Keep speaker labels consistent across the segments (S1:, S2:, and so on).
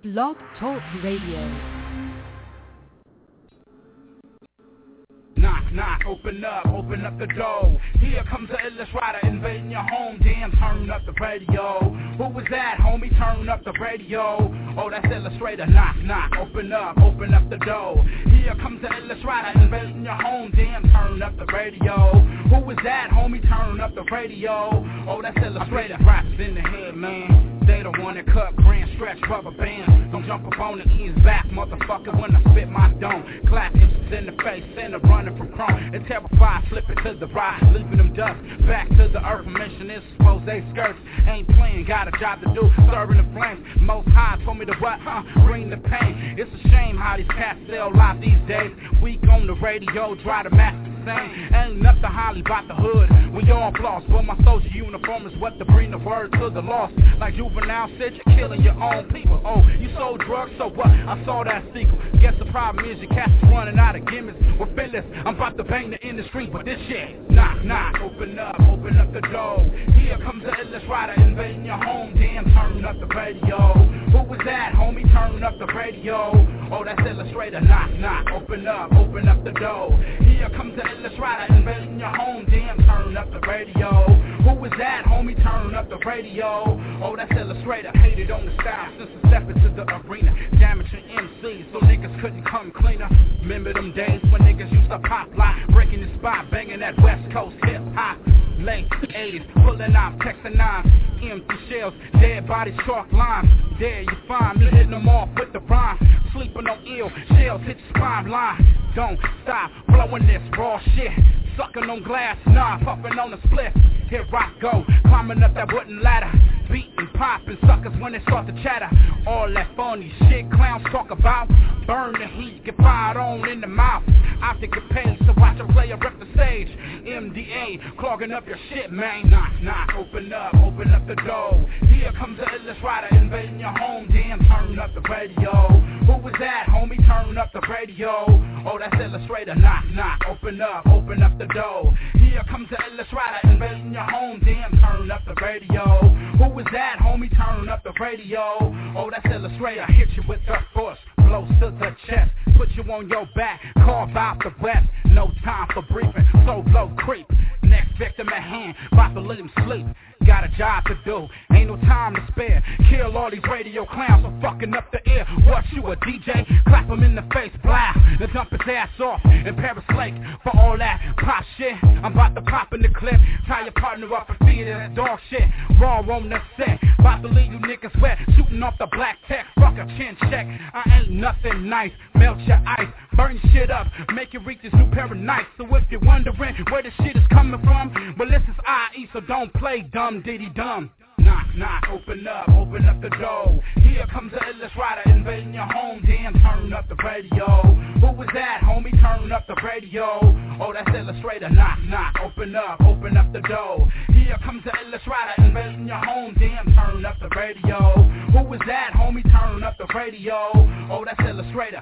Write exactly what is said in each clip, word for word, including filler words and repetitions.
S1: Blog Talk Radio.
S2: Knock, knock, open up, open up the door. Here comes the illest rider invading your home. Damn, turn up the radio. Who was that, homie? Turn up the radio. Oh, that's Illustrator. Knock, knock, open up, open up the door. Here comes the illest rider invading your home. Damn, turn up the radio. Who was that, homie? Turn up the radio. Oh, that's Illustrator. Raps in the head, man. They don't wanna cut grand stretch rubber bands. Don't jump up on the ease back, motherfucker, when I spit my dome. Clap inches in the face, center running from chrome. And terrified, slipping to the right, leaving them dust. Back to the earth, mission is supposed they skirts. Ain't playing, got a job to do, serving the flames. Most high told me to what, huh, bring the pain. It's a shame how these cats sell live these days. Weak on the radio, try to match the same. Ain't nothing highly about the hood, we all floss. But my soldier uniform is what to bring the word to the lost. Like Juvenile said, you're killing your own people. Oh, you sold drugs, so what? I saw that sequel. Guess the problem is your cats is running out of gimmicks. We're fearless, I'm about to bang the industry, but this shit, knock, knock, open up, open up the door. Here comes the illest rider invading your home. Damn, turn up the radio. Who was that, homie? Turn up the radio. Oh, that's Illustrator. Knock, knock, open up, open up the door. Here comes the illest rider invading your home. Damn, turn up the radio. Who was that, homie? Turn up the radio. Oh, that's Illustrator. Hated on the style since I stepped into the arena. Damaging M Cs so niggas couldn't come cleaner. Remember them days when niggas used to pop lock, breaking the spot, banging that West Coast hip hop. Late eighties, pulling out Texan nines, empty shells, dead bodies, chalk lines. There you find me hitting them off with the rhyme. Sleeping on ill, shells hit your spine line. Don't stop blowing this raw shit. Sucking on glass, nah, puffing on a split. Here I go, climbing up that wooden ladder. Beating, popping suckers when they start to chatter. All that funny shit clowns talk about. Burn the heat, get fired on in the mouth. I think it pays to watch a player rep the stage. M D A, clogging up your shit, man. Knock, knock, open up, open up the door. Here comes the illest rider invading your home. Damn, turn up the radio. Who was that, homie? Turn up the radio. Oh, that's Illustrator. Knock, knock, open up, open up the door. Here comes the illest rider invading your home. Damn, turn up the radio. Who was that, homie? Turn up the radio. Oh, that's Illustrator. Hit you with the force, blows to the chest, put you on your back, carve out the rest. No time for briefing, so blow creep. Next victim at hand, about to let him sleep. Got a job to do, ain't no time to spare. Kill all these radio clowns for fucking up the air. What, you a D J? Clap him in the face, blast. Then dump his ass off in Paris Lake. For all that pop shit, I'm about to pop in the clip. Tie your partner up and feed it that dog shit. Raw on the set, about to leave you niggas wet. Shooting off the black tech, fuck a chin check. I ain't nothing nice, melt your ice. Burn shit up, make you reach this new pair of nights. So if you're wondering where this shit is coming from, well this is I E, so don't play dumb diddy dumb. Knock, knock, open up, open up the door. Here comes the illest rider invading your home. Damn, turn up the radio. Who was that, homie? Turn up the radio. Oh, that's Illustrator. Knock, knock, open up, open up the door. Here comes the illest rider invading your home. Damn, turn up the radio. Who was that, homie? Turn up the radio. Oh, that's Illustrator.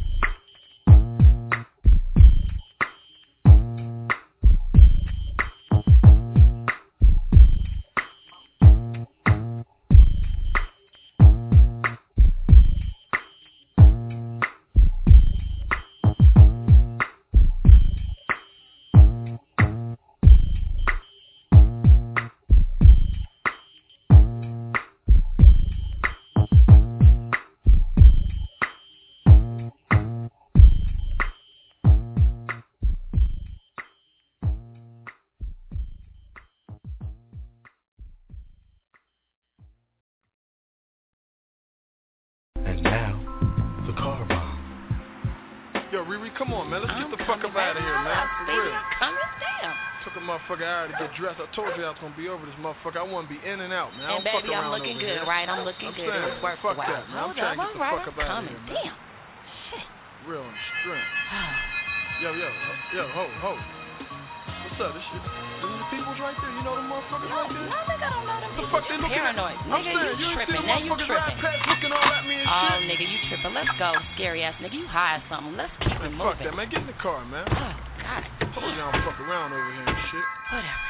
S3: Motherfucker out to get dressed. I told you I was gonna be over this motherfucker. I want to be in and out, man.
S4: And baby, I'm looking good, right? I'm looking
S3: I'm
S4: good.
S3: Saying,
S4: it was worth
S3: fuck
S4: a while.
S3: that, man. I'm
S4: Hold
S3: trying
S4: up,
S3: to get the
S4: right,
S3: fuck up
S4: I'm
S3: out of
S4: coming.
S3: here, man.
S4: Damn. Shit.
S3: Real and strength. yo, yo, yo, ho, ho. What's up? This shit. Them the people's right there. You know them motherfuckers
S4: no,
S3: right there?
S4: No, nigga, I don't know them
S3: the
S4: people.
S3: fuck they looking
S4: paranoid.
S3: at?
S4: Nigga,
S3: I'm saying,
S4: you,
S3: you
S4: tripping. Now you tripping.
S3: Looking all at me and
S4: oh,
S3: shit.
S4: nigga, you tripping. Let's go. Scary ass nigga. You high or something. Let's keep it moving.
S3: Fuck that, man. Get in the car, man.
S4: Oh, God.
S3: Told you I don't fuck around over here and shit.
S4: Whatever.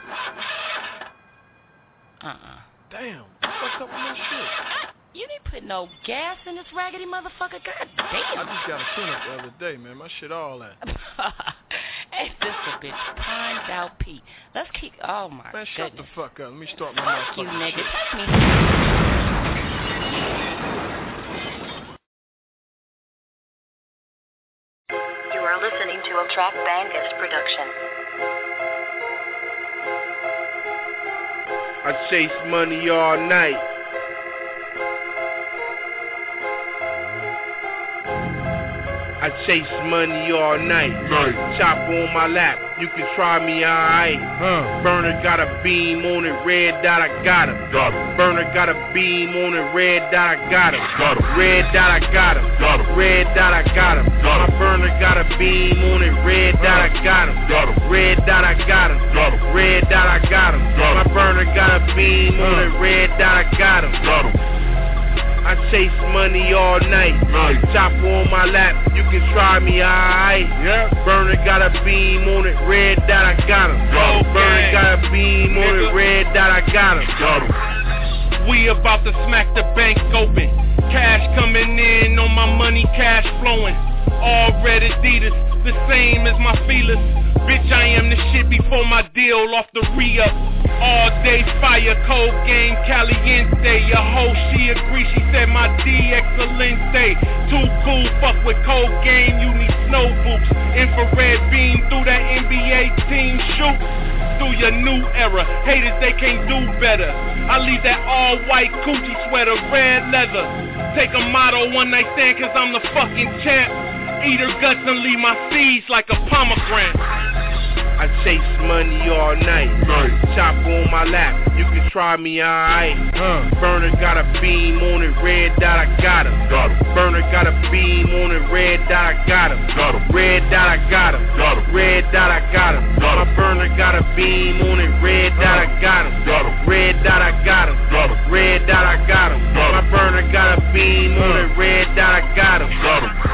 S4: Uh-uh.
S3: Damn. What's up with that shit?
S4: You didn't put no gas in this raggedy motherfucker. God damn.
S3: I just got a tune up the other day, man. My shit all that.
S4: Ain't this a bitch primed out Pete? Let's keep. Oh my
S3: man,
S4: goodness.
S3: shut the fuck up. Let me start my
S4: Fuck you,
S3: motherfucking
S4: nigga.
S3: shit.
S4: Take me.
S5: You are listening to a Track Bangus production.
S6: I chase money all night. I chase money all night. night. Chopper on my lap, you can try me, alright. Huh. Burner got a beam on it, red dot, I got him. Got him. Burner got a beam on it, red dot, I got him. Got him. Red dot, I got him. Got him. Red dot, I got him. Got him. My burner got a beam on it, red dot, I got him. Got him. Red dot, I got him. Got him. Red dot, I got him. Got him. My burner got a beam on it, red dot, I got him. Got him. I chase money all night. night. Chopper on my lap, you can try me, alright. Yeah. Burner got a beam on it, red dot, I got him. Go, Burner got a beam on it, red dot, I got him. Got him.
S7: We about to smack the bank open. Cash coming in on my money, cash flowing. All red Adidas, the same as my feelers. Bitch, I am the shit before my deal off the re-up. All day fire, cold game, caliente. Your hoe, she agree, she said my D excelente. Too cool, fuck with cold game, you need snow boots. Infrared beam through that N B A team, shoot. Through your new era, haters, they can't do better. I leave that all white Gucci sweater, red leather. Take a motto, one night stand, cause I'm the fucking champ. Eat her guts and leave my seeds like a pomegranate.
S6: I chase money all night. night. Chopper on my lap, you can try me, alright. Huh. Burner got a beam on it, red dot, I got him. Got him. Burner got a beam on it, red dot, I got him. Got him. Red dot, I got him. Got him. Red dot, I got him. Got him. My burner got a beam on it, red dot, I got him. Got him. Red dot, I got him. Got him. Red dot, I got him. Got him. My burner got a beam on it, red dot, I got him. Got him.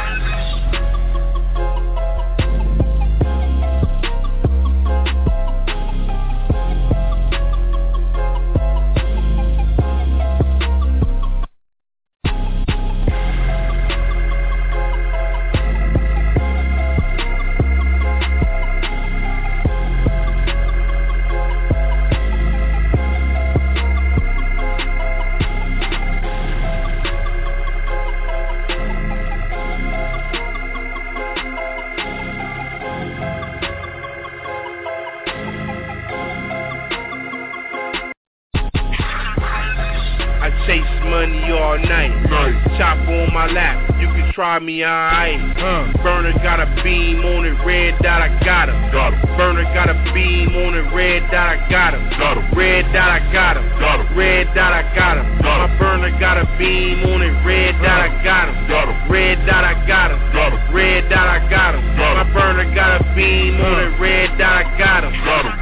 S6: Try me, alright. Huh. Burner got a beam on it, red dot, I got him. Got him. Burner got a beam on it, red dot, I got him. Got him. Red dot, I got him. Got him. Red dot, I got him. Got him. My burner got a beam on it, red dot, I got him. Got him. Red dot, I got him. Got him. Red dot, I got him. Got him. My burner got a beam on it, red dot, I got him. Got him.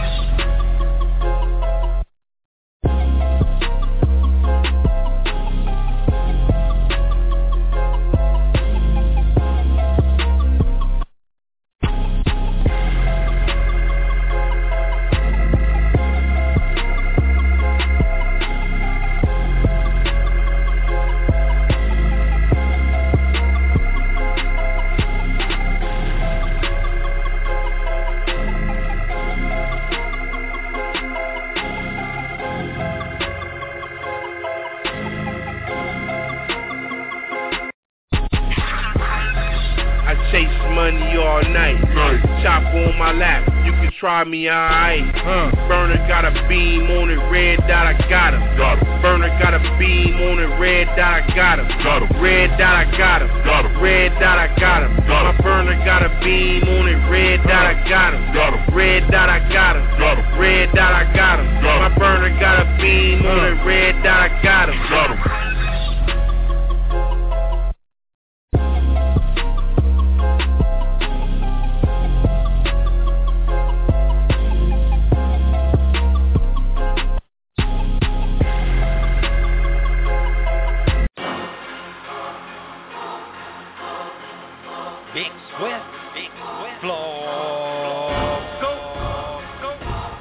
S6: Try me, alright. Huh. Burner got a beam on it, red dot, I got him. Got him. Burner got a beam on it, red dot, I got him. Got him. Red dot, I got him. Got him. Red dot, I got him. Got him. My burner got a beam on it, red dot, I got him. Got him. Red dot, I got him. Got him. Red dot, I got him. Got him. My burner got a beam on it, red dot, I got him. Got him.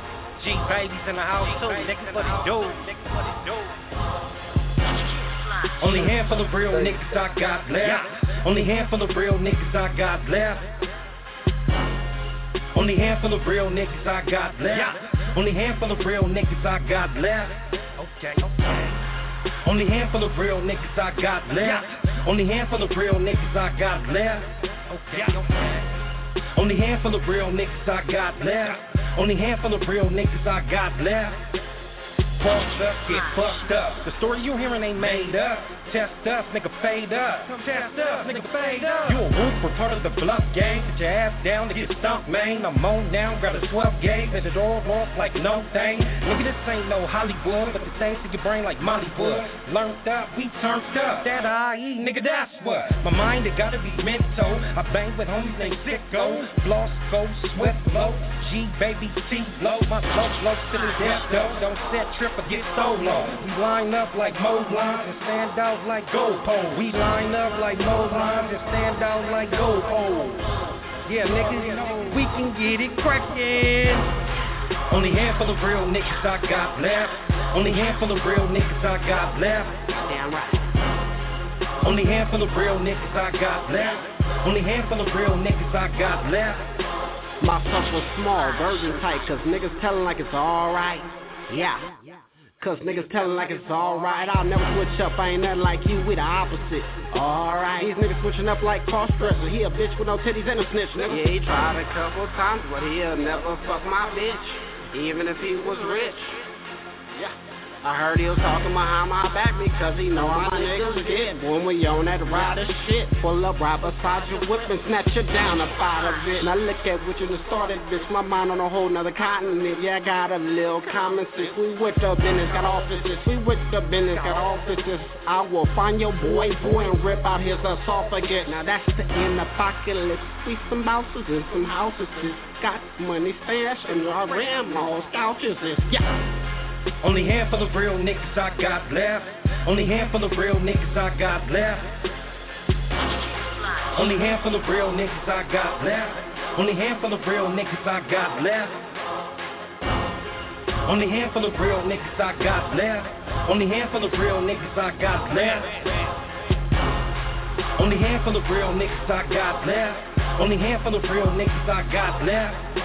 S8: In the house too, nigga, for the dough. Only handful of real niggas I got left. Only handful of real niggas I got left. Only handful of real niggas I got left. Only handful of real niggas I got left. Okay, okay. Only handful of real niggas I got left. Only handful of real niggas I got left. Okay, okay. Only handful of real niggas I got left. Only handful of real niggas I got left. Fucked up, get fucked up. The story you hearing ain't made up. Test us, nigga, fade up. Test us, nigga, fade up. You a whoop for part of the bluff game. Put your ass down to get stumped, man. I'm on down, grab a twelve gauge, and it all off like no thing. Nigga, this ain't no Hollywood, but the things to your brain like Mollywood. Learned up, we turned up. That I E, nigga, that's what. My mind, it gotta be mental. I bang with homies named Sicko. Floss, go, swift, low. G, baby, T, low. My slow, slow, still in death, though. Don't set trip or get solo. We line up like Mo lines and stand out like gold poles. We line up like Mo lines and stand out like gold poles. Yeah, niggas, we can get it crackin'. Only handful of real niggas I got left. Only handful of real niggas I got left. Damn right. Only handful of real niggas I got left. Only handful of real niggas I got left.
S9: My stuff was small, virgin tight, cause niggas tellin' like it's alright. Yeah. Cause niggas tellin' like it's alright. I'll never switch up, I ain't nothing like you, we the opposite. Alright. These niggas switching up like cross-dresser. He a bitch with no titties and a snitch, nigga. Yeah, he tried a couple times, but he'll never fuck my bitch, even if he was rich. Yeah. I heard he was talking behind my back because he know my niggas dead. When we on that rider shit, pull up right beside your whip and snatch you down up out of it. Now look at what you done started, bitch. My mind on a whole nother continent. Yeah, I got a little common sense. We with the business, got offices. We with the business, got offices. I will find your boy, boy, and rip out his esophagus. Now that's the end of apocalypse. We some houses and some houses. Got money stashed and our grandma's couches. Yeah.
S8: Only handful of real niggas I got left. Only handful of real niggas I got left. Only handful of real niggas I got left. Only handful of real niggas I got left. Only handful of real niggas I got left. Only handful of real niggas I got left. Only handful of real niggas I got left. Only handful of real niggas I got left.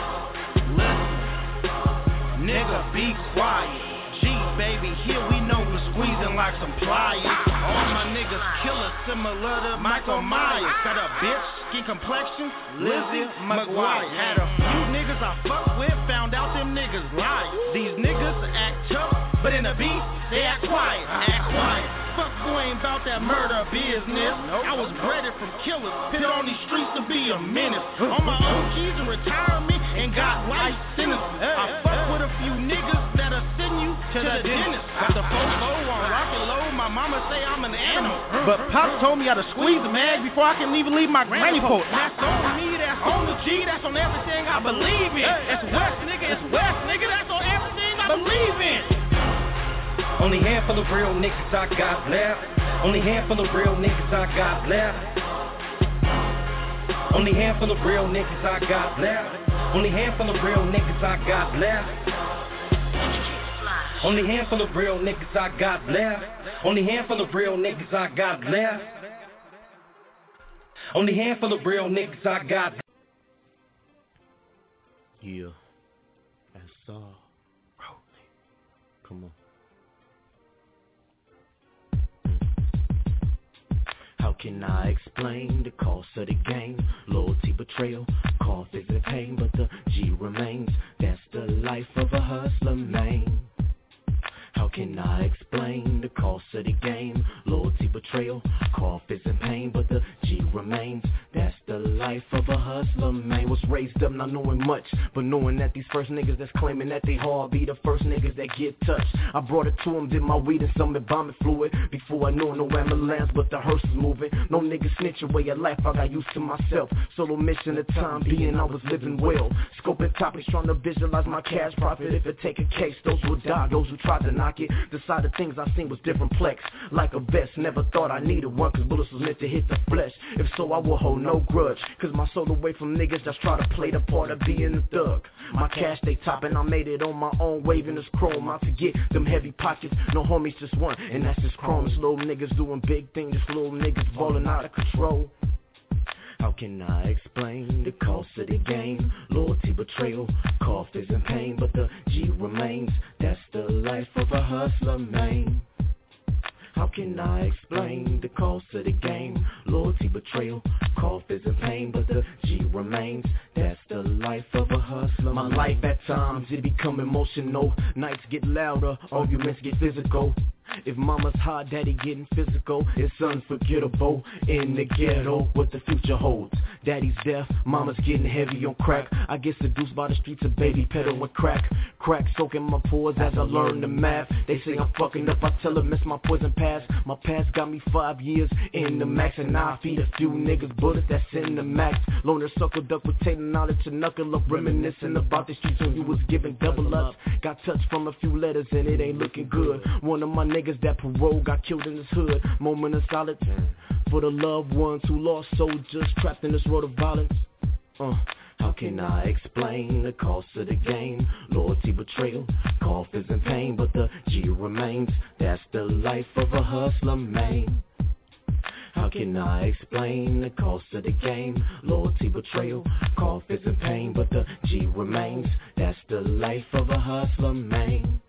S10: Listen, nigga, be quiet. G, baby, here we know we're squeezing like some pliers. All my niggas killers similar to Michael Myers. Got a bitch, skin complexion, Lizzie McGuire. Had a few niggas I fucked with, found out them niggas lie. These niggas act tough, but in the beat, they act quiet, act quiet. Fuck, you ain't about that murder business. I was bred from killers, put on these streets to be a menace. On my own keys and retirement, and got life sentences. I fuck with a few niggas that'll send you to the dentist. Got the fofo on rocket low, my mama say I'm an animal. But Pop told me I to squeeze the mag before I can even leave my granny porch. That's on me, that's on the G, that's on everything I believe in. It's West, nigga, it's West, nigga, that's on everything I believe in.
S8: Only handful of real niggas I got left. Only handful of real niggas I got left. Only handful of real niggas I got left. Only handful of real niggas I got left. Only handful of real niggas I got left. Only handful of real niggas I got left. Only handful of real niggas I got.
S11: Yeah, that's all. Come on. How can I explain the cost of the game? Loyalty, betrayal, cost is a pain, but the G remains. That's the life of a hustler, man. How can I explain the cost of the game? Loyalty, betrayal, cough is in pain, but the G remains. That's the life of a hustler, man. Was raised up not knowing much, but knowing that these first niggas that's claiming that they hard be the first niggas that get touched. I brought it to them, did my weed and some embalming fluid. Before I knew no ambulance, but the hearse is moving. No niggas snitch away at life, I got used to myself. Solo mission at time being, I was living well. Scoping topics, trying to visualize my cash profit. If it take a case, those who die, those who tried to knock it. The side of things I seen was different plex. Like a vest, never thought I needed one, cause bullets was meant to hit the flesh. If so, I will hold no grudge. grudge, cause my soul away from niggas just try to play the part of being a thug. My cash they toppin', I made it on my own, waving this chrome. I forget them heavy pockets, no homies, just one, and that's just chrome. This little niggas doing big things, this little niggas ballin' out of control. How can I explain the cost of the game? Loyalty, betrayal, coffers and pain, but the G remains. That's the life of a hustler, man. How can I explain the cost of the game? Loyalty, betrayal, coffers and pain, but the G remains. That's the life of a hustler. My life at times, it become emotional. Nights get louder, arguments get physical. If mama's hot, daddy getting physical. It's unforgettable in the ghetto what the future holds. Daddy's deaf, mama's getting heavy on crack. I get seduced by the streets of baby peddling crack. Crack soaking my pores as I learn the math. They say I'm fucking up, I tell them it's my poison pass. My past got me five years in the max, and now I feed a few niggas bullets that's in the max. Loner suckle duck retaining knowledge and knuckle up, reminiscing about the streets when you was giving double ups. Got touched from a few letters and it ain't looking good. One of my niggas that parole got killed in his hood. Moment of silence for the loved ones who lost soldiers trapped in this world of violence. Uh, how can I explain the cost of the game? Loyalty, betrayal, coffers and pain, but the G remains. That's the life of a hustler, man. How can I explain the cost of the game? Loyalty, betrayal, coffers and pain, but the G remains. That's the life of a hustler, man.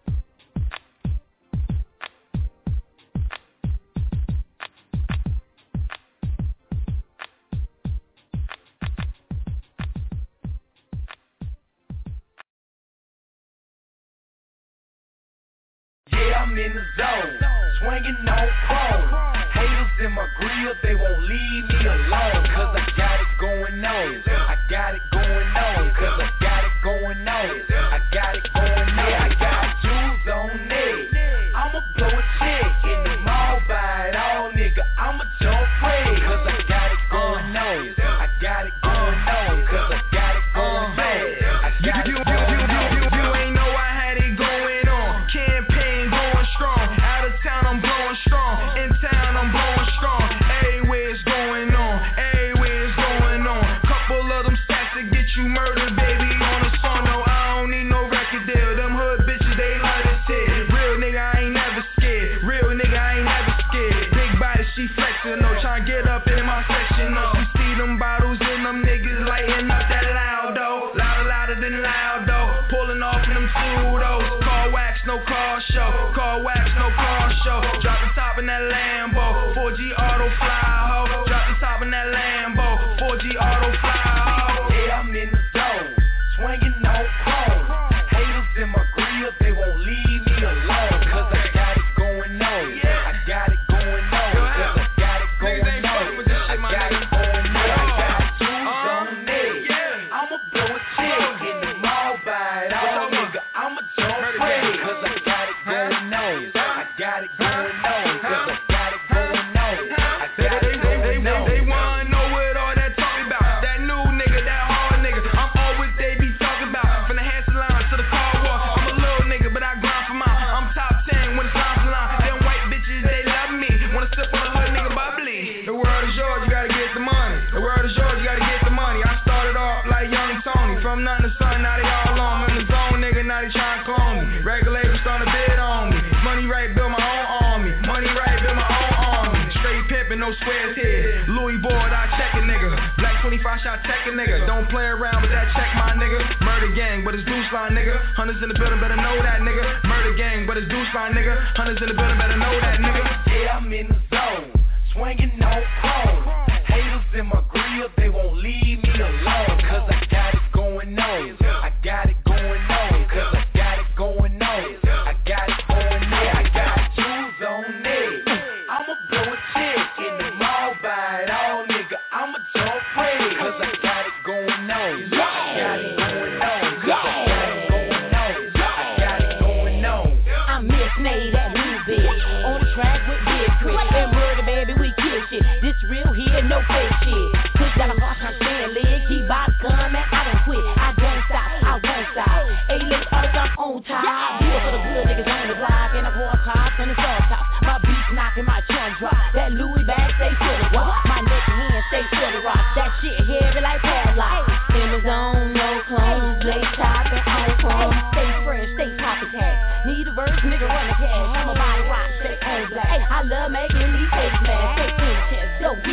S12: I'm in the zone, swinging on chrome. Haters in my grill, they won't leave me alone. Cause I got it going on, I got it going on. Cause I got it going on, I got it going on. I got jewels on it, I'ma blow a check in the mall, buy it all, nigga, I'ma jump free. Cause I got it going on, I got it going on. Cause I got it going on, I got it going on. You ain't know I had it going on. Campaign going strong, out of town I'm blowing strong, in town I'm blowing strong. Everywhere it's going on, everywhere it's going on. Couple of them stats to get you murdered, baby, on the song. No, I don't need no record deal. Them hood bitches, they love this shit. Real nigga, I ain't never scared. Real nigga, I ain't never scared. Big body, she flexing, no, tryna get up in my section, no. You see them bottles in them niggas lighting up that loud though, louder, louder than loud though. Pulling off in them pseudos. Car wax, no car show. Car wax, no car show. Drop the top in that Lambo. four G auto fly ho. Drop the top in that Lambo. four G auto fly ho. Yeah, I'm in the zone, swinging on chrome. Haters in my grill, they won't leave me alone. Cause I got it going on, I got it going on. Cause I got it going on, I got it going on. I got jewels on it, I'ma blow a check in the mall, buy it all, nigga, I'ma jump free. Cause I got it going on, I got it going on. Cause I got it going on, I got it going on. They wanna know what all that talking about. That new nigga, that hard nigga, I'm all what they be talking about. From the hair salon to the car wash, I'm a little nigga, but I grind for mine. I'm top ten when it's time for line. Them white bitches, they love me. Wanna sip on a hood nigga bubbly. The world is yours, you gotta get the money. The world is yours, you gotta get the money. I started off like young Tony, from nothing to something, now they all on me. In the zone, nigga, now they tryna clone me. Regulators starting to bid on me. Money right, build my own army. Money right, build my own army. Straight pimpin', no squares here. Louis board, I check a nigga. Black twenty-five shot, check a nigga. Don't play around with that check, my nigga. Murder gang, but it's deuce line, nigga. Hunters in the building, better know that, nigga. Murder gang, but it's deuce line, nigga. Hunters in the building, better know that, nigga. Yeah, I'm in the zone, swinging on chrome. Haters in my grill, they won't leave me alone. Cause I got it going on, I got it going on. Cause I got it going on, I got it going on. I got jewels on it, I'ma blow a check in the mall, buy it all, nigga, I'ma jump free. Cause I got it going on, I got it going on. Cause I got it going on, I got it going on.
S13: I'm Miss May, that new bitch, on the track with Big Chris. And murder, baby, we kill shit. This real here, no fake shit. Chris got a hard time staying leg, keep box coming, I don't quit, I don't stop, I won't stop. A-list artists, I'm on top. Deal for the good niggas on the block, and I pour tops and it's all tops. My beats knocking, my chum drop. That Louis bag stay full of rock. My neck and hand stay full of rock. That shit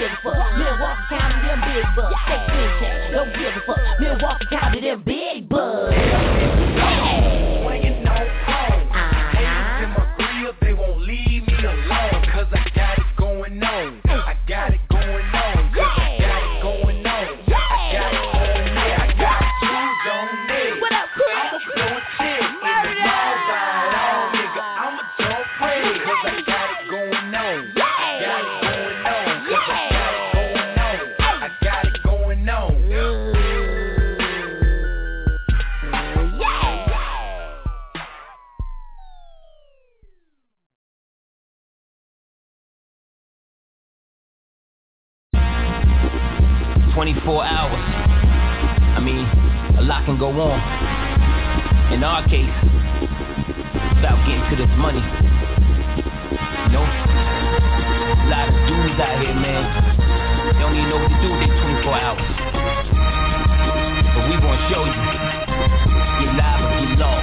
S13: give a fuck. Milwaukee County, them big bucks. Take big cash, don't give a fuck. Milwaukee County, them big bucks. Yeah.
S12: Swinging no phone. Haters in my grill, they won't leave me alone. Cause I got it going on. I got it going on. Cause I got it going on. I got it on me. I got shoes on me.
S13: What up, Chris?
S12: I'ma blow a chick in the balls out on, nigga. I'ma jump free. Cause I got it going on. I got it going on. Cause I got it going on. I got it going on.
S14: twenty-four hours. I mean, a lot can go on. In our case, without getting to this money. You know? A lot of dudes out here, man. They don't even know what to do with their twenty-four hours. But we gonna show you. Get live or get lost.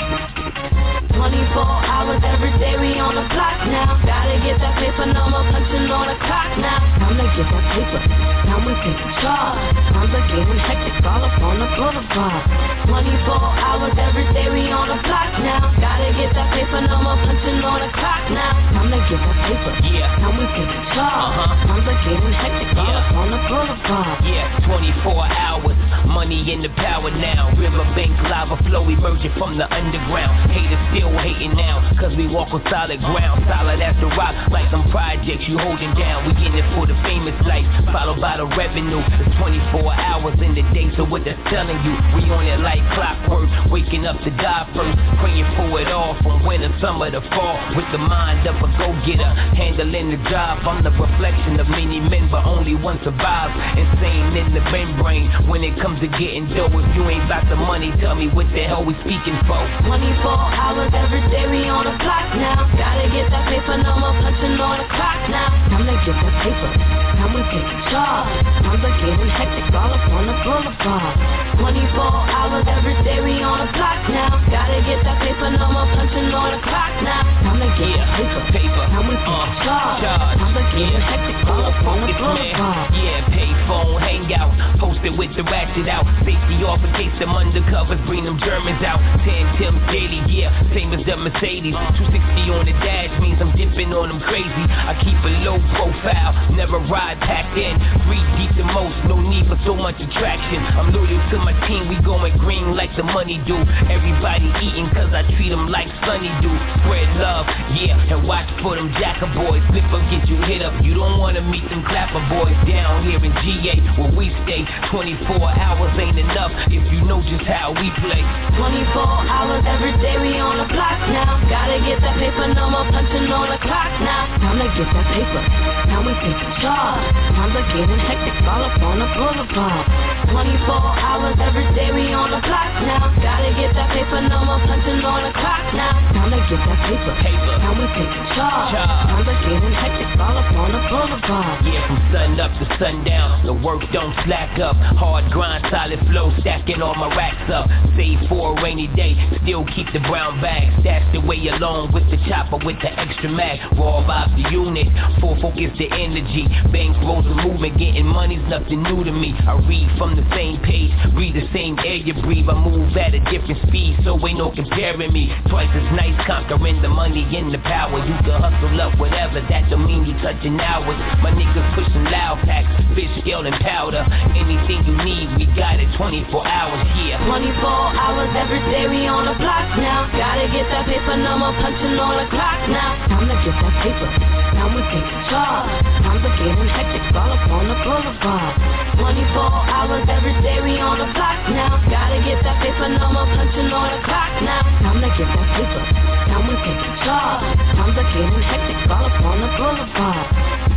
S13: twenty-four hours every day, we on the clock now. Gotta get that paper, no more punching on the clock now. Time to get that paper, now we taking charge. Times are getting hectic, all up on the boulevard. twenty-four hours every day, we on the clock now. Gotta get that paper, no more punching on the clock now. Time to get that paper,
S14: yeah.
S13: Now we taking charge.
S14: Uh-huh.
S13: Times are getting hectic, all
S14: yeah.
S13: up on the boulevard.
S14: Yeah, twenty-four hours, money in the power now. Riverbank lava flow emerging from the underground. Haters still hating now, cause we walk on solid ground. Solid as the rock, like some projects you holding down. We getting it for the famous life, followed by the revenue. It's twenty-four hours in the day, so what they're telling you, we on it like clockwork. Waking up to die first, praying for it all, from winter, summer to fall. With the mind of a go-getter, handling the job. I'm the reflection of many men, but only one survives. Insane in the membrane, when it comes to getting dough. If you ain't about the money, tell me what the hell we speaking for.
S13: twenty-four hours every day, we on the clock now. Gotta get that paper, no more punching on the clock now. Time to get that paper, now we taking charge. Times are getting hectic, all up on the boulevard. twenty-four hours every day, we on the clock now. Gotta get that paper, no more punching on the clock now. Time to get
S14: yeah.
S13: that paper,
S14: paper,
S13: now we taking
S14: uh,
S13: charge.
S14: charge.
S13: Times are getting
S14: yeah.
S13: hectic, all up on the boulevard.
S14: Yeah, pay phone, hang out, posted with the ratchet out. Safety off in case them undercovers bring them Germans out. ten Tim daily, yeah, same as the Mercedes. two sixty on the dash means I'm dipping on them crazy. I keep a low profile, never ride packed in. Three deep the most, no need for so much attraction. I'm loyal to my team, we going green like the money do. Everybody eating cause I treat them like Sunny do. Spread love, yeah, and watch for them jacker boys. Flip up, get you hit up, you don't wanna meet them clapper boys. Down here in G A, where we stay, twenty-four hours ain't enough if you know just how we play.
S13: twenty-four hours every day, we on the clock now. Gotta get that paper, no more punching on the clock now. Time to get that paper, now we taking charge. Times are getting hectic, all up on the boulevard. twenty-four hours every day, we on the clock now. Gotta get that paper, no more punching on the clock now. Time to get that paper,
S14: paper.
S13: now we taking charge.
S14: charge.
S13: Times are getting hectic, all up on the boulevard.
S14: Yeah, from sun up to sundown, the work don't slack up. Hard grind, solid flow, stacking all my racks up. Save for a rainy day, still keep the brown bag stashed away along with the chopper with the extra mag. Raw vibes the unit, full focus the energy. Bank rolls the movement, getting money's nothing new to me. I read from the same page, breathe the same air you breathe. I move at a different speed, so ain't no comparing me. Twice as nice, conquering the money and the power. You can hustle up whatever, that don't mean you touching hours. My niggas pushing loud packs, fish scale and powder. Anything you need, we got it twenty-four hours, yeah.
S13: twenty-four hours every day, we on the block now. Gotta get that paper, no more punching on the clock now. Time to get that paper, now we taking charge. Times are getting hectic, all up on the boulevard. twenty-four hours every day, we on the block now. Gotta get that paper, no more punching on the clock now. Time to get that paper, now we taking charge. Times are getting hectic, all up on the boulevard.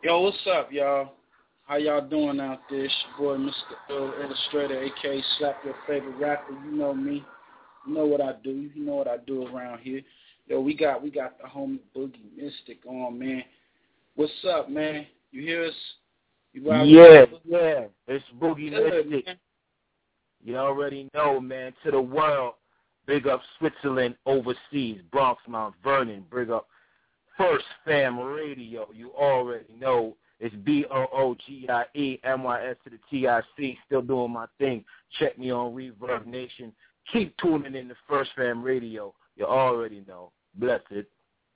S15: Yo, what's up, y'all? How y'all doing out there? It's your boy, Mister Ill Illustrator, a k a. Slap Your Favorite Rapper. You know me. You know what I do. You know what I do around here. Yo, we got we got the homie Boogie Mystic on, man. What's up, man? You hear us? You
S16: yeah, yeah. It's Boogie
S15: Good,
S16: Mystic.
S15: Man.
S16: You already know, man. To the world. Big up Switzerland overseas. Bronx, Mount Vernon. Big up First Fam Radio. You already know. It's B O O G I E M Y S to the T I C. Still doing my thing. Check me on Reverb Nation. Keep tuning in to First Fam Radio. You already know. Blessed.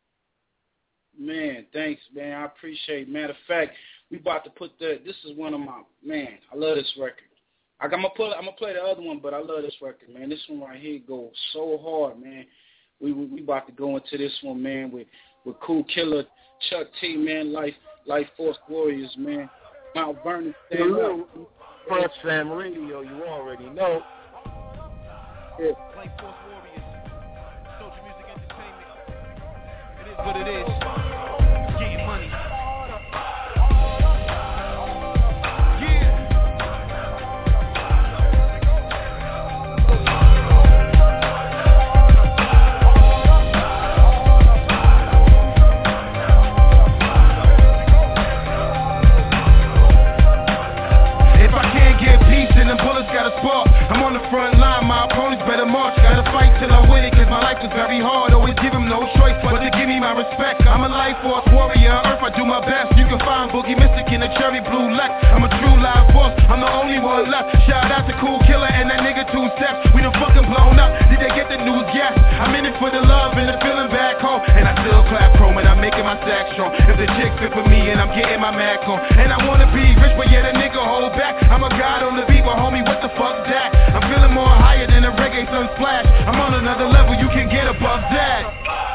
S15: Man, thanks, man. I appreciate it. Matter of fact, we about to put the, this is one of my, man, I love this record. I'm gonna put, I'm gonna play the other one, but I love this record, man. This one right here goes so hard, man. We we, we about to go into this one, man, with, with Cool Killer, Chuck T, man, Life Life Force Warriors, man. Mount Vernon, stand up.
S16: First Fam Radio, you already know.
S15: Yeah.
S3: Life Force Warriors, Social Music Entertainment. It is what it is. Getting money. I'm on the front line, my opponents better march. Gotta fight till I win it, cause my life is very hard. Always give them no choice but to give me my respect. I'm a life force warrior, on earth I do my best. You can find Boogie Mystic in a cherry blue Lex. I'm a true live force, I'm the only one left. Shout out to Cool Killer and that nigga Two Steps. We done fucking blown up, did they get the news? Yes, I'm in it for the love and the feeling back home. And I still clap chrome and I'm making my sack strong. If the chick fit for me and I'm getting my Mac on. And I wanna be rich but yet a nigga hold back. I'm a god on the beat, but homie what the fuck that? I'm feeling more higher than a reggae sun splash. I'm on another level, you can get above that.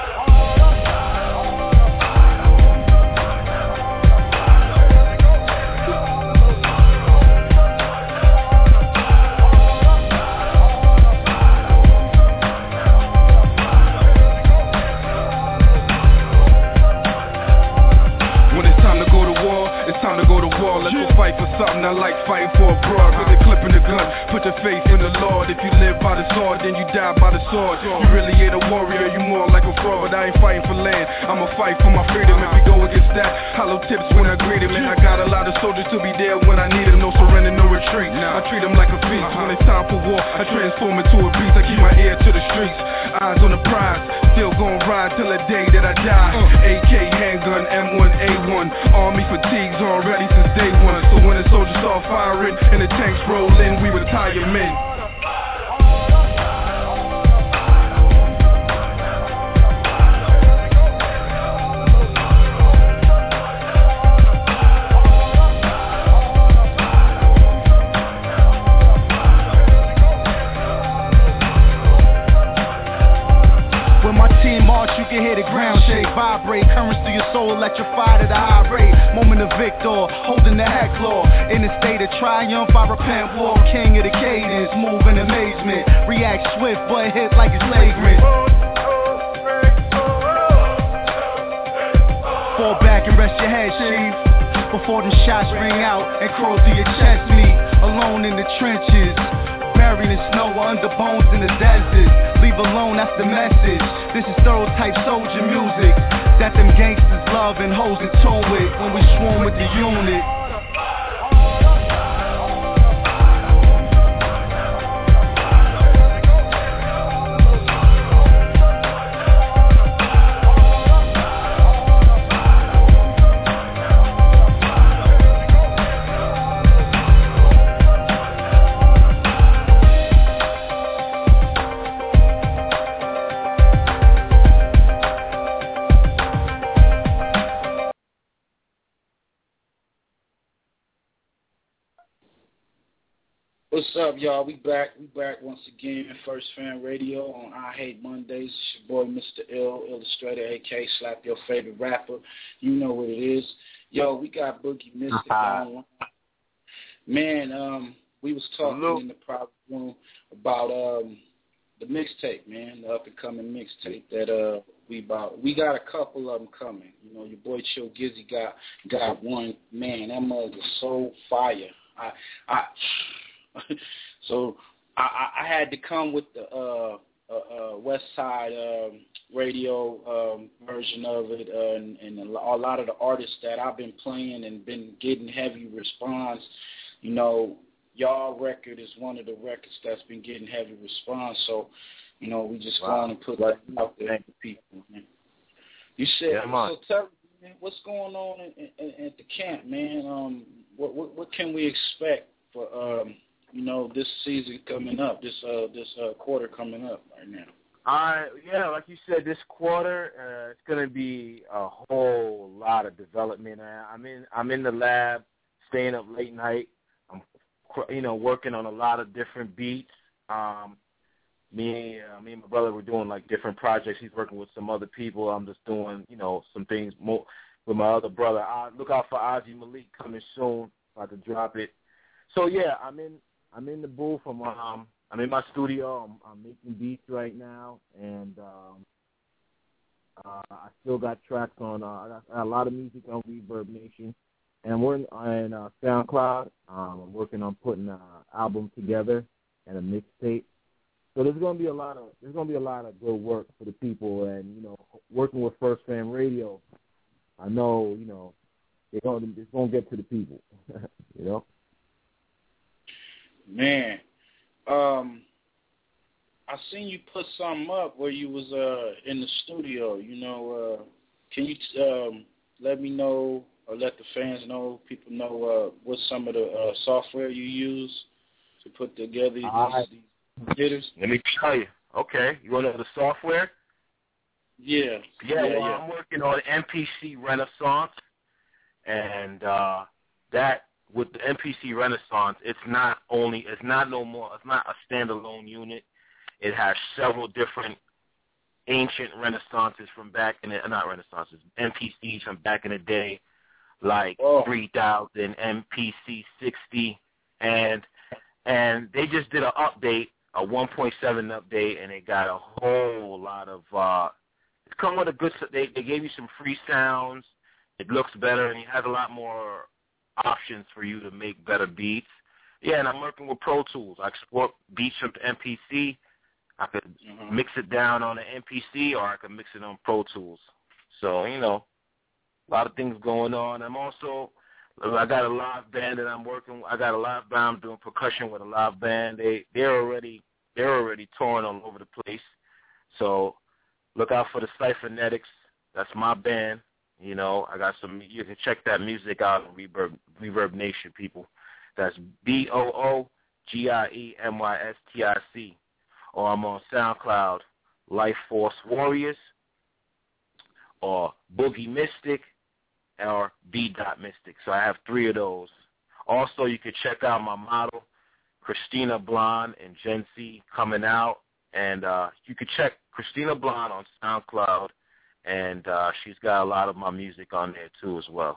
S3: Time to go to war, let's go fight for something. I like fighting for a broad. With the clip in the gun, put your faith in the Lord. If you live by the sword, then you die by the sword. You really ain't a warrior, you more like a fraud. But I ain't fighting for land, I'ma fight for my freedom. If we go against that, hollow tips when I greet him. And I got a lot of soldiers to be there when I need them. No surrender, no retreat. I treat them like a feast. When it's time for war, I transform into a beast. I keep my ear to the streets, eyes on the prize. Still gon' ride till the day that I die. A K handgun, M one A one. Army fatigues already since day one. So when the soldiers start firing and the tanks roll in, we retire men. You can hear the ground shake, vibrate, currents through your soul, electrified at a high rate. Moment of victor, holding the heck law. In a state of triumph, I repent war. King of the cadence, move in amazement. React swift, but hit like it's flagrant. Fall back and rest your head, chief. Before them shots ring out and crawl through your chest meat. Alone in the trenches, buried in snow or under bones in the desert. Leave alone, that's the message. This is thorough type soldier music that them gangsters love and hoes in tune with when we swarm with the unit. What's up, y'all? We back. We back once again in First Fan Radio on I Hate Mondays. It's your boy, Mister Ill Illustrator, a k a. Slap Your Favorite Rapper. You know what it is. Yo, we got Boogie Mystic on. Man, um, we was talking Hello. in the private room about um,
S15: the mixtape, man, the up and coming mixtape that uh we about. We got a couple of them coming. You know, your boy Chill Gizzy got got one. Man, that mug is so fire. I I so I, I had to come with the uh, uh, uh, West Side um, Radio um, version of it, uh, and, and a lot of the artists that I've been playing and been getting heavy response. You know, y'all record is one of the records that's been getting heavy response. So, you know, we just
S16: wow.
S15: going to put that out there for people. Man. You said, yeah, so tell me, man, what's going on in, in, at the camp, man? Um, what, what what can we expect for um, you know, this season coming up, this uh this uh, quarter coming up right now?
S16: Uh, yeah, like you said, this quarter uh, it's gonna be a whole lot of development. Uh, I'm in I'm in the lab, staying up late night. I'm you know working on a lot of different beats. Um, me uh, me and my brother were doing like different projects. He's working with some other people. I'm just doing you know some things more with my other brother. Uh, look out for Ozzy Malik coming soon. About to drop it. So yeah, I'm in I'm in the booth. I'm um I'm in my studio. I'm, I'm making beats right now, and um, uh, I still got tracks on. Uh, I, got, I got a lot of music on Reverb Nation, and we're in, in uh, SoundCloud. Um, I'm working on putting an album together and a mixtape. So there's gonna be a lot of there's gonna be a lot of good work for the people, and you know, working with First Fam Radio, I know you know it's gonna it's gonna get to the people, you know.
S15: Man, um, I seen you put something up where you was uh in the studio. You know, uh, can you um let me know or let the fans know, people know uh, what some of the uh, software you use to put together these,
S16: uh,
S15: these hitters?
S16: Let me tell you. Okay, you want to know the software?
S15: Yeah.
S16: Yeah,
S15: yeah,
S16: well,
S15: yeah.
S16: I'm working on M P C Renaissance, and uh, that. With the M P C Renaissance, it's not only, it's not no more, it's not a standalone unit. It has several different ancient Renaissances from back in the, not Renaissances, M P Cs from back in the day, like oh. three thousand, M P C sixty, and and they just did an update, a one point seven update, and they got a whole lot of, uh, it's come with a good, they, they gave you some free sounds, it looks better, and it has a lot more options for you to make better beats. Yeah, and I'm working with Pro Tools. I export beats from the M P C. I could mm-hmm. mix it down on the M P C, or I could mix it on Pro Tools. So, you know, a lot of things going on. I'm also, I got a live band that I'm working with. I got a live band. I'm doing percussion with a live band. They, they're already, they're already touring all over the place. So look out for the Cybernetics. That's my band. You know, I got some, you can check that music out on Reverb, Reverb Nation, people. That's B O O G I E M Y S T I C. Or I'm on SoundCloud, Life Force Warriors, or Boogie Mystic, or B. Mystic. So I have three of those. Also, you can check out my model, Christina Blonde and Gen C, coming out. And uh, you can check Christina Blonde on SoundCloud. And uh, she's got a lot of my music on there too as well.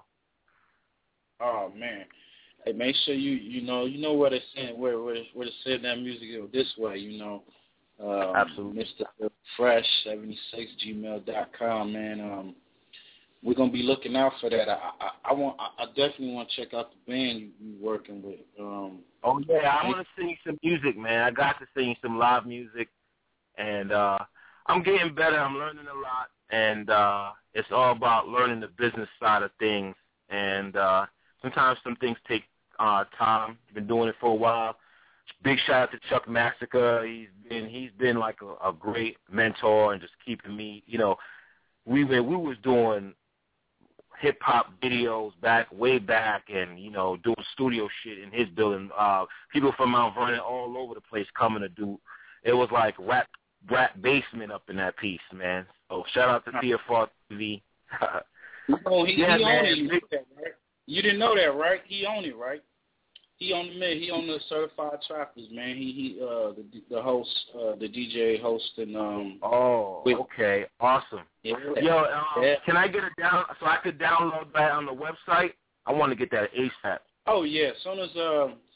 S15: Oh man, hey, make sure you you know you know where they send where where where to send that music this way. You know, um,
S16: absolutely.
S15: Mister Fresh seventy-six gmail dot com, man. Um, we're gonna be looking out for that. I I, I want I, I definitely want to check out the band you you working with. Um,
S16: oh yeah, I want to sing some music, man. I got to sing some live music, and uh, I'm getting better. I'm learning a lot. And uh, it's all about learning the business side of things. And uh, sometimes some things take uh, time. I've been doing it for a while. Big shout out to Chuck Massacre. He's been he's been like a, a great mentor and just keeping me. You know, we were, we was doing hip hop videos back way back, and you know doing studio shit in his building. Uh, people from Mount Vernon all over the place coming to do. It was like rap rap basement up in that piece, man. So shout out to T F R T V.
S15: Oh, he,
S16: yeah,
S15: he
S16: man.
S15: owned it. You, that, right? You didn't know that, right? He owned it, right? He owned the man. He owned the Certified Trappers, man. He he uh the the host, uh, the D J host, and um.
S16: Oh,
S15: with,
S16: okay, awesome.
S15: Yeah.
S16: Yo, um,
S15: yeah.
S16: Can I get it down so I could download that on the website? I want to get that ASAP.
S15: Oh yeah, as soon as uh,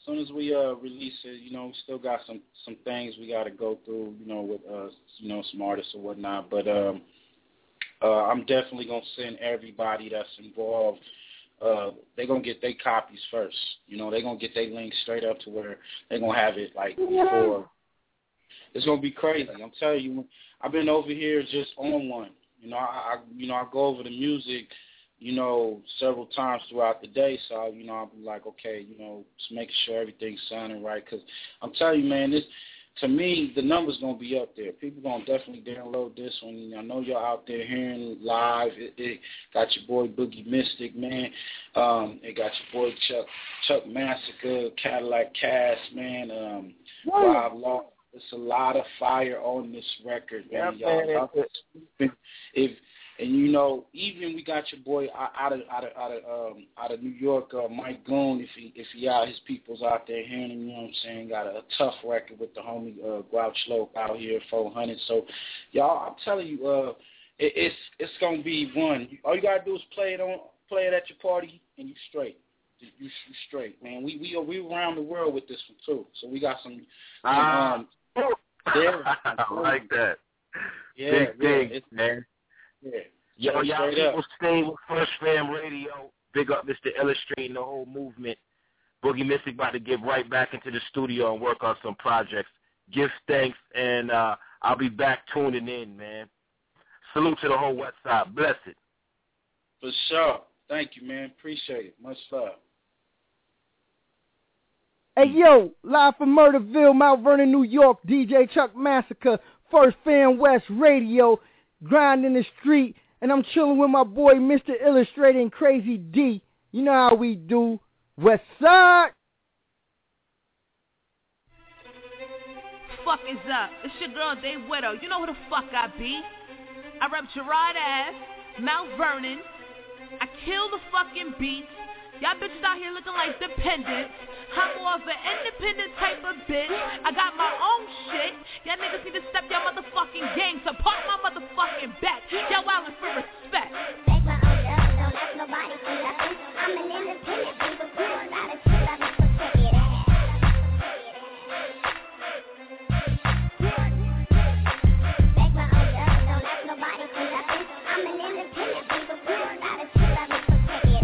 S15: soon as we uh release it, you know, we still got some some things we got to go through, you know, with uh you know some artists or whatnot. But um, uh, I'm definitely gonna send everybody that's involved. Uh, they're gonna get their copies first. You know, they're gonna get their links straight up to where they're gonna have it like before. It's gonna be crazy. I'm telling you, I've been over here just on one. You know, I, I you know I go over the music, you know, several times throughout the day. So, you know, I'm like, okay, you know, just making sure everything's sounding right. Because I'm telling you, man, this, to me, the number's going to be up there. People going to definitely download this one. I know y'all out there hearing live. It, it got your boy Boogie Mystic, man. Um, it got your boy Chuck Chuck Massacre, Cadillac Cass, man. Um, Rob Law. It's a lot of fire on this record, man.
S16: Yeah,
S15: y'all,
S16: man.
S15: If, if And you know, even we got your boy out of out of out of um, out of New York, uh, Mike Goon. If he if he out, his people's out there hearing him. You know what I'm saying? Got a, a tough record with the homie uh, Grouch Lope out here, four hundred. So, y'all, I'm telling you, uh, it, it's it's gonna be one. All you gotta do is play it on, play it at your party, and you straight. You, you straight, man. We we we around the world with this one too. So we got some. some um, there.
S16: I like that.
S15: Yeah,
S16: big
S15: yeah,
S16: thing,
S15: it's,
S16: man.
S15: Yeah.
S16: Yo, y'all
S15: Straight
S16: people
S15: up.
S16: stay with First Fam Radio. Big up Mister Illustrating the whole movement. Boogie Mystic about to get right back into the studio and work on some projects. Give thanks, and uh, I'll be back tuning in, man. Salute to the whole West Side. Bless it.
S15: For sure. Thank you, man. Appreciate it. Much love.
S17: Hey, yo, live from Murderville, Mount Vernon, New York, D J Chuck Massacre, First Fam West Radio, grind in the street, and I'm chilling with my boy Mister Illustrating Crazy D. You know how we do. West Side.
S18: Fuck is up? It's your girl, Dave Widow. You know who the fuck I be. I rep Gerard Ave, Mount Vernon. I kill the fucking beats. Y'all bitches out here looking like dependents. I'm more of an independent type of bitch. I got my own shit. Y'all niggas need to step your motherfucking game. Support my motherfucking back. Y'all wildin' for respect. Take my own love, don't let nobody see nothing. I'm an independent people, so a lot of shit I can protect it. Take my own love, don't let nobody see nothing. I'm an independent people, so a lot of shit I can protect it.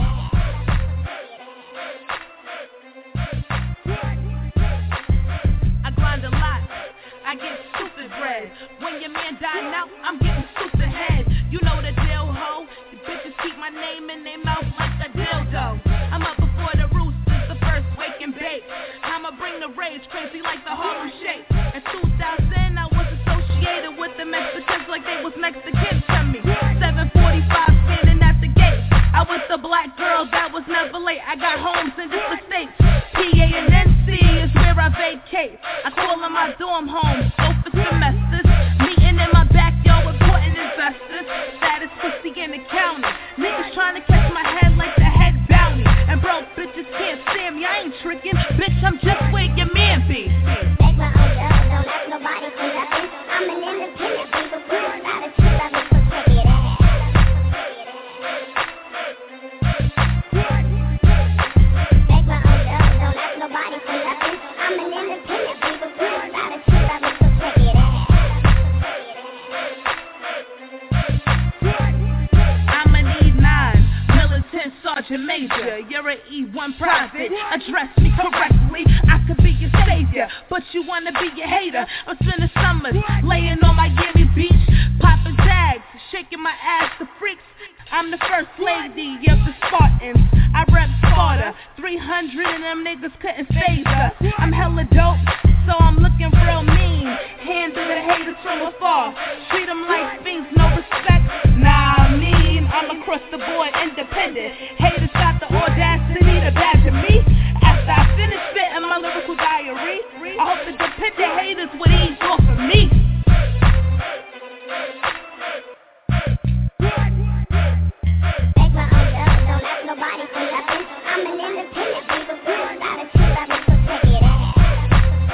S18: I get stupid bread. When your man dying out, I'm getting stupid head. You know the deal, ho. The bitches keep my name in their mouth like a dildo. I'm up before the roosters, the first wake and bake. I'ma bring the rage crazy like the Harlem Shake. In two thousand, I was associated with the Mexicans like they was Mexicans to me. seven forty-five standing at the gate. I was the black girl that was never late. I got homes in different states. P A and N C is where I vacate. I call them my dorm homes, go for semesters. Meeting in my backyard with important investors. Status pussy in the county. Niggas trying to catch my head like the head bounty. And broke bitches can't stand me, I ain't tricking. Bitch, I'm just where your man be. Take my own love, don't let nobody see nothing. I'm an independent people, so a lot of shit I can protect it. Nobody see nothing. I'm an independent people, so a lot of shit I can protect it. I'm an E nine, militant sergeant major. You're an E one private. Address me correctly. I could be your savior, but you wanna be a hater. I'm spending summers laying on Miami Beach, popping zags, shaking my ass to freaks. I'm the first lady of the Spartans. I rep Sparta. three hundred and them niggas couldn't phase her. I'm hella dope, so I'm looking real mean. Handle the haters from afar. Treat them like fiends, no respect. Nah, I mean, I'm across the board independent. Haters got the audacity to badger me. After I finish spitting my lyrical diary, I hope the dependent haters would ease off of me. Nobody see nothing. I'm an independent people, so a lot of shit I can protect it.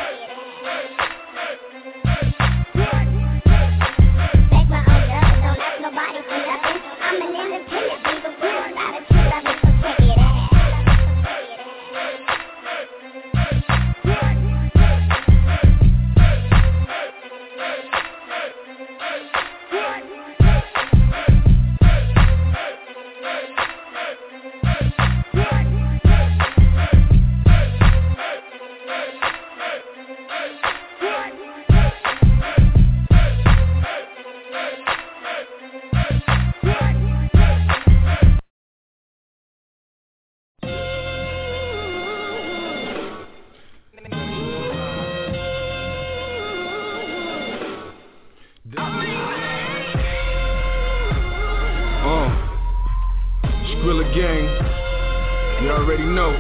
S3: You already know.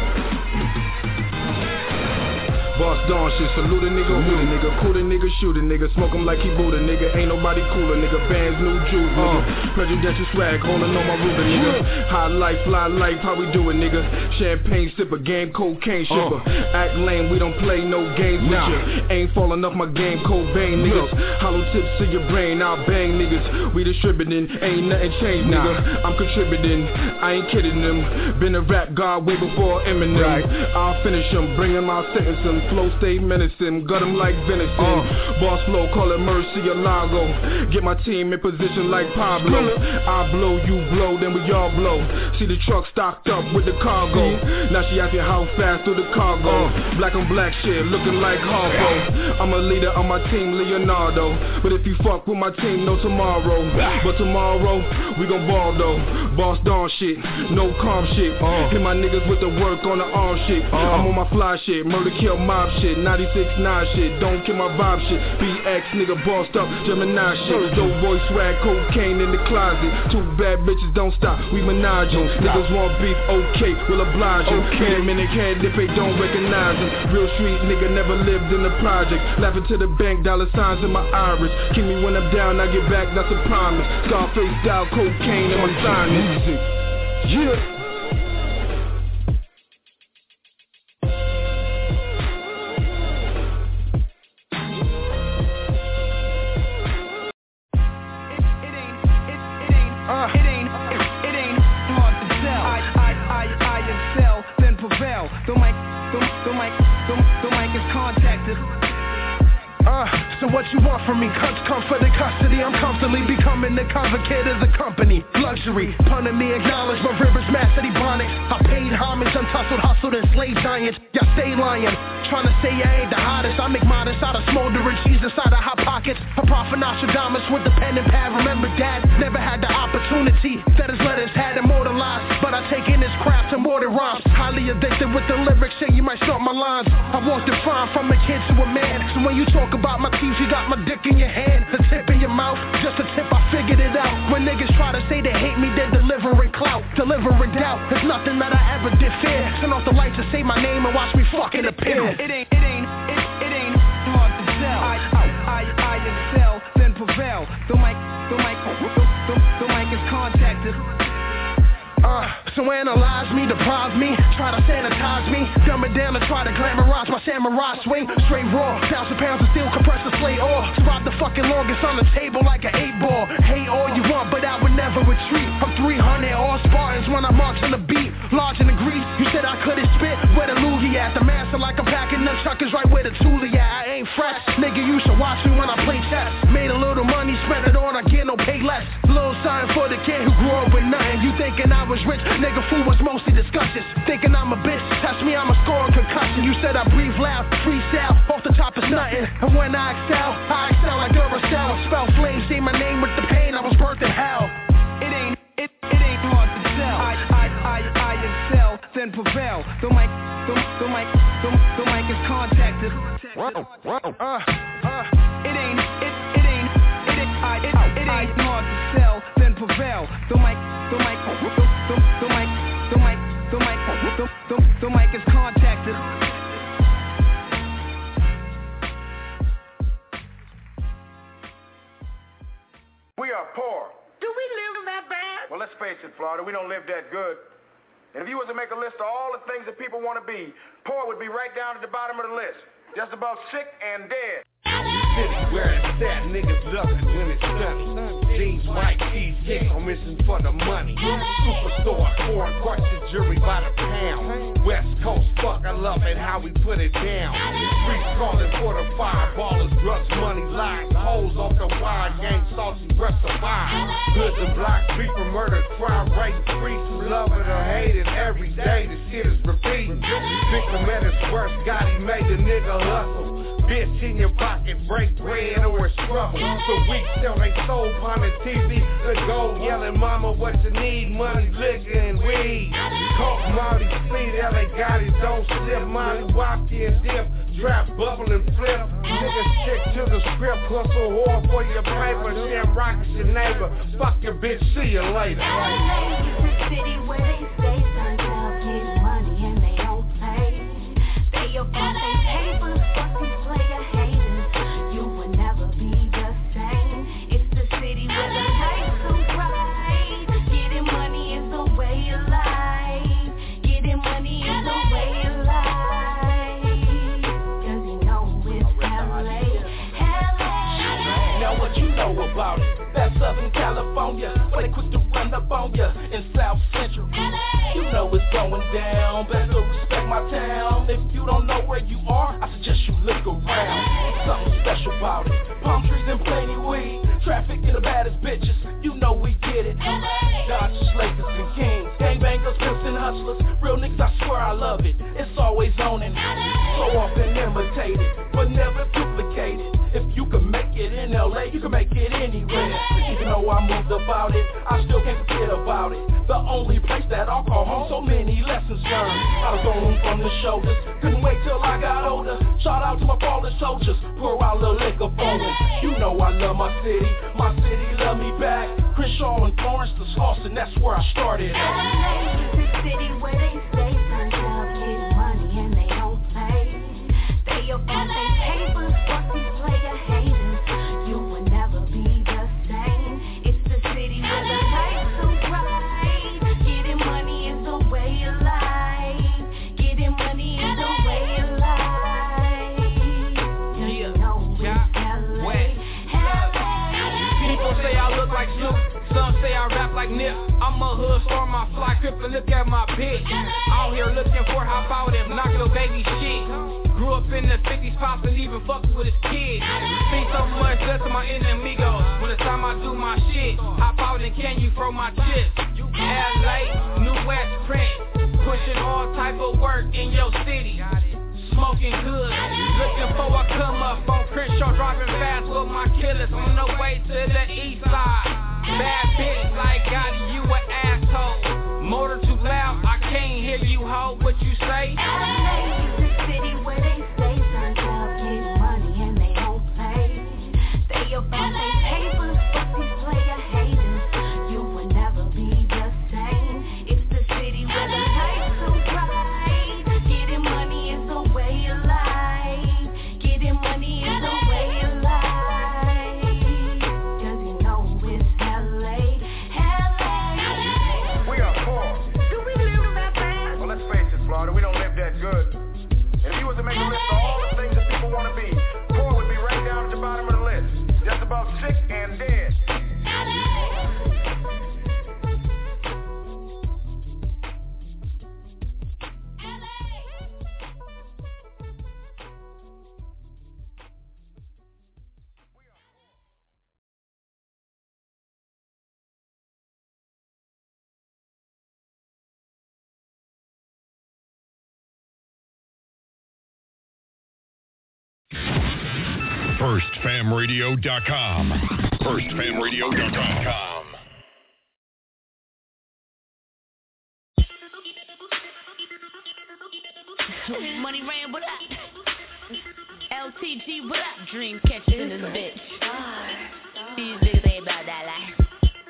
S3: Boss Dawn shit, salute a nigga, hoot a nigga, cool a nigga, shoot a nigga, smoke him like he Buddha, nigga, ain't nobody cooler, nigga, bands, new juice, nigga, uh. presidential swag, holding on my Ruger, nigga, high life, fly life, how we do it, nigga, champagne sipper, game cocaine shipper, uh. act lame, we don't play no games nah. with you, ain't falling off my game, Cobain, niggas, no. hollow tips to your brain, I'll bang, niggas, we distributing, ain't nothing changed, nigga, nah. I'm contributing, I ain't kidding them, been a rap god way before Eminem, right. I'll finish him, bring him, I'll sentence him, flow stay menacing, gut him like venison. Uh. Boss flow, call it Mercy or Lago. Get my team in position like Pablo. I blow, you blow, then we all blow. See the truck stocked up with the cargo. Now she asking how fast through the cargo. Uh. Black on black shit, looking like Harpo. I'm a leader on my team, Leonardo. But if you fuck with my team, no tomorrow. But tomorrow, we gon' ball though. Boss Dawn shit, no calm shit. Uh. Hit my niggas with the work on the arm shit. Uh. I'm on my fly shit, murder kill mob shit. ninety-six nine shit, don't kill my vibe shit. B X nigga bossed up, Gemini shit. Dope boy swag, cocaine in the closet. Two bad bitches don't stop, we menage em. Niggas want beef, okay, we'll oblige em. Okay. Them in the head if they don't recognize them. Real street nigga never lived in the project. Laughing to the bank, dollar signs in my iris. Keep me when I'm down, I get back, that's a promise. Scarface style, cocaine in my sinus. Yeah.
S19: Uh, it ain't, it, it ain't hard to tell. I, I, I, I excel, then prevail. The mic, the, the mic, the, the mic is contacted. Uh, so what you want from me? Cunts, comfort, and custody. I'm constantly becoming the convocate of the company. Luxury, punning me, acknowledge my rivers, mastered ebonics. I paid homage, untussled, hustled, and slave giants. Y'all stay lying, trying to say I ain't the hottest. I make modest out of smoldering cheese inside of hot pockets. A prophet Nostradamus with the pen and pad. Remember dad, never had the opportunity that his letters had immortalized. But I take in his craft to more than rhymes. Highly addicted with the lyrics, say you might start my lines. I walked the fine from a kid to a man. So when you talk about my teeth, you got my dick in your hand, a tip in your mouth, just a tip, I figured it out. When niggas try to say they hate me, they're delivering clout, delivering doubt. It's nothing that I ever did fear. Turn off the lights and say my name and watch me fucking appear. It ain't, it ain't, it, it ain't hard to tell. I, I, I, I excel, then prevail. The mic, the mic, the, the, the mic is contacted. Uh, so analyze me, deprive me, try to sanitize me, dumb it down and try to glamorize my samurai swing. Straight raw, thousand pounds of steel compressed to slay ore. Survive the fucking longest on the table like an eight ball. Hate all you want, but I would never retreat. I'm three hundred all Spartans when I march on the beat. Large in the grease, you said I couldn't spit. Where the loogie at? The master like I'm packing them chuckers right where the toolie at. I ain't fresh, nigga, you should watch me when I play chess. Made a little money, spent it on, I get no pay less. Little sign for the kid who grew up with nothing. You thinking I was rich, nigga, fool was mostly discussions. Thinking I'm a bitch, test me, I'm a scoring concussion. You said I breathe loud, freestyle, off the top is nothing. And when I excel, I excel like Duracell. I spell flame, say my name with the pain, I was birthed in hell. It ain't, it, it ain't hard to tell. I, I, I, I excel, then prevail. The mic, the, the mic, the, the mic is contacted. Whoa, whoa. Uh, uh, it ain't, it, it ain't, it ain't, I, it, it ain't hard to sell, then prevail. The mic, the mic, the, the, the mic, the mic, the mic, the, the, the mic is contacted.
S20: We are poor.
S19: Do we live that bad?
S20: Well, let's face it, Florida, we don't live that good. And if you was to make a list of all the things that people want to be, poor would be right down at the bottom of the list. Just about sick and dead.
S21: City where it's at, niggas love it when it's sunny. Jeans, white tees, six on mission for the money. Superstore, foreign questions, jury by the pound. West Coast, fuck, I love it how we put it down. Streets calling for the fireballers, drugs, money, lies, hoes off the wire, gang, saucy, breath of fire. Hoods and blocks, beef and murder, crime rate, streets who love it or hate it every day. The shit is repeating. Victim at his worst, God, he made the nigga hustle. Bitch in your pocket, break bread or it's trouble. So we sell they soul on the T V. The gold yelling, mama, what you need? Money, liquor, and weed. Coke, Molly, speed, L A got it, don't sip. Molly, walk and dip. Trap, bubble, and flip. Niggas stick to the script. Hustle hard for your paper. Damn rockets your neighbor. Fuck your bitch, see you later.
S1: L A is the city where they stay turned out, get money and they don't play. They up on their papers, fuck these player haters. You will never be the same. It's the city where the lights so bright. Getting money is the way of life. Getting money is the way of life. Cause you know it's L A. L A.
S8: Now what you know about it? That's Southern California, where they quick to run up on ya. In South Central, you know it's going down. Better respect my town. If you don't know where you are, I suggest you look around. Something special about it. Palm trees and plenty weed. Traffic and the baddest bitches. You know we get it. Dodgers, Lakers, and Kings. Gangbangers, pimps, and hustlers. Real niggas, I swear I love it. It's always on it. So often imitated, but never duplicated. If you can make it in L A, you can make it anywhere. Even though I moved about it, I still can't forget about it. The only place that I'll call home, so many lessons learned. I was on from the shoulders, couldn't wait till I got older. Shout out to my fallen soldiers, pour out a little liquor for them. You know I love my city, my city love me back. Crenshaw and Florence to Slauson, that's where I started at.
S1: L A is the city where they stay turned out, get money and they don't play. They up on their papers, fuck these player haters. You will never be the same. It's the city where the lights so bright. Getting money is the way of life. Getting money is the way of life. You know it's L A.
S8: People say I look like Snoop, some say I rap like Nip. I'm a hood star, my fly crip, and look at my bitch. Out here looking for how about him, knock little baby shit. Grew up in the fifties, pops and even fucked with his kids. See so much less to my enemigos. When it's time I do my shit, hop out and can you throw my chips? L A, New West print, pushing all type of work in your city. Smoking good, looking for a come up on Crenshaw, driving fast with my killers on the way to the east side. Bad bitch like Gotti, you an asshole. Motor too loud, I can't hear you, ho. What you say?
S1: L A is the city where they stay turned out, get money and they don't play. They up on their papers, fuck these player haters. You will never be the same. It's the city where the lights so bright. Getting money is the way of life. Getting money is the way of life. Cause you know it's L A. L A.
S20: We are poor.
S1: Do we live that bad?
S20: Well, let's face it, Florida, we don't live that good. And if you was to make a list of all the things that people want to be, poor would be right down at the bottom of the list. Just about sick and dead.
S22: first fam radio dot com. first fam radio dot com.
S18: Money Rain, what up? L T G, what up? Dream catcher in this bitch. These niggas ain't about that life.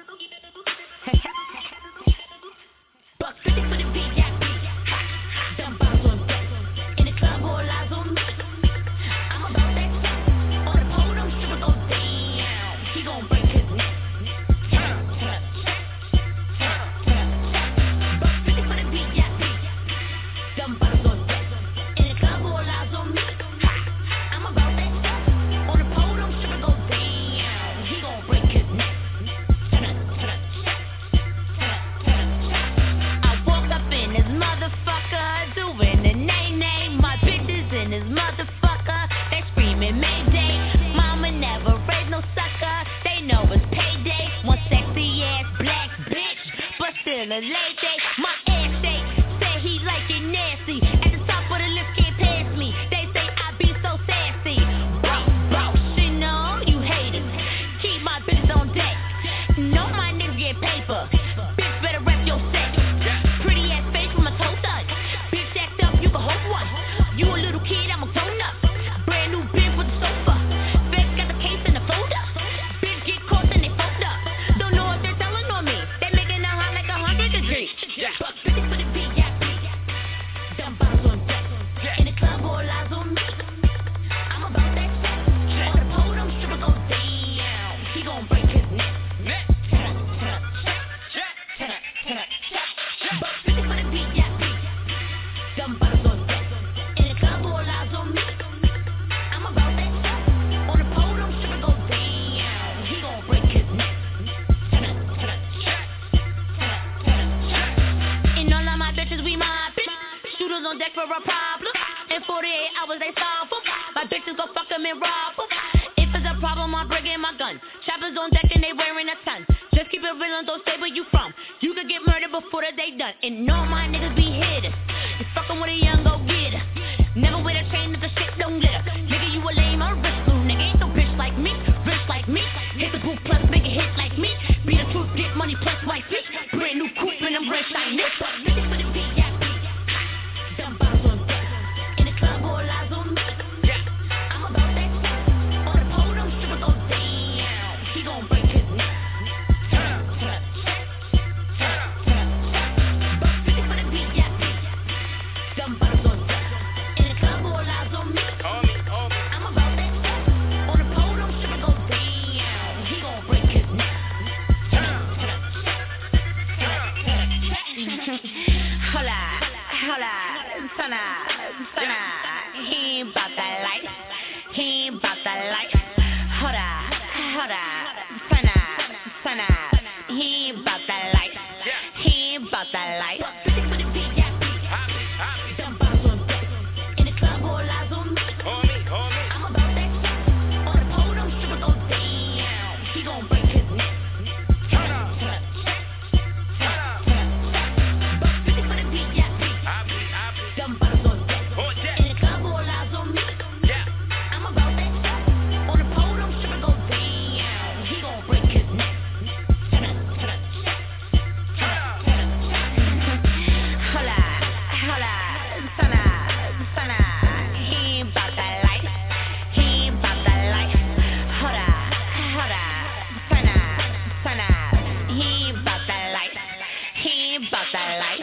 S18: Buck fifty for the beat, yeah, beat. Dumb bottles on deck. In the club, all eyes on me. I'm about that check. On the podium, stripper go down. He gon' break his neck. Buck fifty for the beat, yeah, beat. Dumb bottles on deck. In the club, all eyes on me. I'm about that check. On the podium, stripper go down. He gon' break his neck. I woke up in this motherfucker, doing the nay-nay. My bitches in this motherfucker, they screaming Mayday. Mama never raised no sucker, they know it's payday. One sexy ass black bitch, but still a lady. My ass say, say he like it nasty. At the top of the list can't pass me. They say I be so sassy. Bow, bow, shit no, you haters. Keep my bitches on deck. Know my niggas get paper. Bitch better rep your set. Pretty ass face with my toe touch. Bitch act up, you can hold one. You a little kid, I'm a grown up.
S2: come and rob. If it's a problem, I'm bringing my gun. Choppers on deck and they wearing a ton. Just keep it real and don't say where you from. You could get murdered before the day done. And all my niggas be hidden. You fucking with a young go get it. Never wear a chain if the shit don't glitter. Nigga, you a lame or rich blue nigga. Ain't no bitch like me, rich like me. Hit the booth plus make a hit like me. Be the truth, get money plus white bitch. Brand new coupe and I'm rich like Nick. Niggas for the V I P. Dumb bottles on deck. In the club, all eyes on me. I'm about that shit. On the pole, them strippers go down. He gon' break his neck. Dumb bottles on deck. In the club, all eyes on me. I'm about that shit. On the pole, them strippers go down. He gon' break his neck. Hola, hola, sana, sana. He ain't bout that life. He ain't bout that life. Hola, hola, sana, sana. He ain't bout that life. He ain't bout that life. Dumb bottles on deck. In the club, all eyes on me. I'm about that shit. On the pole, them strippers go down. He gon' break his neck. Dumb bottles on deck. In the club, all eyes on me. I'm about that shit. On the pole, them strippers go down. He gon' break his neck. Hola, hola, sana, sana. He ain't bout that life. He ain't bout that life. Hola, hola, sana, sana. He ain't bout that life. He ain't bout that life.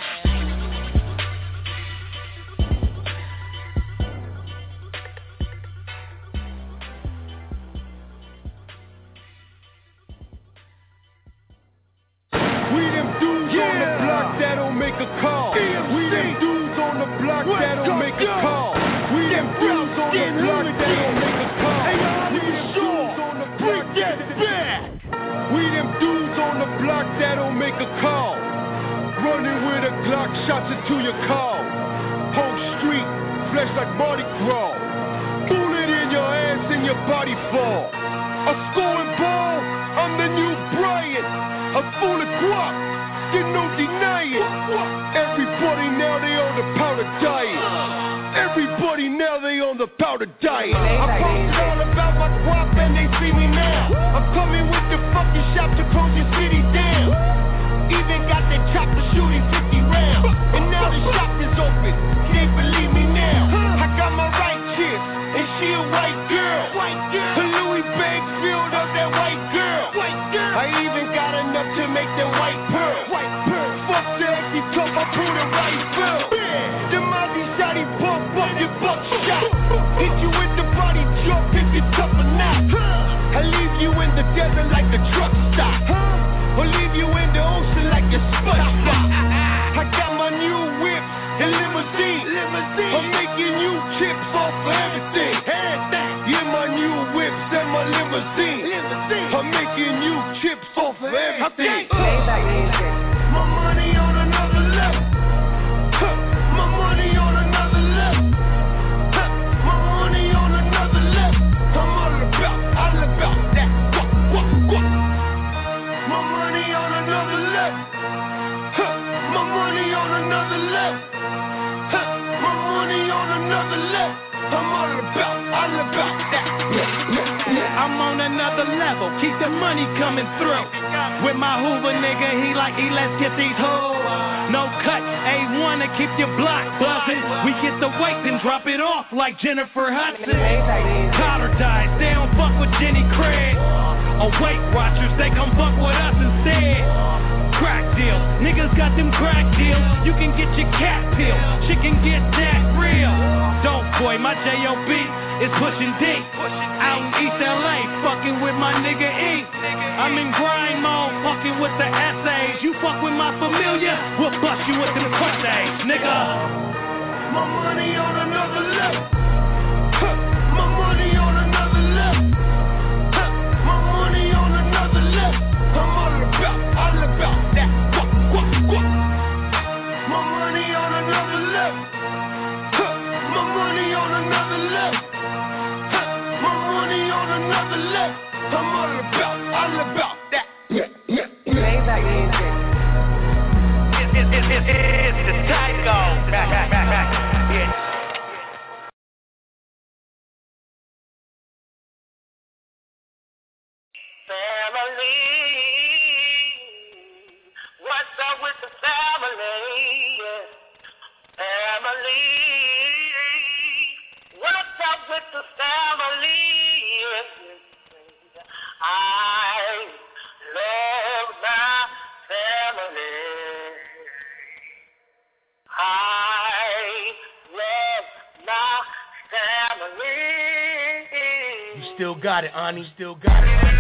S21: We them dudes on the block that don't make a call. We them dudes on the block that don't make a call. We them dudes on the block that don't make a call. We them dudes on the block that back. We them dudes on the block that don't make a call. Running with a Glock, shots into your car. Whole street, flesh like Mardi Gras. Bullet in your ass and your body fall. A scoring ball, I'm the new Bryant. A full of guap, you no deny it. Everybody now they on the powder diet. Everybody now they on the powder diet. I posted all about my guap and they see me now. I'm coming with the fucking shop to close your city down. Even got that chopper shooting fifty rounds. And now the shop is open, can't believe me now. I got my right chick, and she a white girl. Her Louis bag filled up that white girl. I even got enough to make that white pearl. Fuck the empty cup, I pull the right bill. The Monty shotty bump up your buckshot. Hit you with the body jump if you're tough or not. I leave you in the desert like the truck stop. Or leave you in the ocean like a SpongeBob. I got my new whip and limousine. I'm making you chips off of everything. Yeah, my new whips and my limousine. I'm making you chips off of everything. My money on another level. My money on another level. My money on another level. I'm all about, all about that. What, what, what? My money on another level. My money on another level. My money on another level. I'm all about, all about that.
S4: I'm on another level, keep the money coming through. With my Hoover nigga, he like, he let's get these hoes. No cut, A one to keep your block buzzing. We get the weight and drop it off like Jennifer Hudson. Powder dies, they don't fuck with Jenny Craig. Or Weight Watchers, they come fuck with us instead. Crack deal, niggas got them crack deals. You can get your cat pill, she can get that real. Dope boy, my J O B is pushing D. Out in East L A, fucking with my nigga E. I'm in grind mode, fucking with the essays. You fuck with my familiar, we'll bust you with them pussies, nigga.
S21: My money on another level. My money on another level. My money on another level. I'm all about, all about that. What, what, what? My money on another level. My money on another level. My look, I'm all about, all about that.
S5: Maybach music.
S21: It's, it's, it's, it's, it's the Tyco. Back, back, back, back. Yeah.
S7: Family, what's up with the family? Family, what's up with the family? I love my family. I love my family.
S21: You still got it, Ani. Still got it, Ani.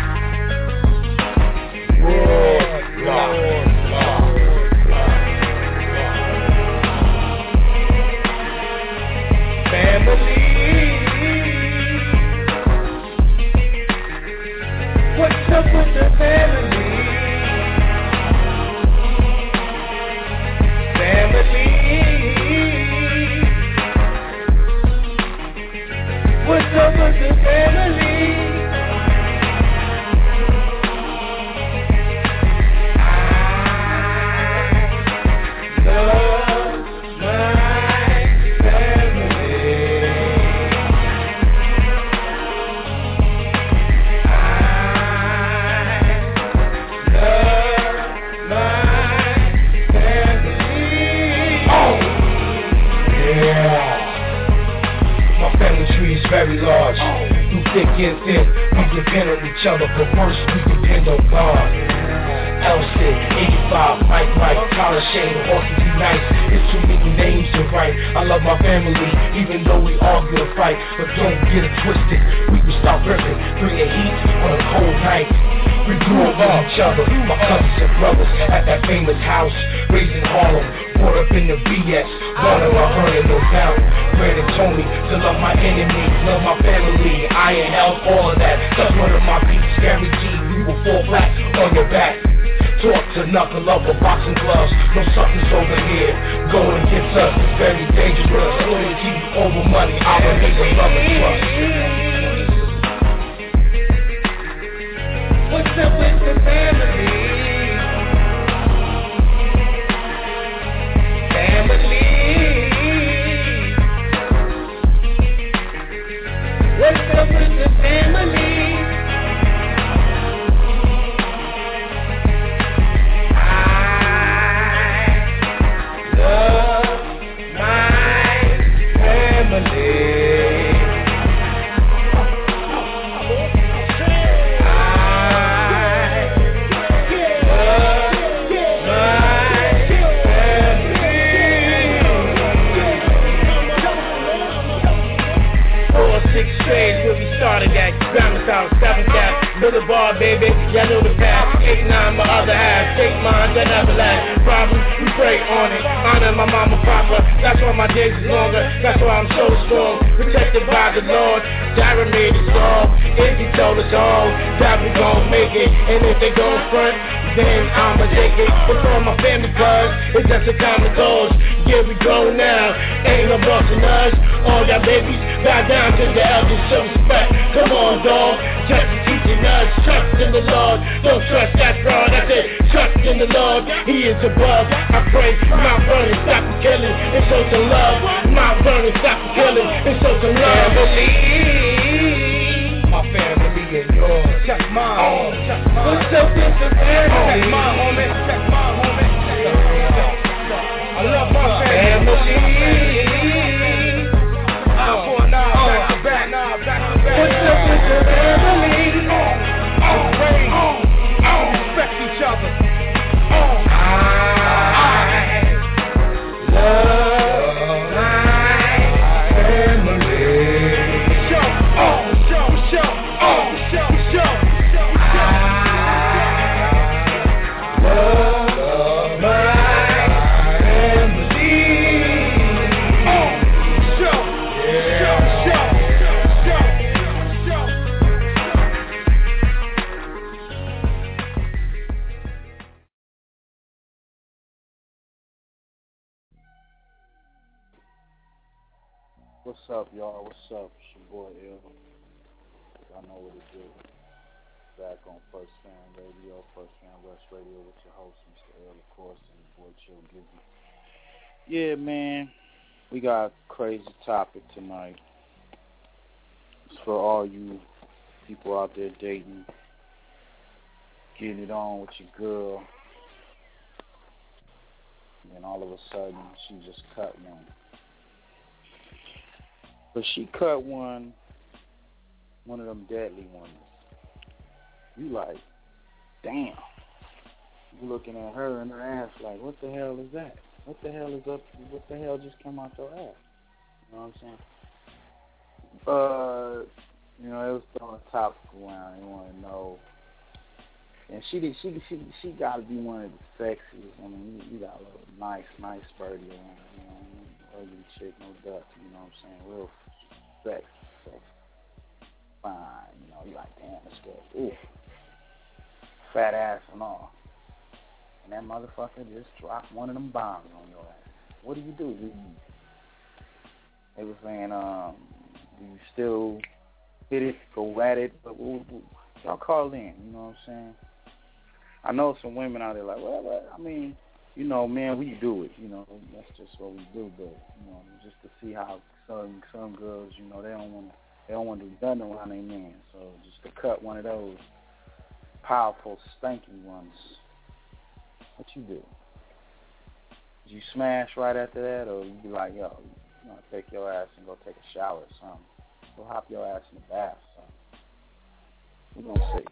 S21: Lord, Lord, Lord. Family, what's up with the family? Family, what's up with the family? I love my very large, through thick and thin, we depend on each other, but first we depend on God. Elson, eighty-five, Mike, Mike, Tyler, Shane, Horses, he nice. It's too many names to write. I love my family, even though we argue and fight. But don't get it twisted, we can stop ripping, bringing heat on a cold night. We grew up with each other, my cousins and brothers, at that famous house, raised in Harlem, brought up in the B S, born in my burning, no doubt. Brandon told me to love my enemies, love my family, iron health, all of that. That's one of my beats, Gary G, we will fall flat on your back. Talk to knuckle up with boxing gloves, no something's over here. Going against us is very dangerous. Loyalty over money, our neighbor, love and trust. What's up with the family? Family. What's up with the family? I love my family. Where we started at, Grammar South, seventh Ave, Little Bar, baby, y'all know the path, eight nine, my other half, take mine, that never last, problems, we pray on it, honor my mama, papa, that's why my days is longer, that's why I'm so strong, protected by the Lord, Jireh made us all, if he told us all, that we gon' make it, and if they gon' front, then I'ma take it, it's all my family, cuz, it's just a common cause, yeah, we grown now, ain't no bossing us, all y'all babies, bow down to the elders, show respect, come on, dog, just teaching us, trust in the Lord, don't trust that fraud, I said, trust in the Lord, he is above, I pray, Mount Vernon, stop the killing, and show some love, Mount Vernon, stop the killing, and show some love, believe, my family and yours, check mine, oh, check mine, what's up with the family, check mine, homie, check mine, homie, I love my family, oh, now, back to back, now, back to back, what's up with the family, oh, oh, praise, oh, oh, respect each other, oh, I love my family, show, oh, show, show, oh, show, show, I love my family, oh, show, show, show, show, show.
S16: What's up, y'all? What's up? It's your boy, Ill.
S6: Y'all know what it is. Back on First Fam Radio, First Fam West Radio with your host, Mister L, of course, and your boy Chill Gizzy. Yeah, man, we got a crazy topic tonight. It's for all you people out there dating, getting it on with your girl, and all of a sudden she just cut one. But she cut one, one of them deadly ones. You like, damn. You looking at her and her ass like, what the hell is that? What the hell is up? What the hell just came out your ass? You know what I'm saying? Uh, you know, it was throwing a topic around. You want to know. And she did. She she she got to be one of the sexiest. I mean, you, you got a little nice, nice birdie around. You know, ugly chick, no duck. You know what I'm saying? Real sexy, sexy, fine. You know, you like, damn, this girl, ooh, fat ass and all. And that motherfucker just dropped one of them bombs on your ass. What do you do? You, they were saying, um, do you still hit it, go at it? But ooh, ooh. Y'all call in, you know what I'm saying? I know some women out there like, well, well, I mean, you know, man, we do it, you know, that's just what we do. But you know, just to see how some some girls, you know, they don't want to, they don't want to do nothing around their man. So just to cut one of those powerful, stanky ones. What you do? Did you smash right after that, or you be like, yo, you know, take your ass and go take a shower or something? Go hop your ass in the bath or something. We're gonna see.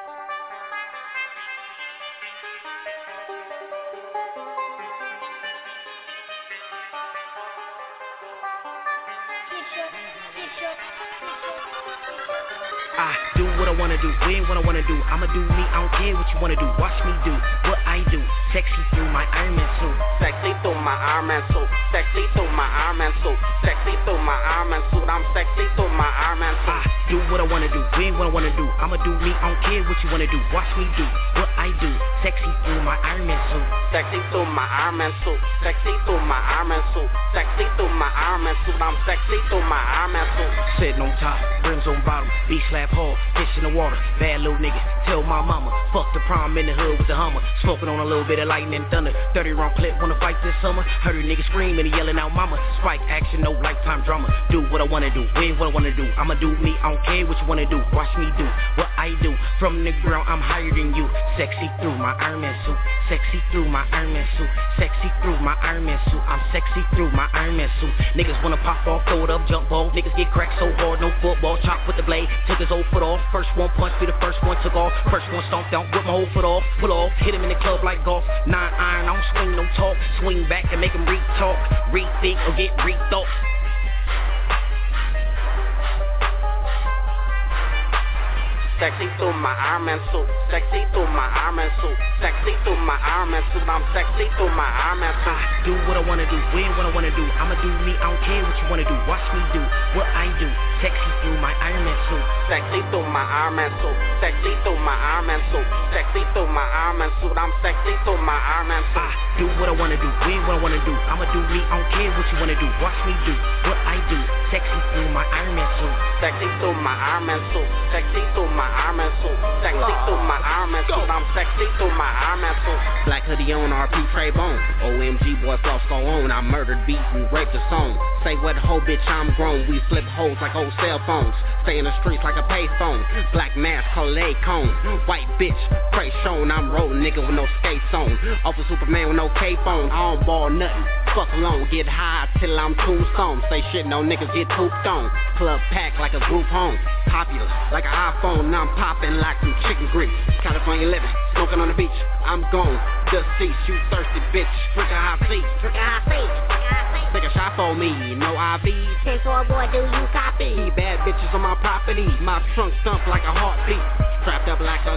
S9: I do what I wanna do, when what I wanna do. I'ma do me, I don't care what you wanna do. Watch me do what I do. Sexy through my Iron Man suit.
S23: Sexy through my Iron Man suit. Sexy through my Iron Man suit. Sexy through my Iron Man suit. I'm sexy through my Iron Man suit.
S9: I do what I wanna do, when what I wanna do. I'ma do me, I don't care what you wanna do. Watch me do what I do. Sexy through my Iron Man suit.
S23: Sexy through my Iron Man suit. Sexy through my Iron Man suit. Sexy through my Iron Man suit. I'm sexy through my Iron Man suit.
S9: Sitting on top, brims on bottom, beat slap hard, fish in the water, bad little nigga. Tell my mama, fuck the prom in the hood with the Hummer, smoking on a little bit of lightning and thunder. thirty round clip, wanna fight this summer. Heard a nigga screaming and yelling out mama. Spike action, no lifetime drama. Do what I wanna do, when what I wanna do. I'ma do me, I don't care what you wanna do. Watch me do what I do. From the ground, I'm higher than you. Sexy through my Iron Man suit. Sexy through my Iron Man suit. Sexy through my Iron Man suit. I'm sexy through my Iron Man suit. Niggas wanna pop off, throw it up, jump ball. Niggas get cracked so hard, no football. Chop with the blade, took his old foot off. First one punch, be the first one took off. First one stomped out, whip my whole foot off. Pull off, hit him in the club like golf. Nine iron, I don't swing, no talk. Swing back and make him re-talk. Rethink or get rethought.
S23: Sexy through my Iron Man suit. Sexy through my Iron Man suit. Sexy through my Iron Man suit. I'm sexy through my Iron Man suit.
S9: I do what I wanna do, when what I wanna do. I'ma do me, I don't care what you wanna do. Watch me do what I do. Sexy through my Iron Man suit.
S23: Sexy through my Iron Man suit. Sexy through my Iron Man suit. Sexy through my Iron Man suit. I'm sexy through my Iron Man suit.
S9: I do what I wanna do, when what I wanna do. I'ma do me, I don't care what you wanna do. Watch me do what I do. Sexy through my Iron Man suit.
S23: Sexy through my Iron Man suit. Sexy through my Iron Man suit. Sexy through my Iron Man suit. I'm sexy through my Iron Man suit.
S24: Black hoodie on, R P Trey Bone. O M G boys lost go on. I murdered beats and raped the song. Say what hoe bitch, I'm grown. We flip hoes like old cell phones. Stay in the streets like a payphone. Black mask, Collet cone. White bitch, Cray shown. I'm rolling nigga with no skates on. Off a Superman with no cape on. I don't ball nothing. Fuck alone, get high till I'm tombstone. Say shit, no niggas get pooped on. Club packed like a group home. Popular like an iPhone. Now I'm popping like some chicken grease. California living, smoking on the beach. I'm gone, deceased. You thirsty bitch. Drink a high seat.
S25: Drink a high seat.
S24: Take a shot for me, no I Vs.
S25: ten four boy, do you copy?
S24: Bad bitches on my property. My trunk stump like a heartbeat. Strapped up like a car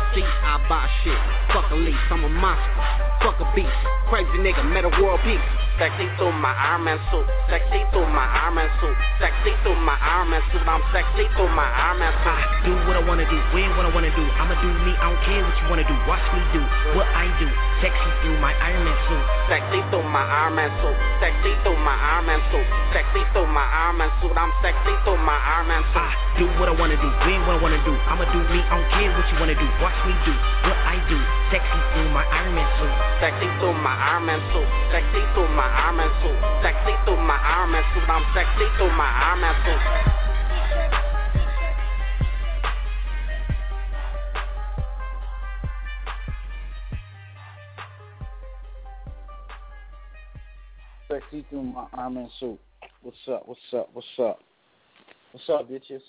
S24: seat, I buy shit. Fuck a lease, I'm a monster. Fuck a beast, crazy nigga, met a world peace. Sexy through my Iron Man suit, sexy through my Iron Man suit, sexy through my Iron Man suit. I'm sexy through my Iron Man suit. I do what I wanna do, when what I wanna do. I'ma do me, I don't care what you wanna do. Watch me do what I do. Sexy through my Iron Man suit, sexy through my Iron Man suit, sexy through my Iron Man suit, sexy through my Iron Man suit. I'm sexy through my Iron Man suit. I do what I wanna do, when what I wanna do. I'ma do me, I don't care what you wanna do. Watch me do what I do. Sexy through my Iron Man suit, sexy through my Iron Man suit, sexy through my Iron Man suit, sexy through my Iron Man suit. I'm sexy through my Iron Man suit.
S6: Sexy through my Iron Man suit. What's up? What's up? What's up? What's up, bitches?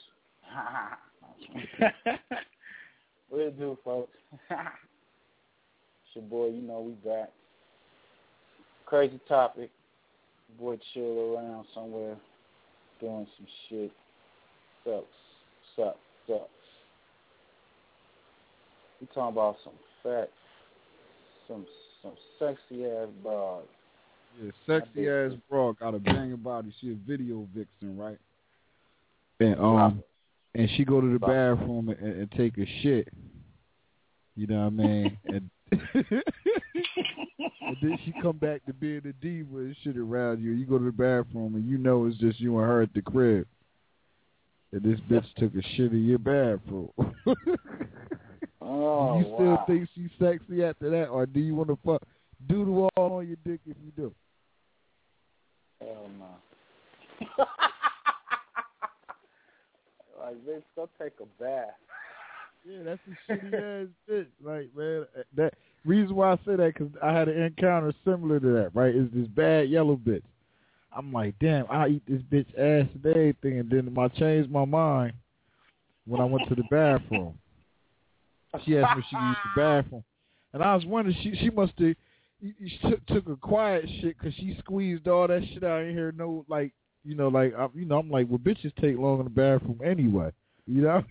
S6: What it do, folks? It's your boy, you know we back. Crazy topic. Boy chill around somewhere doing some shit. What's up? What's up? What's up? We talking about some fat, some some sexy ass broad.
S10: Yeah, sexy ass broad got a banging body. She a video vixen, right? And um, and she go to the bathroom and, and take a shit. You know what I mean? And, and then she come back to being a diva and shit around you. You go to the bathroom and you know it's just you and her at the crib. And this bitch took a shit in your bathroom.
S6: Oh,
S10: do you still
S6: wow.
S10: think she's sexy after that, or do you want to fuck doodle all on your dick if you do?
S6: Hell no. Like, bitch, go take a bath.
S10: Yeah, that's a shitty ass bitch. Like, man, that reason why I say that because I had an encounter similar to that. Right, is this bad yellow bitch? I'm like, damn, I eat this bitch ass and everything, and then I changed my mind when I went to the bathroom. She asked me if she could use the bathroom, and I was wondering she she must have took took a quiet shit because she squeezed all that shit out. I ain't hear no like you know like I, you know I'm like, well, bitches take long in the bathroom anyway. You know.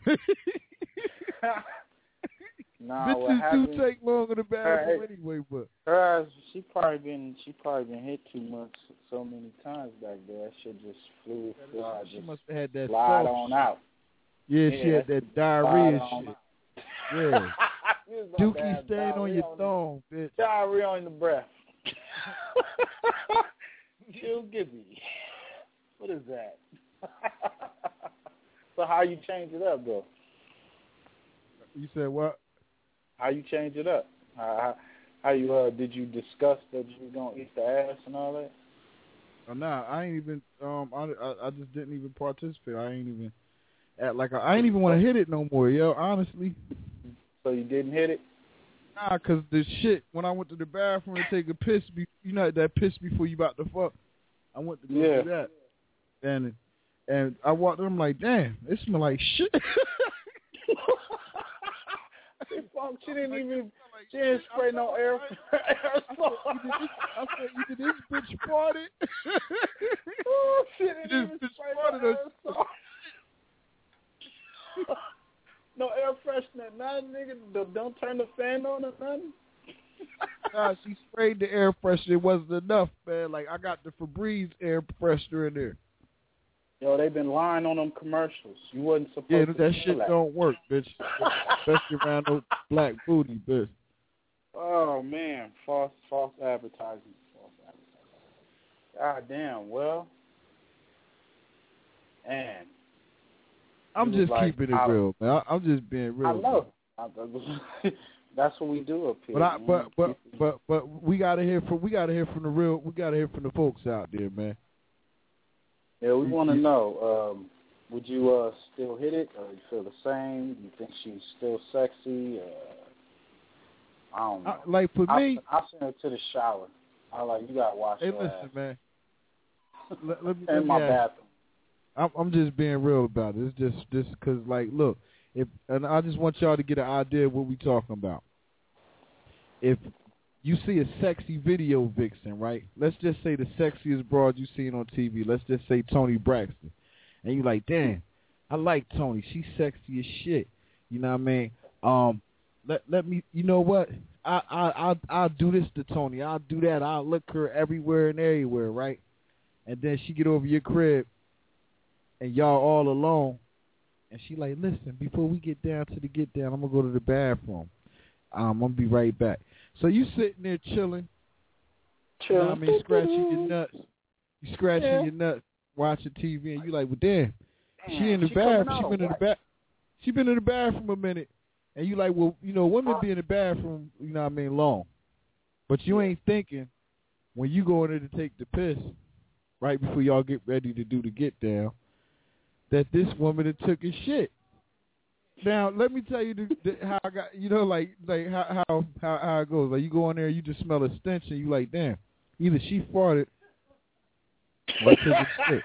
S6: Nah,
S10: bitches do take long in the bathroom her, anyway, but
S6: her she probably been she probably been hit too much so many times back there. That shit just flew fly,
S10: she
S6: just
S10: must have had that
S6: slide on out.
S10: Yeah,
S6: yeah,
S10: she had that diarrhea shit.
S6: Out.
S10: Yeah. Dookie staying on your thumb, bitch.
S6: Diarrhea on the breath. You give me. What is that? So how you change it up, though?
S10: You said what?
S6: How you change it up? How, how you uh? Did you discuss that you was gonna eat the ass and all that?
S10: Oh, nah, I ain't even. Um, I, I I just didn't even participate. I ain't even act like I, I ain't even want to hit it no more, yo. Honestly.
S6: So you didn't hit it?
S10: Nah, cause the shit when I went to the bathroom to take a piss, be, you know that piss before you about to fuck. I went to go
S6: yeah.
S10: do that, and and I walked in, I'm like, damn, it smell like shit.
S6: She didn't even, she didn't spray no air. aerosol.
S10: I said, either this bitch farted.
S6: Oh, she didn't even spray no aerosol. No air freshener, nothing, nigga. Don't turn the fan on or nothing.
S10: Nah, she sprayed the air freshener. It wasn't enough, man. Like, I got the Febreze air freshener in there.
S6: Yo, they've been lying on them commercials. You wasn't supposed
S10: yeah,
S6: to.
S10: Yeah, that shit
S6: that.
S10: don't work, bitch. Especially around those black booty, bitch.
S6: Oh man, false, false advertising, false advertising. God damn. Well, and
S10: I'm just like, keeping it I, real, man. I, I'm just being real.
S6: I know. I, that's what we do up here.
S10: But I, but but but but we gotta hear from we gotta hear from the real. We gotta hear from the folks out there, man.
S6: Yeah, we want to know, um, would you uh, still hit it, or you feel the same? Do you think she's still sexy? Uh, I don't know.
S10: I, like, for
S6: I'll,
S10: me...
S6: I'll send her to the shower. I like, you got to wash
S10: hey,
S6: your
S10: listen,
S6: ass.
S10: man. Let, let me,
S6: In
S10: let me
S6: my
S10: ask,
S6: bathroom.
S10: I'm, I'm just being real about it. It's just just because, like, look, if and I just want y'all to get an idea of what we talking about. If you see a sexy video vixen, right? Let's just say the sexiest broad you seen on T V. Let's just say Toni Braxton. And you like, damn, I like Toni. She's sexy as shit. You know what I mean? Um, let let me. You know what? I I I'll, I'll do this to Tony. I'll do that. I'll look her everywhere and everywhere, right? And then she get over your crib, and y'all all alone, and she like, listen, before we get down to the get down, I'm gonna go to the bathroom. Um, I'm gonna be right back. So you sitting there chilling,
S6: chilling.
S10: You know what I mean, scratching your nuts. You scratching
S6: Yeah.
S10: your nuts, watching T V, and you like, well, damn,
S6: Damn,
S10: she in the
S6: she coming
S10: bathroom. She
S6: out,
S10: been in the
S6: right?
S10: bath. She been in the bathroom a minute, and you like, well, you know, women be in the bathroom, you know what I mean, long, but you ain't thinking when you go in there to take the piss, right before y'all get ready to do the get down, that this woman had took a shit. Now, let me tell you the, the, how I got, you know, like like how, how how how it goes. Like you go in there, you just smell a stench, and you like, damn, either she farted or took a shit.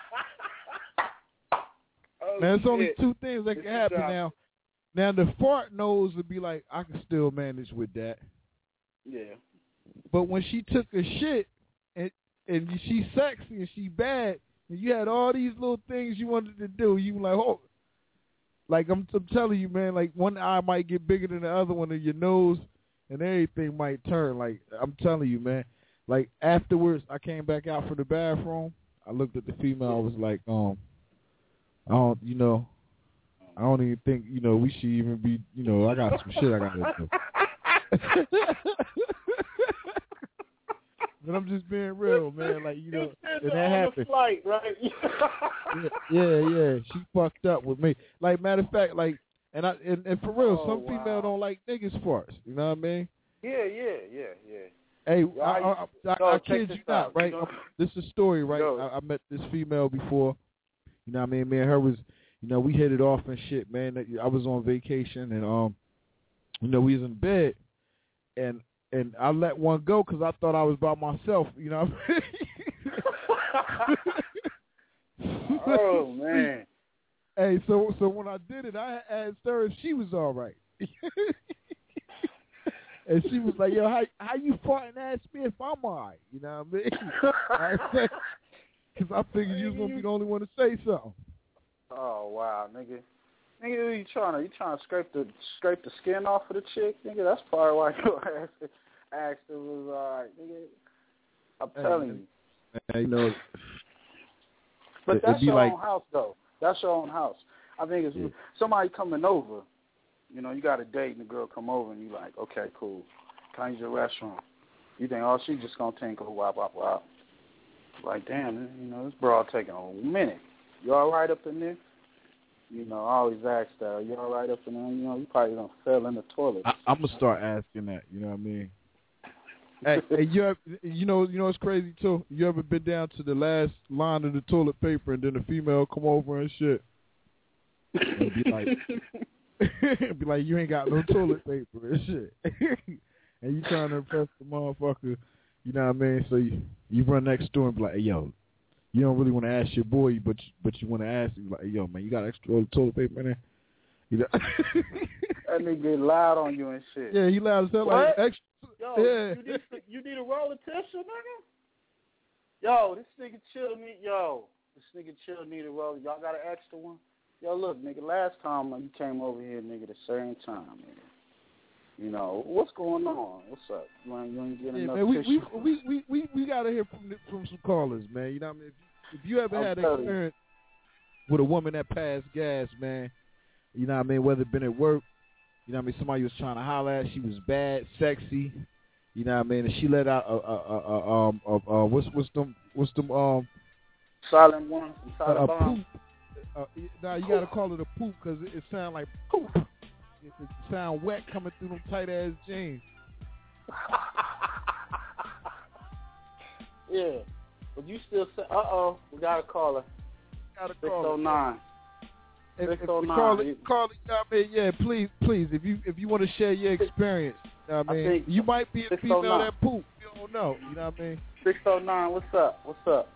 S6: Oh,
S10: Now, it's only
S6: shit.
S10: two things that can
S6: This is
S10: happen
S6: how-
S10: now. Now, the fart nose would be like, I can still manage with that.
S6: Yeah.
S10: But when she took a shit, and and she's sexy and she bad, and you had all these little things you wanted to do, you were like, oh, like I'm, I'm telling you, man, like one eye might get bigger than the other one, and your nose and everything might turn. Like I'm telling you, man. Like afterwards, I came back out for the bathroom. I looked at the female. I was like, um, I don't, you know, I don't even think, you know, we should even be, you know, I got some shit I gotta do. But I'm just being real, man. Like, you know, and that
S6: on
S10: happened.
S6: the flight, right?
S10: yeah, yeah, yeah. She fucked up with me. Like, matter of fact, like, and I and, and for real,
S6: Oh,
S10: some
S6: wow.
S10: female don't like niggas farts. You know what I mean?
S6: Yeah, yeah, yeah, yeah.
S10: Hey,
S6: Yo,
S10: I, I, I,
S6: yo,
S10: I
S6: check
S10: kid
S6: this
S10: you not,
S6: out.
S10: right?
S6: You know-
S10: This is a story, right?
S6: Yo.
S10: I, I met this female before. You know what I mean? Me and her was, you know, we hit it off and shit, man. I was on vacation, and, um, you know, we was in bed, and and I let one go because I thought I was by myself, you know what I mean?
S6: Oh, man.
S10: Hey, so so when I did it, I asked her if she was all right. And she was like, yo, how how you farting ask me if I'm all right? You know what I mean? Because I figured you was going to be the only one to say something.
S6: Oh, wow, nigga. Nigga, you trying to you trying to scrape the scrape the skin off of the chick, nigga? That's probably why you asked asked if it was all right, nigga. I'm
S10: Hey,
S6: telling
S10: man.
S6: you.
S10: Hey, you know,
S6: But
S10: it'd
S6: that's
S10: be
S6: your
S10: like-
S6: own house, though. That's your own house. I think it's
S10: Yeah.
S6: somebody coming over. You know, you got a date and the girl come over and you like, okay, cool. Can I use your restroom? You think, oh, she's just gonna tinkle, wop, wop, wop. Like, damn, you know, this broad taking a minute. You all right up in there? You know, I always ask that. Are you all right up in there? You know, you probably gonna fell in the toilet.
S10: I, I'm gonna start asking that. You know what I mean? Hey, hey, you ever, you know, you know what's crazy too? You ever been down to the last line of the toilet paper and then the female come over and shit, and be like, be like, you ain't got no toilet paper and shit, and you trying to impress the motherfucker. You know what I mean? So you, you run next door and be like, hey, yo, you don't really want to ask your boy, but you, but you want to ask him, like, hey, yo, man, you got extra toilet paper in there? You know?
S6: That nigga get loud on you and shit.
S10: Yeah, he loud as hell. Like,
S6: What?
S10: extra.
S6: Yo,
S10: Yeah.
S6: you need you need a roll of tissue, nigga? Yo, this nigga chill need yo, this nigga chill need a roll. Y'all got an extra one? Yo, look, nigga, last time you came over here, nigga, the same time, nigga. You know, what's going on? What's up? You ain't, you ain't getting
S10: Yeah,
S6: enough
S10: man, we,
S6: tissue?
S10: we, we, we, we, we got to hear from the, from some callers, man. You know what I mean? If, if you ever
S6: I'm
S10: had
S6: telling you.
S10: experience with a woman that passed gas, man, you know what I mean, whether it been at work, you know what I mean, somebody was trying to holler at, she was bad, sexy, you know what I mean, and she let out a, a, a, a um, a, a, what's, what's them, what's them, um,
S6: Silent one from
S10: a, a
S6: Taliban.
S10: poop. Uh, now you got to call it a poop because it, it sound like poop. It, it sound wet coming through them tight ass jeans.
S6: Yeah, but you still say, uh oh, we got a caller.
S10: Got a
S6: Six
S10: caller.
S6: oh nine.
S10: If, if
S6: six oh
S10: you
S6: nine.
S10: call it, call it, you know what I mean, yeah, please, please, if you if you want to share your experience, you know what I
S6: I
S10: mean,
S6: think
S10: you might be a
S6: six oh
S10: female
S6: nine.
S10: that poop, you don't know, you know what I mean.
S6: Six oh nine. What's up? What's up?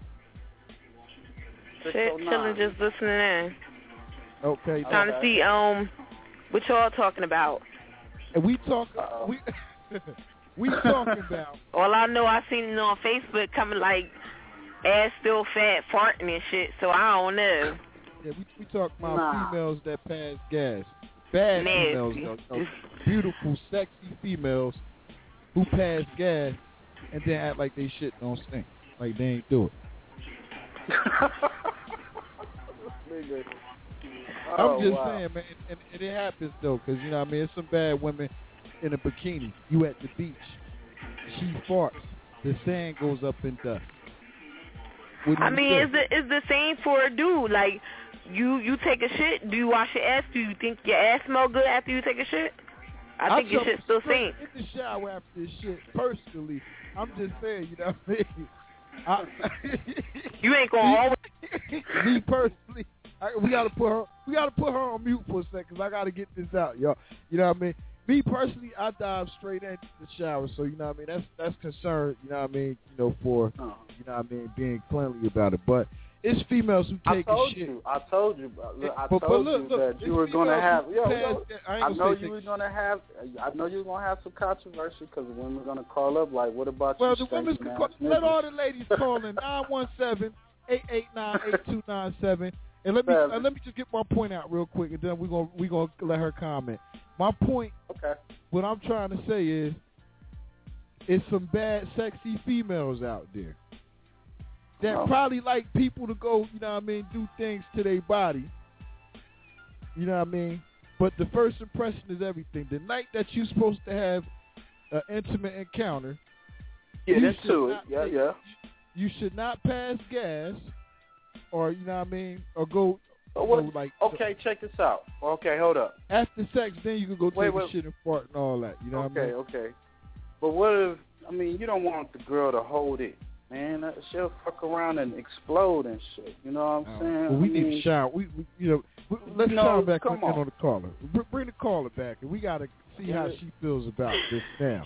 S11: Shit, chilling, just listening in.
S10: Okay.
S11: Trying to see um what y'all talking about.
S10: And we talk, we we talking about.
S11: All I know, I seen it on Facebook coming like ass still fat, farting and shit. So I don't know.
S10: Yeah, we we talk about
S11: Nah.
S10: females that pass gas. bad
S11: Nasty.
S10: females, though, though. Beautiful, sexy females who pass gas and then act like they shit don't stink, like they ain't do it.
S6: Oh,
S10: I'm just
S6: wow.
S10: saying, man, and, and it happens though, because you know what I mean. There's some bad women in a bikini. You at the beach, she farts, the sand goes up in dust. What do
S11: I
S10: you
S11: mean,
S10: say?
S11: it's the it's the same for a dude. Like, you you take a shit. Do you wash your ass? Do you think your ass smell good after you take a shit? I think your shit still stink.
S10: In the shower after this shit. Personally, I'm just saying, you know what I mean. I,
S11: you ain't gonna always.
S10: Me personally, I, we gotta put her. We gotta put her on mute for a second, cause I gotta get this out, y'all. You know what I mean. Me personally, I dive straight into the shower, so you know what I mean. That's that's concerned, you know what I mean. You know, for you know what I mean, being cleanly about it. But it's females who take
S6: I told
S10: a shit.
S6: you. I told you. Look, I
S10: but,
S6: told
S10: but look,
S6: you
S10: look,
S6: that you were gonna have. Yo, yo,
S10: I,
S6: I know you were gonna have. I know you were gonna have some controversy because women are gonna call up like, "What about
S10: well,
S6: you?"
S10: Well, the women can call. Let all the ladies call in nine one seven, eight eight nine, eight two nine seven. And let me uh, let me just get my point out real quick, and then we're gonna we gonna let her comment. My point.
S6: Okay.
S10: What I'm trying to say is, it's some bad, sexy females out there that
S6: oh.
S10: probably like people to go, you know what I mean, do things to their body. You know what I mean? But the first impression is everything. The night that you're supposed to have an intimate encounter,
S6: get into it. Yeah,
S10: take,
S6: yeah.
S10: You should not pass gas, or you know what I mean, or go.
S6: So what,
S10: go like
S6: okay, so, check this out. Okay, hold up.
S10: After sex, then you can go
S6: wait,
S10: take
S6: wait.
S10: a shit and fart and all that. You know
S6: okay,
S10: what I mean?
S6: Okay, okay. But what if, I mean, you don't want the girl to hold it, man. She'll fuck around and explode and shit. You know what I'm
S10: oh,
S6: saying?
S10: Well, we
S6: I
S10: need
S6: mean,
S10: to shine. We, we, you know, we, let's
S6: no,
S10: shine back
S6: come
S10: in
S6: on.
S10: on the caller. Br- bring the caller back, and we got to see how she feels about this now.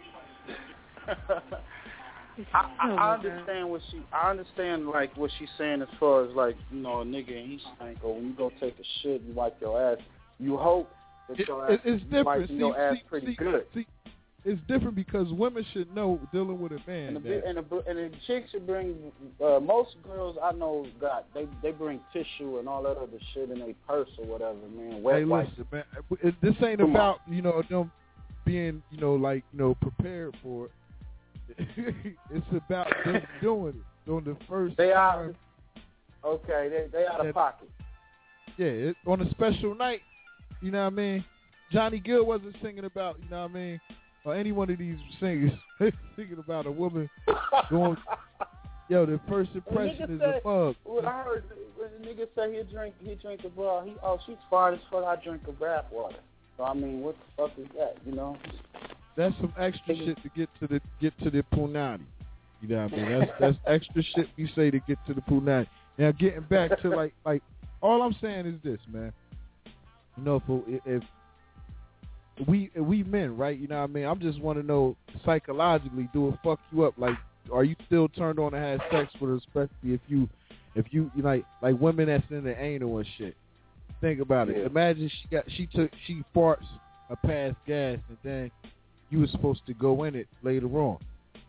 S6: I, I, I understand what she. I understand like what she's saying as far as like you know a nigga and he stank or when you go take a shit and wipe your ass. You hope that
S10: it,
S6: your ass
S10: it's
S6: you wipe
S10: see,
S6: your ass
S10: see,
S6: pretty
S10: see,
S6: good.
S10: See, it's different because women should know dealing with a man.
S6: And the,
S10: that,
S6: and the, and the chicks should bring. Uh, most girls I know got they they bring tissue and all that other shit in their purse or whatever, man. Wet
S10: hey,
S6: wipes.
S10: listen, man. It, this ain't
S6: Come
S10: about
S6: on.
S10: you know them being you know like you know prepared for it. It's about them doing it on the first
S6: They
S10: time.
S6: Are okay. They they out of
S10: that,
S6: pocket.
S10: Yeah, it, on a special night. You know what I mean? Johnny Gill wasn't singing about, you know what I mean, or any one of these singers singing about a woman going. Yo, the first impression is
S6: say,
S10: a mug.
S6: Well, I heard when the nigga say he drink he drink a bra. He oh she's fine as fuck. I drink a bath water. So I mean, what the fuck is that? You know?
S10: That's some extra shit to get to the get to the punani. You know what I mean? That's that's extra shit we say to get to the punani. Now getting back to like like all I'm saying is this, man. You know, if if we if we men, right? You know what I mean? I just want to know psychologically, do it fuck you up? Like, are you still turned on to have sex with her, especially if you if you you like like women that's in the anal and shit? Think about it.
S6: Yeah.
S10: Imagine she got she took she farts a past gas and then you were supposed to go in it later on.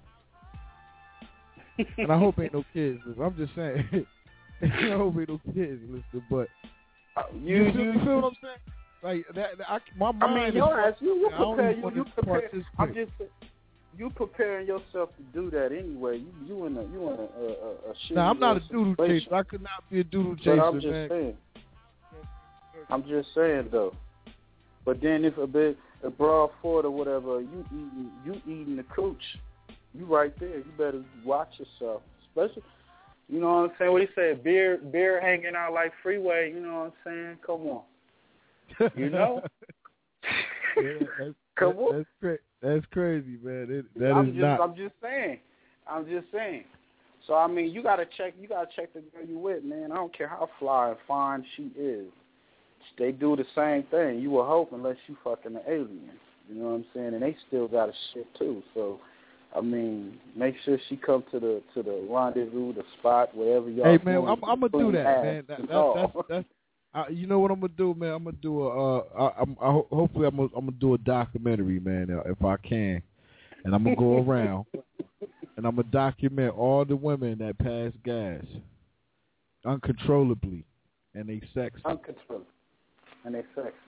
S10: And I hope ain't no kids listen. I'm just saying. I hope ain't no kids listen. But
S6: uh,
S10: you,
S6: you,
S10: you, feel,
S6: you,
S10: you feel what I'm saying? Like that. I, my mind
S6: I mean,
S10: is.
S6: your ass, you, you
S10: I don't
S6: prepare.
S10: even
S6: You,
S10: want
S6: you
S10: to
S6: prepare.
S10: participate.
S6: I'm just. You preparing yourself to do that anyway. You you in a you in a a, a, a shitty.
S10: Nah, I'm not a doodle
S6: situation.
S10: chaser. I could not be a doodle chaser,
S6: But I'm just
S10: man.
S6: saying. I'm just saying though. But then if a bit a broad fort or whatever, you eating you eating the cooch, you right there. You better watch yourself, especially. You know what I'm saying? What he said, beer beer hanging out like freeway. You know what I'm saying? Come on. You know.
S10: Yeah, that's,
S6: Come
S10: that,
S6: on.
S10: That's crazy. That's crazy, man. It, that
S6: I'm
S10: is
S6: just,
S10: not.
S6: I'm just saying. I'm just saying. So I mean, you gotta check. You gotta check the girl you with, man. I don't care how fly and fine she is. They do the same thing. You will hope unless you fucking an alien. You know what I'm saying? And they still got a shit too. So, I mean, make sure she come to the to the rendezvous, the spot, wherever y'all.
S10: Hey man,
S6: doing,
S10: I'm, I'm gonna do that,
S6: ass
S10: man. That,
S6: and
S10: that,
S6: all.
S10: that's that's. Uh, you know what I'm gonna do, man? I'm gonna do a. Uh, I, I'm, I, hopefully, I'm gonna, I'm gonna do a documentary, man, uh, if I can, and I'm gonna go around and I'm gonna document all the women that pass gas uncontrollably, and they sex.
S6: Uncontrollably, and they sex.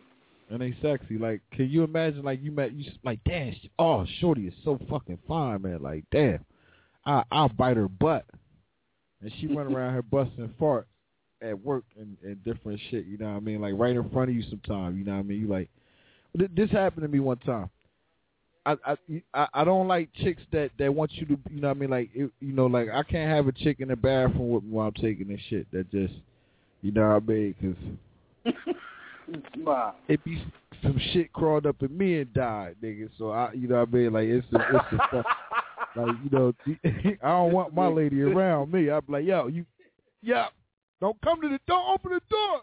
S10: And they sexy. Like, can you imagine, like, you met, you like, damn, she, oh, shorty is so fucking fine, man. Like, damn, I, I'll bite her butt. And she run around her busting farts at work and, and different shit, you know what I mean? Like, right in front of you sometimes, you know what I mean? You like, this happened to me one time. I, I I don't like chicks that, that want you to, you know what I mean? Like, it, you know, like, I can't have a chick in the bathroom with me while I'm taking this shit. That just, you know what I mean? Because it be some shit crawled up in me and died, nigga. So, I, you know what I mean? Like, it's a, it's a fuck, like, you know, I don't want my lady around me. I'd be like, yo, you, yo, don't come to the door, open the door.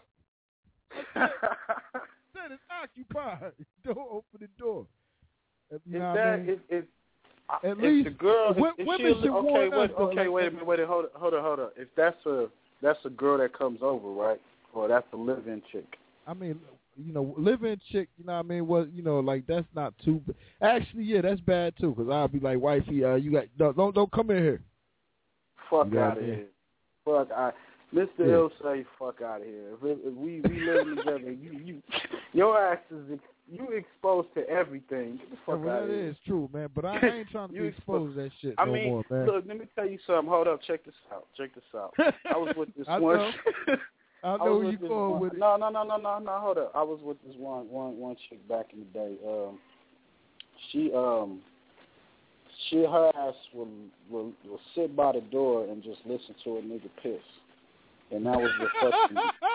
S10: That is occupied. Don't open the door. You know
S6: if that,
S10: I mean?
S6: if, if,
S10: At
S6: if
S10: least
S6: the girl,
S10: w-
S6: if, if
S10: women
S6: she,
S10: should
S6: okay,
S10: warn
S6: wait,
S10: us, though,
S6: okay,
S10: like,
S6: wait a minute, wait, hold, hold on, hold on. If that's a that's a girl that comes over, right, or that's a live-in chick.
S10: I mean, you know, live-in chick, you know what I mean? Well, you know, like, that's not too bad. Actually, yeah, that's bad, too, because I'll be like, wifey, uh, you got, don't, don't, don't come in here.
S6: Fuck
S10: You
S6: out of
S10: got
S6: here.
S10: it.
S6: Fuck, I, Mister
S10: Yeah.
S6: Hill say, fuck out of here. If, if we we living together, you, you, your ass is, ex- you exposed to everything. Get the fuck
S10: Yeah, well,
S6: out of
S10: that
S6: here.
S10: is true, man, but I, I ain't trying to
S6: You
S10: be
S6: expo-
S10: exposed to that shit
S6: I
S10: no
S6: mean,
S10: more, man.
S6: look, let me tell you something. Hold up, check this out. Check this out. I was with this
S10: I
S6: one.
S10: know. I
S6: I
S10: know
S6: was
S10: where
S6: with
S10: you
S6: this
S10: going
S6: one-
S10: with it.
S6: No, no, no, no, no, no. Hold up. I was with this one, one, one chick back in the day. Um, she, um, she, her ass will, will, will sit by the door and just listen to a nigga piss, and that was the fucking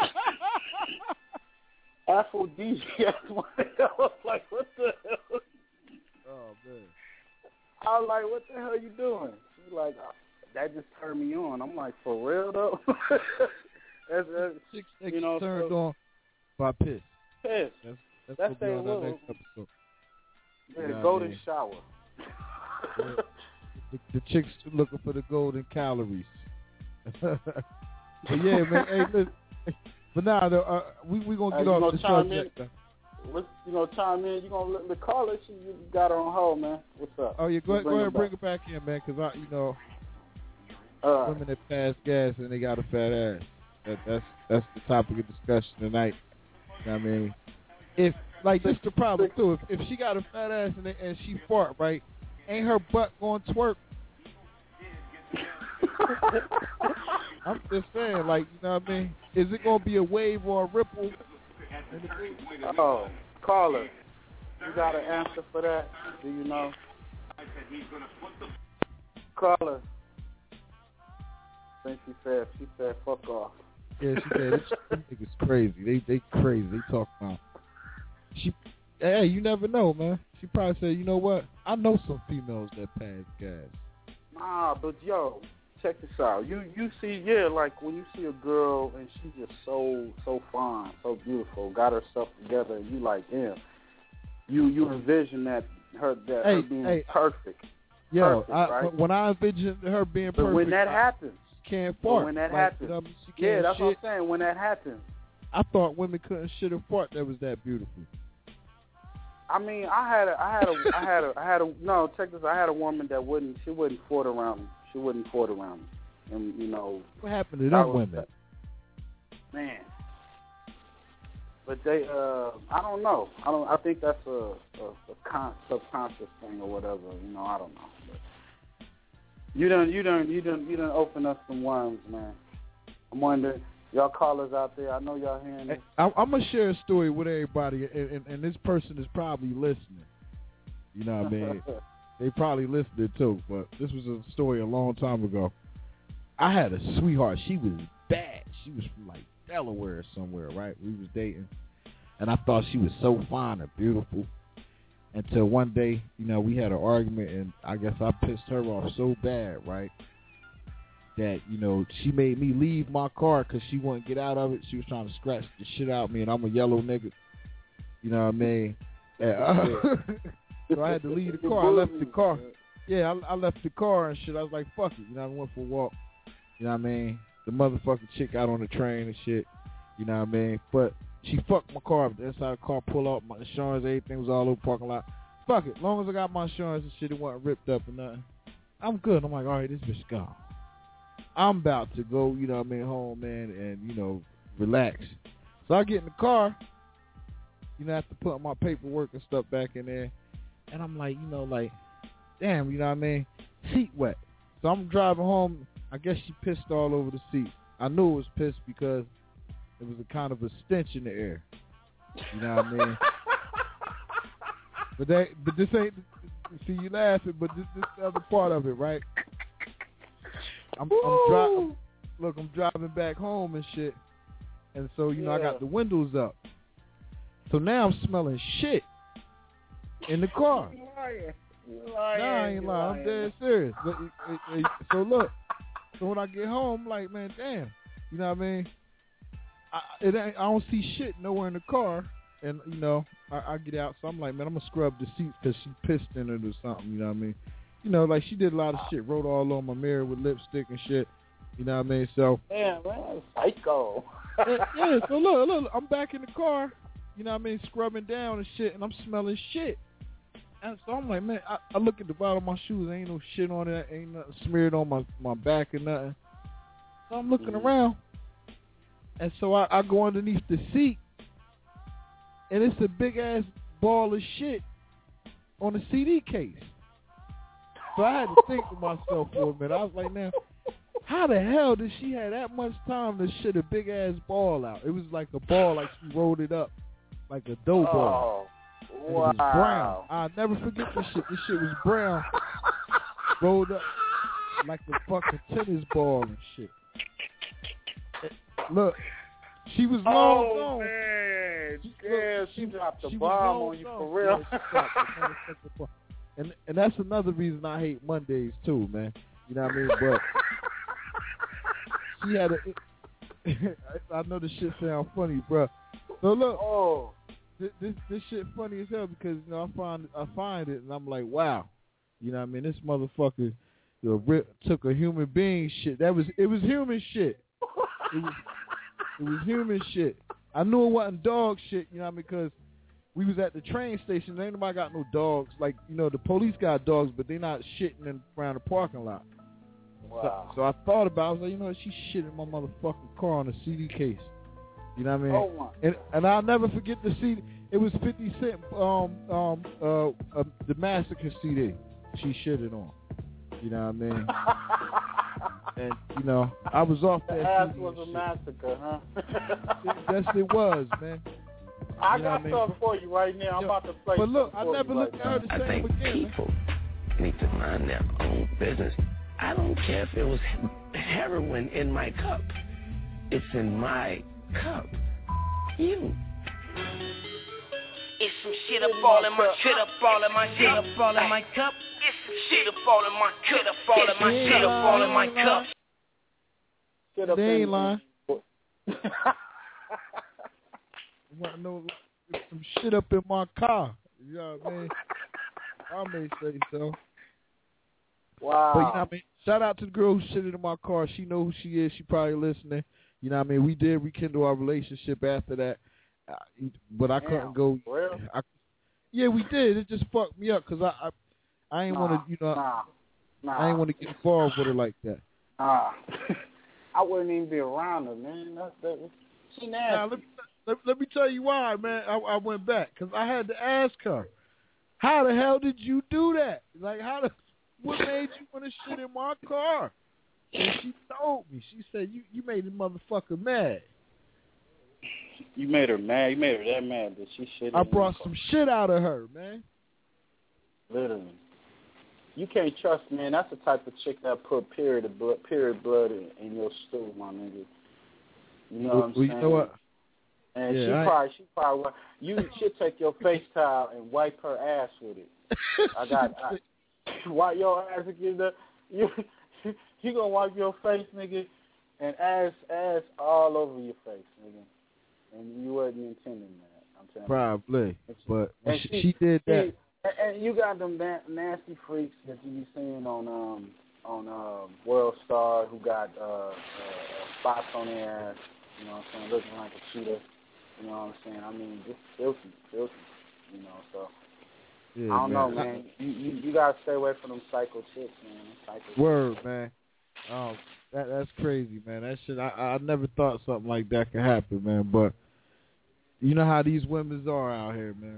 S6: aphrodisiac. I was like, what the hell?
S10: Oh man.
S6: I was like, what the hell you doing? She's like, oh, that just turned me on. I'm like, for real though? that's, that's,
S10: Chicks
S6: you know,
S10: turned
S6: so,
S10: on by piss.
S6: piss.
S10: That's, that's,
S6: That's
S10: gonna be
S6: their
S10: on our
S6: little-
S10: next episode.
S6: Yeah,
S10: You know what I
S6: golden
S10: mean?
S6: shower.
S10: Yeah. The, the chicks looking for the golden calories. But yeah, man. Hey, listen. But now, nah, uh, we we gonna
S6: Hey,
S10: get
S6: you
S10: off
S6: gonna
S10: the
S6: chime
S10: subject.
S6: in? Let's, you know, chime in. You gonna let the caller? She you got her on hold, man. What's up?
S10: Oh yeah, go ahead,
S6: Let's
S10: go ahead,
S6: her
S10: bring it back in, man. Cause I, you know,
S6: Uh,
S10: women that pass gas and they got a fat ass. That, that's that's the topic of discussion tonight. You know what I mean, if like this the problem too. If, if she got a fat ass and, they, and she fart, right, ain't her butt going to twerk? I'm just saying, like, you know what I mean? Is it gonna be a wave or a ripple?
S6: Oh, caller, you got an answer for that? Do you know? Caller. I think she said she said fuck off.
S10: Yeah, she said this niggas crazy. They they crazy. They talk about. She, hey, you never know, man. She probably said, you know what? I know some females that pass gas.
S6: Nah, but yo, check this out. You you see, yeah, like when you see a girl and she's just so so fine, so beautiful, got herself together, and you like, yeah, you you envision that her that
S10: Hey,
S6: her being
S10: hey.
S6: perfect.
S10: Yo,
S6: perfect,
S10: I,
S6: right?
S10: when I envision her being
S6: But
S10: perfect,
S6: when that
S10: I
S6: happens,
S10: can't
S6: but
S10: fart.
S6: when that
S10: Like,
S6: happens,
S10: you know, what I mean? She
S6: yeah,
S10: can't
S6: that's
S10: shit.
S6: what I'm saying. When that happens,
S10: I thought women couldn't shit or fart. That was that beautiful.
S6: I mean, I had a, I had a, I had a, I had a, no, check this. I had a woman that wouldn't, she wouldn't fort around me. She wouldn't fort around me, and you know.
S10: What happened to
S6: that
S10: them
S6: was-
S10: women?
S6: Man. But they, uh, I don't know. I don't. I think that's a, a, a con- subconscious thing or whatever. You know, I don't know. But you done, you done, you done, you done open up some worms, man. I'm wondering, y'all callers out there. I know y'all hearing this.
S10: I, I'm gonna share a story with everybody, and, and, and this person is probably listening. You know what I mean? They probably listened too, but this was a story a long time ago. I had a sweetheart. She was bad. She was from like Delaware or somewhere, right? We was dating, and I thought she was so fine and beautiful. Until one day, you know, we had an argument, and I guess I pissed her off so bad, right? That, you know, she made me leave my car because she wouldn't get out of it. She was trying to scratch the shit out of me, and I'm a yellow nigga. You know what I mean? And, uh, so I had to leave the car. I left the car. Yeah, I, I left the car and shit. I was like, fuck it. You know, I went for a walk. You know what I mean? The motherfucking chick out on the train and shit. You know what I mean? But she fucked my car up. The inside of the car, pull up, my insurance, everything was all over the parking lot. Fuck it. As long as I got my insurance and shit, it wasn't ripped up or nothing. I'm good. I'm like, all right, this bitch gone. I'm about to go, you know what I mean, home, man, and, you know, relax. So I get in the car, you know, after putting my paperwork and stuff back in there, and I'm like, you know, like, damn, you know what I mean? Seat wet. So I'm driving home. I guess she pissed all over the seat. I knew it was pissed because it was a kind of a stench in the air. You know what I mean? But they, but this ain't. See, you laughing, but this this the other part of it, right? I'm, I'm driving. Look, I'm driving back home and shit, and so you know
S6: Yeah.
S10: I got the windows up. So now I'm smelling shit in the car.
S6: You lying. You lying.
S10: Nah, I ain't
S6: You
S10: lying. I'm dead serious. But it, it, it, so look, so when I get home, I'm like, man, damn, you know what I mean? I, it ain't, I don't see shit nowhere in the car, and you know, I, I get out, so I'm like, man, I'm gonna scrub the seats because she pissed in it or something. You know what I mean? You know, like she did a lot of shit, wrote all on my mirror with lipstick and shit. You know what I mean? So
S6: Damn, man, psycho.
S10: yeah, yeah, so look, look, I'm back in the car. You know what I mean? Scrubbing down and shit, and I'm smelling shit. And so I'm like, man, I, I look at the bottom of my shoes. Ain't no shit on it. Ain't nothing smeared on my, my back or nothing. So I'm looking
S6: Mm-hmm.
S10: around. And so I, I go underneath the seat. And it's a big-ass ball of shit on the C D case. So I had to think to myself for a minute. I was like, now, how the hell did she have that much time to shit a big-ass ball out? It was like a ball, like she rolled it up like a dough ball.
S6: Oh,
S10: And
S6: wow.
S10: it was brown. I'll never forget this shit. This shit was brown, rolled up like a fucking tennis ball and shit. Look, she was long
S6: Oh,
S10: gone.
S6: man.
S10: She,
S6: yeah,
S10: look,
S6: she,
S10: she
S6: dropped the
S10: she
S6: bomb
S10: was
S6: on you
S10: long
S6: for
S10: gone.
S6: real.
S10: Yeah, she dropped the motherfucking bomb. And and that's another reason I hate Mondays too, man. You know what I mean? But she had a. I know this shit sound funny, bro. So look,
S6: oh,
S10: this, this this shit funny as hell because you know I find I find it and I'm like, wow, you know what I mean? This motherfucker, you know, rip, took a human being shit. That was it was human shit. It was it was human shit. I knew it wasn't dog shit, you know what I mean? Because we was at the train station. Ain't nobody got no dogs. Like, you know, the police got dogs, but they not shitting in around the parking lot.
S6: wow.
S10: So, so I thought about it. I was like, you know, she shit in my motherfucking car on a C D case. You know what I mean?
S6: Oh, my.
S10: And and I'll never forget the C D. It was fifty Cent, um, um, uh, uh, the Massacre C D. She shitted on. You know what I mean? And you know, I was off that.
S6: The ass
S10: C D
S6: was a
S10: shit.
S6: massacre, huh?
S10: Yes, it was, man.
S6: I
S10: You know
S6: got
S10: what I mean?
S6: something for you right now. I'm
S10: Yo,
S6: about to play
S10: But look, I
S6: something for
S10: never
S6: you
S10: looked
S6: right
S10: at her
S6: now.
S10: the
S12: I
S10: same
S12: think
S10: again. man.
S12: people need to mind their own business. I don't care if it was heroin in my cup. It's in my cup. You.
S9: It's some shit up all in my shit up all in my shit up all in my cup. It's some shit up all in my shit up all in my shit up all in my cup.
S6: Shit up
S10: They ain't
S6: in-
S10: lying. Want to know some shit up in my car? You know what I mean? I may say so.
S6: Wow.
S10: But you know what I mean? Shout out to the girl who shitted in my car. She know who she is. She probably listening. You know what I mean? We did rekindle our relationship after that, uh, but I
S6: Damn,
S10: couldn't go.
S6: for real?
S10: I, yeah, we did. It just fucked me up because I, I, I ain't
S6: Nah,
S10: want to, you know,
S6: nah, nah.
S10: I ain't want to get involved with her like that.
S6: Nah. I wouldn't even be around her, man. That's that. She nasty.
S10: Now, let, me, let, let me tell you why, man. I, I went back because I had to ask her, how the hell did you do that? Like, how the, what made you want to shit in my car? And she told me. She said, you, you made the motherfucker mad.
S6: You made her mad. You made her that mad that she shit.
S10: I
S6: in
S10: brought
S6: your
S10: some shit out of her, man.
S6: Literally. You can't trust, man. That's the type of chick that put period of blood, period blood in, in your stew, my nigga. You know
S10: Well,
S6: what I'm
S10: you
S6: saying?
S10: know what?
S6: And
S10: Yeah,
S6: she
S10: I-
S6: probably, she probably, wa- you should take your face towel and wipe her ass with it. I got, I, wipe your ass again. The, you, you gonna wipe your face, nigga, and ass, ass all over your face, nigga. And you wasn't intending that. I'm telling
S10: Probably,
S6: you.
S10: but when
S6: And
S10: she, she did that.
S6: And, and you got them na- nasty freaks that you be seeing on um on um World Star who got uh, uh, spots on their ass. You know what I'm saying? Looking like a cheetah. You know what I'm saying? I mean, just filthy, filthy. You know, so
S10: Yeah,
S6: I don't know,
S10: man.
S6: man. You, you you gotta stay away from them psycho chicks, man. Psycho
S10: Word, man. Oh, that that's crazy, man. That shit, I I never thought something like that could happen, man. But You know how these women are out here, man.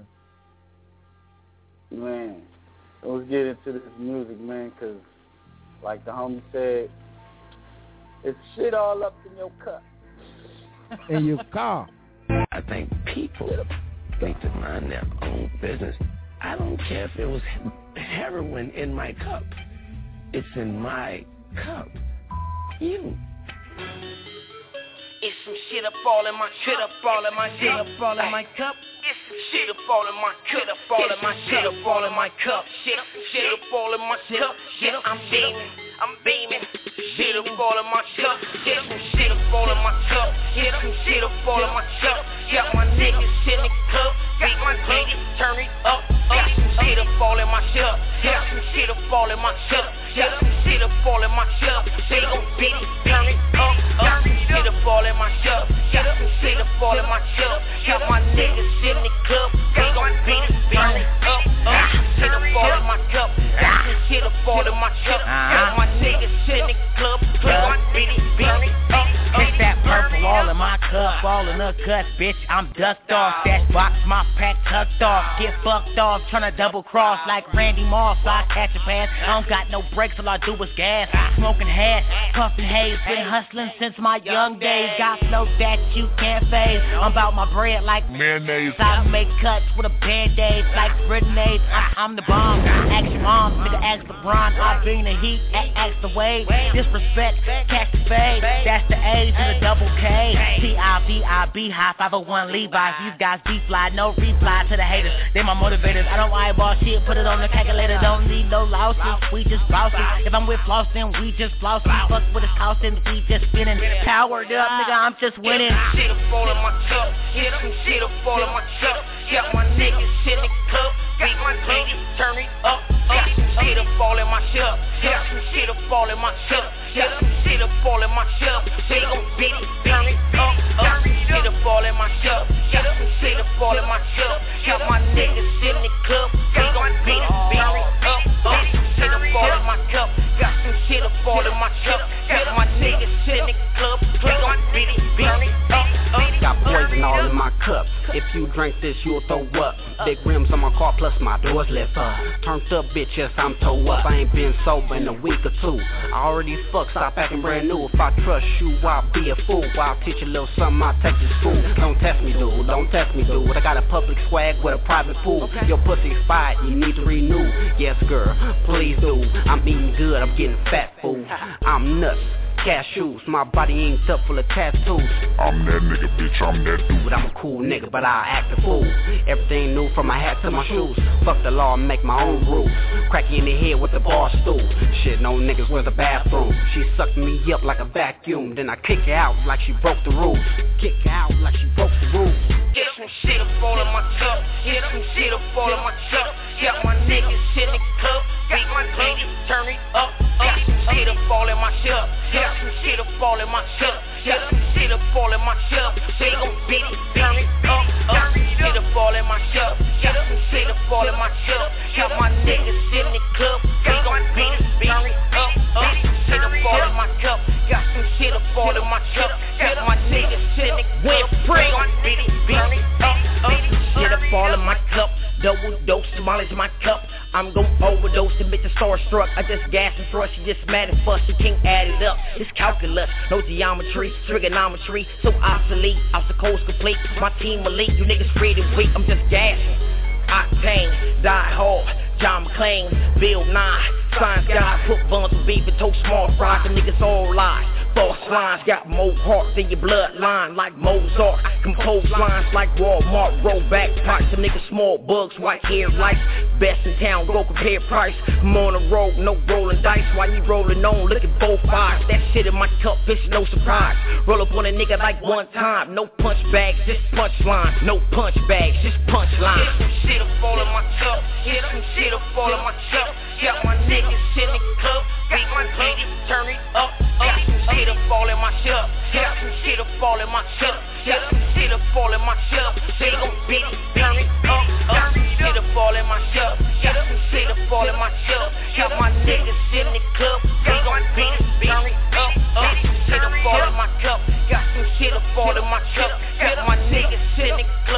S6: Man, let's get into this music, man, because like the homie said, it's shit all up in your cup.
S10: In your car.
S12: I think people need to mind their own business. I don't care if it was heroin in my cup. It's in my cup. You.
S9: It's some shit up all in my shit up all in my shit up all in my cup. It's some shit up all in my cup. Up all in my shit up all in my cup. Shit shit up all in my cup. Shit I'm beaming. I'm beaming. Shit up all in my cup. Get some shit up all in my cup. Get some shit up all in my cup. Got my niggas in the cup. Beat my lady, turn it up. Got some shit up all in my cup. Got some shit up all in my cup. Got some shit up all in my cup. They gon' beat it, turn it up. Got some shit up all in my cup. Got some shit up all in my cup. Got my niggas in the club. They gon' beat it, turn it up. Got some shit up all in my cup. Got some shit up all in my cup. Got my niggas in the club. They gon' beat it, turn it up.
S3: It's that purple all in my cup, all in the cut, bitch. I'm ducked off. That box, my pack tucked off. Get fucked off, tryna double cross like Randy Moss. So I catch a pass. I don't got no brakes, all I do is gas. Smoking hash, puffing haze. Been hustling since my young days. Got flow that you can't phase. I'm about my bread like mayonnaise. I make cuts with a band-aid like grenades. I- I'm the bomb. Ask your mom, nigga, ask LeBron. I bring the heat, a- ask the wave. Disrespect, catch the fade. That's the A to the double K. T I V I B, high five oh one Levi's. These guys be fly, no reply to the haters. They my motivators. I don't eyeball shit, put it on the calculator. Don't need no losses, we just bosses. If I'm with Flossin', we just flossing. Fuck with his house and we just spinning. Powered up, nigga, I'm just winning.
S9: Shit up all in my cup. Get some shit up all in my cup. Got my niggas in the club. Beat my lady, turn it up. Got some shit up all in my cup. Got some shit up all in my cup. Got some shit up all in my cup. They gon' beat it, turn it up. Got some shit up all in my cup. Got some shit up all in my cup. Got my niggas in the club. They gon' beat it, turn it up. Got some shit up all in my cup. Got some shit up all in my cup. Got my niggas in the club. They gon' beat it, turn it up.
S24: Got poison all in my cup. If you drink this, you'll throw up. Big rims on my car, plus my doors lift up. Turned up, bitch, yes, I'm toe up. I ain't been sober in a week or two. I already fucked, stop acting brand new. If I trust you, I'll be a fool. I'll teach you a little something, I'll take you to school. Don't test me, dude, don't test me, dude. I got a public swag with a private pool. Your pussy expired, you need to renew. Yes, girl, please do. I'm eating good, I'm getting fat, fool. I'm nuts. Cashews, my body inked up full of tattoos. I'm that nigga, bitch, I'm that dude. I'm a cool nigga, but I act a fool. Everything new from my hat to my shoes. Fuck the law and make my own rules. Crack you in the head with the bar stool. Shit, no niggas, where's the bathroom? She sucked me up like a vacuum. Then I kick her out like she broke the rules. Kick her out like she broke the rules.
S9: Get some shit up all in my cup. Get some shit up all in my cup. Got my niggas in the club. Beat my lady, turn it up. Got some shit up all in my cup. Got some shit up all in my cup. Got some shit up all in my cup. They gon' beat it, turn it up. Got some shit up all in my cup. Got some shit up all in my cup. Got my niggas in the club. They gon' beat it, turn it up. Got some shit up all in my cup. Got some shit up all in my cup. Got my niggas in the club. They gon' beat it, turn it up.
S3: Shit up all in my cup. Double dose, tamales in my cup. I'm gon' overdose, the bitch is starstruck. I just gas and thrust, she just mad as fuck, she can't add it up. It's calculus, no geometry, trigonometry, so obsolete. Obstacles complete, my team elite. You niggas pretty weak, I'm just gassing. Octane, die hard, John McClane, Bill Nye, Science guys, put buns with beef and toast small fries. The niggas all lies. False lines got more heart than your bloodline, like Mozart. Compose lines like Walmart, roll back parts. Some niggas small bugs, white hair lights. Best in town, go compare price. I'm on the road, no rolling dice. While you rolling on, look at both eyes. That shit in my cup, bitch, no surprise. Roll up on a nigga like one time. No punch bags, just punch lines. No punch bags, just punch lines.
S9: Get some shit up all in my cup. Get some shit up all in my cup. Got my niggas in the club. Beat my lady, turn it up. Got some shit up all in my cup. Got some shit up all in my cup. Got some shit up all in my cup. They gon' beat it, turn it up. Got some shit up all in my cup. Got some shit up all in my cup. Got my niggas in the club. They gon' beat it, turn it up. Got some shit up all in my cup. Got some shit up all in my cup. Got my niggas in the club.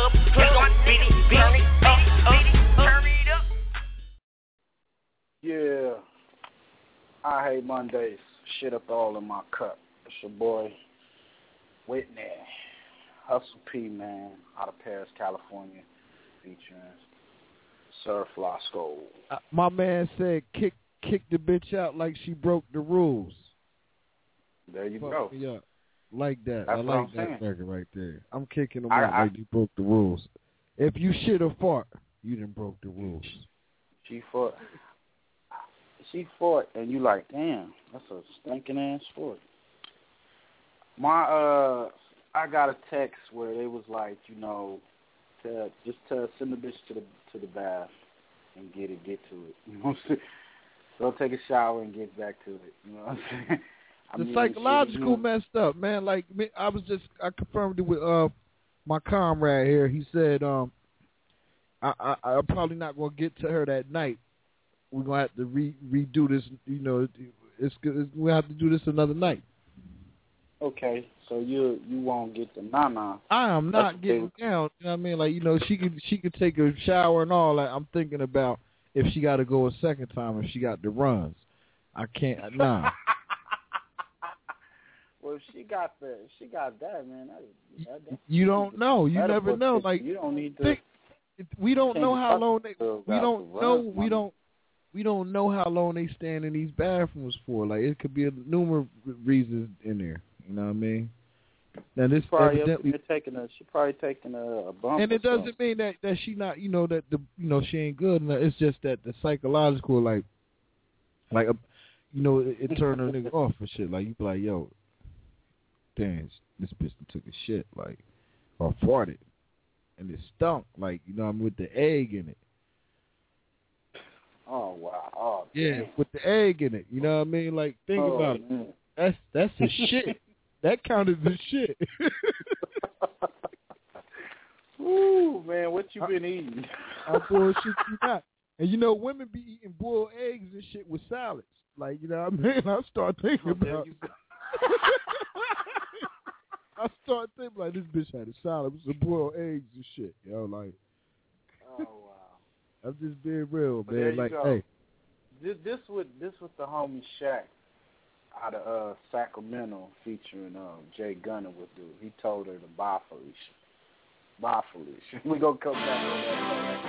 S6: Hey Mondays, shit up all in my cup. It's your boy, Whitney. Hustle P, man, out of Paris, California, featuring Sir Flosco.
S10: Uh, my man said kick kick the bitch out like she broke the rules.
S6: There you
S10: Fuck
S6: go.
S10: me up. Like that.
S6: That's
S10: I
S6: what
S10: like
S6: I'm
S10: that
S6: saying.
S10: record right there. I'm kicking them
S6: I,
S10: out
S6: I,
S10: like they broke the rules. If you shit or fart, you done broke the rules.
S6: She fought. She fought, and you like, damn, that's a stinking ass sport. My, uh, I got a text where they was like, you know, to, just to send the bitch to the to the bath and get it, get to it. You know what I'm saying? Go take a shower and get back to it. You know what I'm saying? I
S10: The
S6: mean,
S10: psychological
S6: shit,
S10: messed up, man. Like me, I was just, I confirmed it with uh my comrade here. He said, um, I, I I'm probably not gonna get to her that night. We're gonna have to re, redo this. You know, it's, it's we have to do this another night.
S6: Okay, so you you won't get the nah-nah.
S10: I am not
S6: That's
S10: getting down. You know what I mean? Like, you know, she could she could take a shower and all that. I'm thinking about if she got to go a second time, if she got the runs. I can't. Nah.
S6: Well, if she got the, if she got that, man. That, that, that,
S10: You don't know. You
S6: that'll
S10: never
S6: put
S10: know.
S6: this-
S10: Like,
S6: you don't need to.
S10: think, we don't
S6: change
S10: know
S6: the
S10: how
S6: fucking
S10: long they.
S6: pills
S10: We
S6: out
S10: don't
S6: the
S10: know.
S6: runs,
S10: We
S6: mama.
S10: don't. We don't know how long they stand in these bathrooms for. Like, it could be a numerous reasons in there. You know what I mean? Now this
S6: Probably
S10: evidently,
S6: up there taking a, she probably taking a, a bump.
S10: and
S6: or
S10: it doesn't
S6: something.
S10: mean that that she not, you know, that the, you know, she ain't good. No, it's just that the psychological, like, like, a, you know, it, it turned a nigga off for shit. Like, you be like, yo, damn, this bitch done took a shit, like, or farted, and it stunk, like, you know, I'm with the egg in it.
S6: Oh wow! Oh
S10: Yeah,
S6: damn.
S10: with the egg in it. You know what I mean? Like, think
S6: Oh,
S10: about it.
S6: man.
S10: That's that's a shit. That counted as shit.
S6: Ooh, man, what you been eating?
S10: I bullshit you not. And you know, women be eating boiled eggs and shit with salads. Like, you know what I mean? I start thinking
S6: Oh, there
S10: about.
S6: you go.
S10: I start thinking like this bitch had a salad with some boiled eggs and shit. Yo, like.
S6: Oh wow!
S10: I'm just being real,
S6: But
S10: man.
S6: there you
S10: Like,
S6: go.
S10: hey.
S6: This this what this what the homie Shaq out of uh, Sacramento featuring um, Jay Gunner would do. He told her to bye Felicia. Bye Felicia. We gonna come back on that.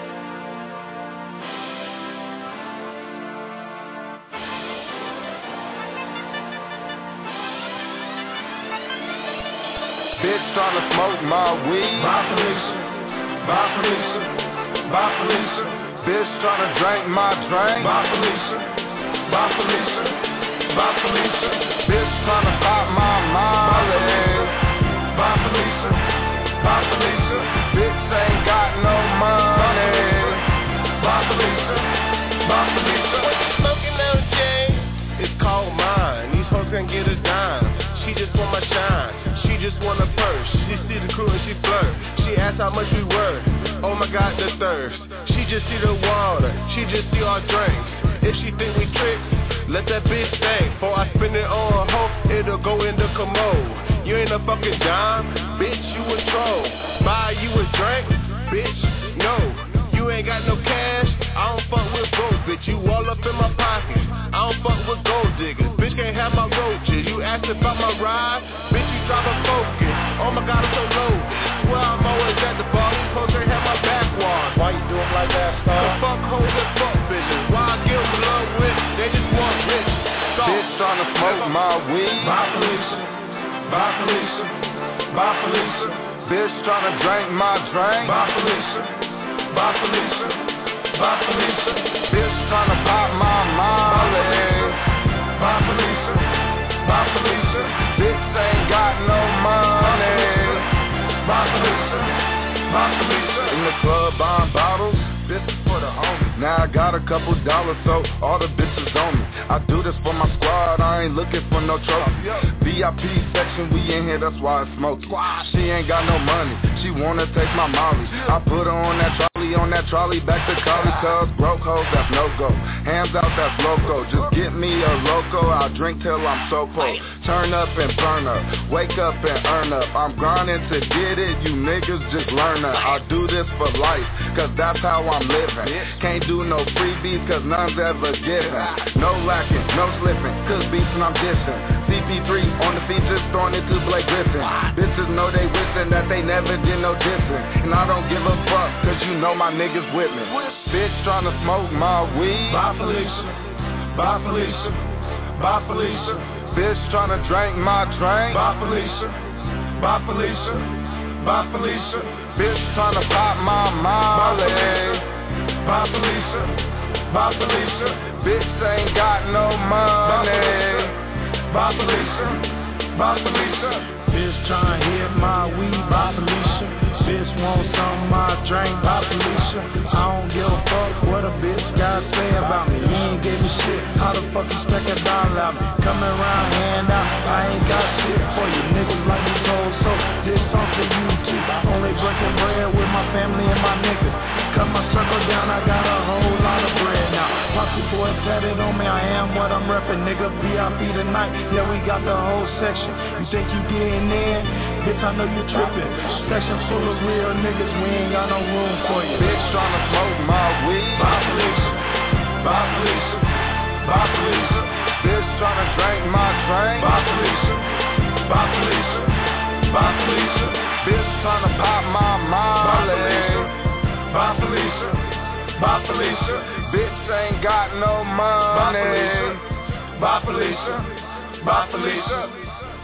S21: Bitch tryna smoke my weed. Bye Felicia. Bye Felicia. Bye Felicia. Bitch tryna drink my drink. Bye Felicia. Bye Felicia. Bye Felicia. Bitch tryna pop my molly. Bye Felicia. Bye Felicia. Bitch ain't got no money. Bye Felicia. Bye Felicia. What you smoking on, Jay? It's called mine. These hoes can't get a dime. She just want my shine. She just want a purse. She see the crew and she flirt. She asks how much we worth. Oh my God, the thirst. She just see the water. She just see our drinks. If she think we trick, let that bitch think. Before I spend it on a hoe, it'll go in the commode. You ain't a fucking dime, bitch, you a troll. Buy you a drink, bitch, no. You ain't got no cash, I don't fuck with gold, bitch. You all up in my pocket, I don't fuck with gold diggers. Bitch can't have my roaches. You asked about my ride, bitch, you drop a focus. Oh my God, I'm so low. Swear I'm always at the bar, these hoes ain't have my back wall. Why you do it like that, star? Cause fuck hoes and fuck bitches. Why I give them love with, they just want rich. Stop. Bitch tryna smoke my weed. Bye Felicia. Bye Felicia. Bye Felicia. Bitch tryna drink my drink. Bye Felicia. Bye Felicia. Bye Felicia. Bitch tryna pop my molly. Bye Felicia. Bye Felicia. Bitch ain't got no money. Bye Felicia. Bye Felicia. In the club buying bottles. This is for the homies. Now I got a couple dollars, so all the bitches on me. I do this for my squad, I ain't looking for no trophy. V I P section, we in here, that's why I smoke. She ain't got no money, she wanna take my molly. I put her on that trolley.
S13: Molly on that trolley, back to Cali, cuz broke hoes, that's no-go. Hands out, that's loco. Just get me a loco, I'll drink till I'm so full. Turn up and burn up, wake up and earn up. I'm grinding to get it, you niggas just learn that. I do this for life, cause that's how I'm living. Can't do no freebies, cause none's ever given. No lacking, no slipping, cause beefing I'm dissing. C P three on the features, throwing it to Blake Griffin. Bitches know they wishing that they never did no dissing. And I don't give a fuck, cause you know my niggas with me. Bitch tryna smoke my weed. Bye Felicia, bye Felicia, bye Felicia. Bitch tryna drink my drink. Bye Felicia, bye Felicia, bye Felicia. Bitch tryna pop my Molly. Bye Felicia, bye Felicia. Bitch ain't got no money. Bye Felicia, bye Felicia.
S14: Bitch tryna hit my weed. Bye Felicia. Bitch want some of my drink. Bye Felicia. I don't give a fuck what a bitch gotta say about me. You ain't gave me shit. How the fuck you expect a dollar out me? Coming around hand out. I ain't got shit for you niggas like you told. So this song for you too. Only breaking bread with my family and my niggas. Cut my circle down. I got a whole lot of bread now. Posse boy tatted on me. I am what I'm reppin'. Nigga V I P tonight. Yeah, we got the whole section. You think you getting in? Bitch, I know you trippin'. Section full of real niggas, we ain't got no room for you.
S13: Bitch tryna smoke my weed.
S14: Bye Felicia, bye Felicia, bye Felicia.
S13: Bitch tryna drink my drink.
S14: Bye Felicia, bye Felicia, bye Felicia.
S13: Bitch tryna pop my Molly.
S14: Bye Felicia, bye Felicia.
S13: Bitch ain't got no money.
S14: Bye Felicia, bye Felicia.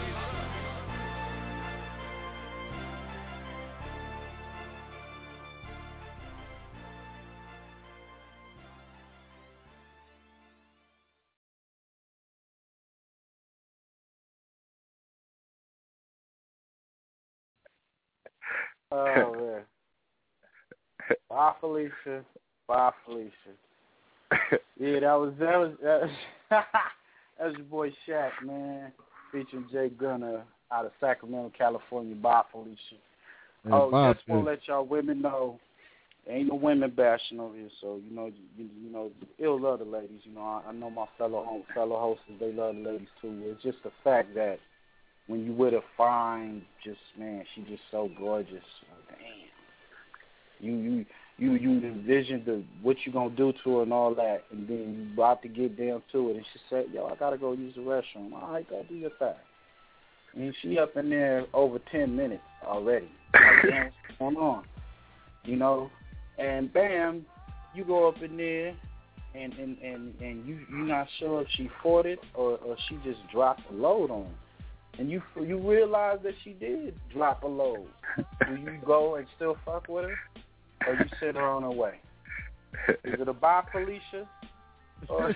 S6: Oh man. Bye Felicia. Bye Felicia. Yeah, that was that was that was, that was your boy Shaq, man, featuring Jay Gunner out of Sacramento, California. Bye Felicia.
S10: Hey,
S6: oh,
S10: Bob,
S6: just want to let y'all women know, there ain't no women bashing over here. So you know, you, you know, ill love the ladies. You know, I, I know my fellow home, fellow hosts, they love the ladies too. It's just the fact that when you with a fine, just man, she just so gorgeous. Oh, damn. You you you you envision the what you gonna do to her and all that, and then you about to get down to it, and she said, "Yo, I gotta go use the restroom." All right, go do your thing. And she up in there over ten minutes already. Like, damn, what's going on? You know, and bam, you go up in there, and and and and you you not sure if she fought it or or she just dropped the load on. And you you realize that she did drop a load. Do you go and still fuck with her, or you send her on her way? Is it a bye, Felicia? Or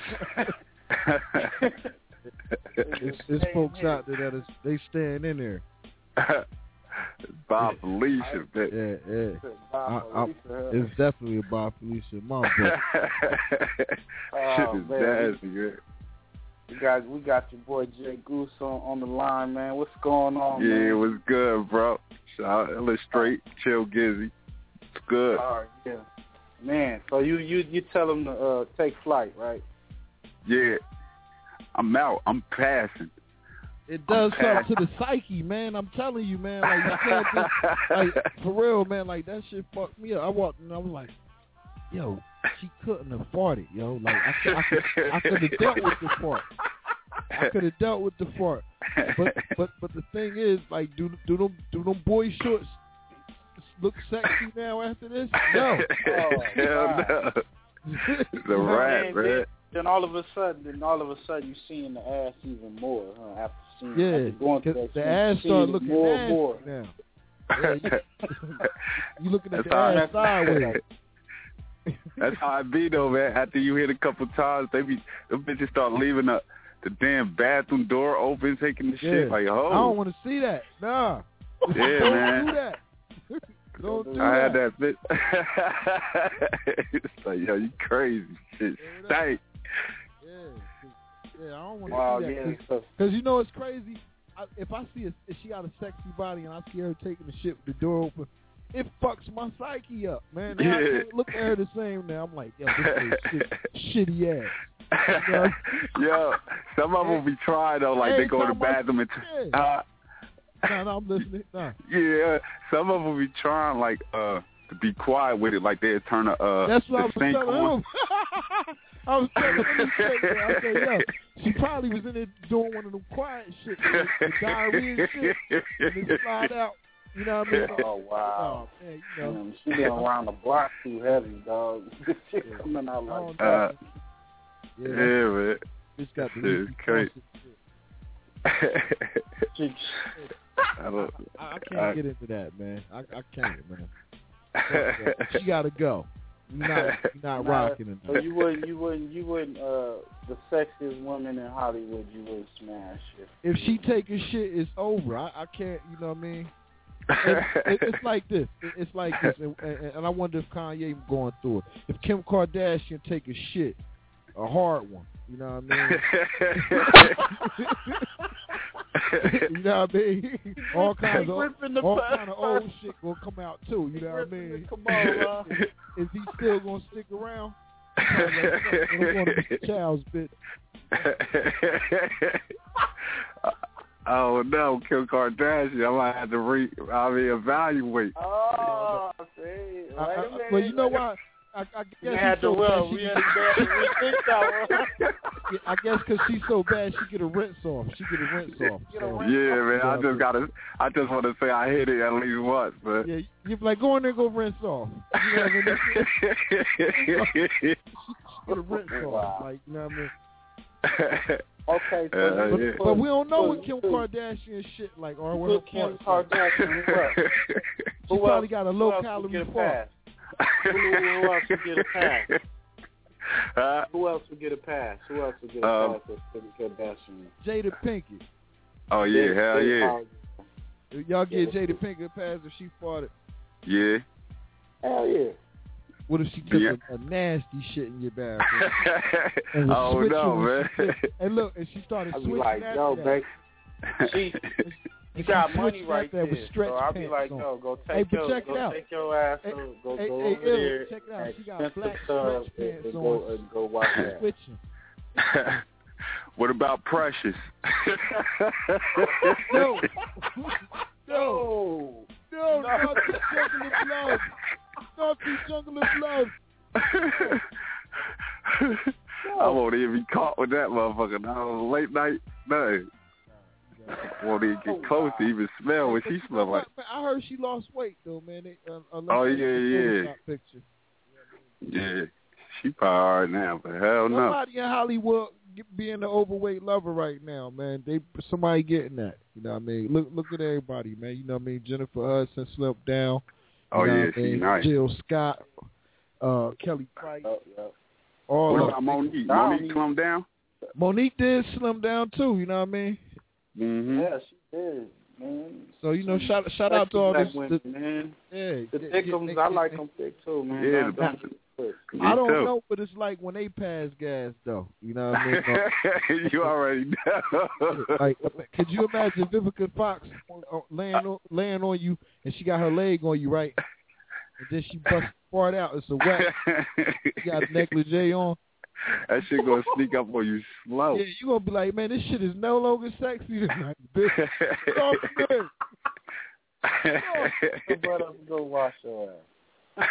S10: it's it's folks out there that is they staying in there.
S13: Bye Felicia, man.
S10: Yeah, yeah. I, I, it's definitely a Bye Felicia, my boy.
S6: Oh,
S13: shit is
S6: man.
S13: nasty, man.
S6: We got we got your boy Jay Goose on, on the line, man. What's going on,
S13: yeah,
S6: man?
S13: Yeah, it was good, bro. Shout out Ella Straight, Chill Gizzy. It's good.
S6: All right, yeah. Man, so you you you tell them to uh, take flight, right?
S13: Yeah. I'm out. I'm passing.
S10: It does something to the psyche, man. I'm telling you, man. Like you said, this, like for real, man. Like that shit fucked me up. I walked and I was like, yo, she couldn't have farted, yo. Like I could, I could, I could have dealt with the fart. I could have dealt with the fart. But but but the thing is, like, do do them do them boy shorts look sexy now after this? No.
S6: Oh,
S13: hell no. The rat, man.
S6: Then, then all of a sudden, then all of a sudden, you seeing the ass even more huh, after seeing
S10: yeah,
S6: after going through that
S10: the
S6: scene,
S10: ass start looking
S6: more
S10: nasty
S6: and more.
S10: now. Yeah, you, you looking at
S13: That's
S10: the ass
S13: how
S10: sideways.
S13: That's how I be though, man. After you hit a couple times, they be them bitches start leaving the the damn bathroom door open, taking the
S10: Yeah.
S13: shit like, oh.
S10: I don't want to see that. Nah.
S13: Yeah,
S10: don't
S13: man.
S10: do that. Don't do
S13: I
S10: that.
S13: had that bitch. It's like, yo, you crazy. Shit stank.
S10: Yeah, I don't want to
S6: Wow,
S10: see that.
S6: yeah,
S10: Because
S6: so-
S10: you know it's crazy. I, if I see a, if she got a sexy body and I see her taking the shit with the door open, it fucks my psyche up, man. Now
S1: Yeah.
S10: I can't look at her the same now. I'm like, yo, this is shit, shitty ass. You know?
S1: Yo, some of them be trying though, like they go to the bathroom and t- uh,
S10: no, no, I'm listening. No.
S1: yeah, some of them be trying like uh to be quiet with it, like they turn a uh
S10: That's what
S1: the
S10: I was
S1: sink
S10: telling
S1: on.
S10: him. I was telling him, I said, yo, she probably was in there doing one of them quiet shit, the, the diarrhea shit, and then slide out. You know what I mean?
S6: Oh, wow.
S10: Oh, man, you know.
S6: Damn, she been around the block too heavy, dog. She coming out like that.
S1: Uh,
S10: yeah,
S1: yeah, man.
S10: Just got the
S1: Shit, it's crazy. I, don't,
S10: I, I can't
S1: I,
S10: get into that, man. I, I can't, man. She gotta go. You're not, you're not
S6: Nah,
S10: rocking it.
S6: So you wouldn't, you wouldn't, you wouldn't. Uh, the sexiest woman in Hollywood, you would smash it.
S10: If she take a shit, it's over. I, I can't. You know what I mean? It, it, it's like this. It, it's like this, and, and, and I wonder if Kanye going through it. If Kim Kardashian take a shit, a hard one. You know what I mean? You know what I mean? All kinds of all kind of old shit gonna come out too. You know what I mean?
S6: Come on, uh.
S10: Is he still gonna stick around? I'm gonna be Child's bitch.
S1: Oh no, Kim Kardashian! I might have to re, I mean, evaluate.
S6: Oh, see, wait
S10: I, I,
S6: a minute.
S10: well, you know what? I, I guess
S6: We
S10: she's
S6: had to
S10: so
S6: well,
S10: bad.
S6: we
S10: She
S6: had to rethink that one.
S10: Yeah, I guess because she's so bad, she get a rinse off. She get a rinse off. So.
S1: Yeah, man. I just gotta. I just want to say I hit it at least once, man.
S10: Yeah, you be like, go in there and go rinse off. You know what I mean? She get a rinse off. Like, you know what I mean?
S6: Okay, so
S1: Uh,
S10: but,
S1: yeah.
S10: but we don't know what Kim Kardashian shit like, or what her
S6: Put Kim
S10: parts like.
S6: Kardashian. Who else?
S10: She
S6: Who
S10: probably
S6: else?
S10: got a
S6: Who
S10: low
S6: else would
S10: calorie
S6: get a
S10: fart.
S6: pass? Who, who else would get a pass?
S1: Huh?
S6: Who else would get a pass? Who else would get a
S1: Um,
S6: pass with Kim Kardashian?
S10: Jada Pinkett.
S1: Oh yeah, hell yeah,
S10: Y'all give Jada Pinkett a pass if she farted.
S1: yeah.
S6: Hell yeah.
S10: What if she took
S1: Yeah.
S10: a, a nasty shit in your bathroom? And was
S1: Oh no,
S10: switching when
S1: man.
S10: she- And look, and she started
S6: I'd be
S10: switching
S6: like,
S10: after
S6: yo,
S10: that.
S6: babe, she,
S10: And
S6: you
S10: she
S6: got money
S10: switched
S6: right
S10: after
S6: there.
S10: that with stretch
S6: So I'll be
S10: pants
S6: like,
S10: on.
S6: yo, go
S10: Hey,
S6: take
S10: but
S6: your,
S10: check it
S6: go
S10: out.
S6: take your ass,
S10: Hey,
S6: go, go,
S10: hey,
S6: go
S10: hey,
S6: over
S10: Ill,
S6: there
S10: check it out.
S6: at
S10: She got
S6: Spencer
S10: black
S6: Stubbs
S10: stretch
S6: and,
S10: pants
S6: and
S10: on.
S6: go and go watch that.
S10: Switching.
S1: What about Precious?
S10: No. No. No, not the jungle of love. Not the jungle of love.
S1: I won't even be caught with that motherfucker. No late night, no. Won't even get close to even smell what she smell like.
S10: I heard she lost weight though, man. They, uh,
S1: Oh yeah, yeah,
S10: picture.
S1: yeah. She probably all right now, but hell no.
S10: Somebody in Hollywood get- being an overweight lover right now, man. They somebody getting that. You know what I mean? Look, look at everybody, man. You know what I mean? Jennifer Hudson slipped down.
S1: Oh
S10: you know
S1: yeah,
S10: what I
S1: she
S10: mean?
S1: nice.
S10: Jill Scott, uh, Kelly Price.
S6: Oh, yeah.
S10: All
S1: What
S10: of
S1: about
S10: them.
S1: Monique?
S6: Down.
S1: Monique slimmed down?
S10: Monique did slim down too. You know what I mean?
S1: Mm-hmm.
S6: Yeah, she did, man.
S10: So you know, shout shout out to all
S6: Black
S10: this.
S6: women,
S10: the,
S6: man.
S10: yeah,
S6: The
S10: get-
S6: thick
S10: get-
S6: ones,
S10: get-
S6: I
S10: get-
S6: like them thick too, man.
S1: Yeah,
S6: Don't-
S1: the-
S6: don't get quick.
S1: Me
S10: I don't
S1: too.
S10: know, but it's like when they pass gas, though. You know what I mean?
S1: You already know.
S10: Like, could you imagine Vivica Fox uh, laying on, laying on you, and she got her leg on you, right? And then she busts part out. It's a wet. She got a negligee on.
S1: That shit gonna sneak up on you slow.
S10: Yeah, you gonna be like, man, this shit is no longer sexy tonight, bitch. Get off the bed.
S6: Go butt up and go wash your ass.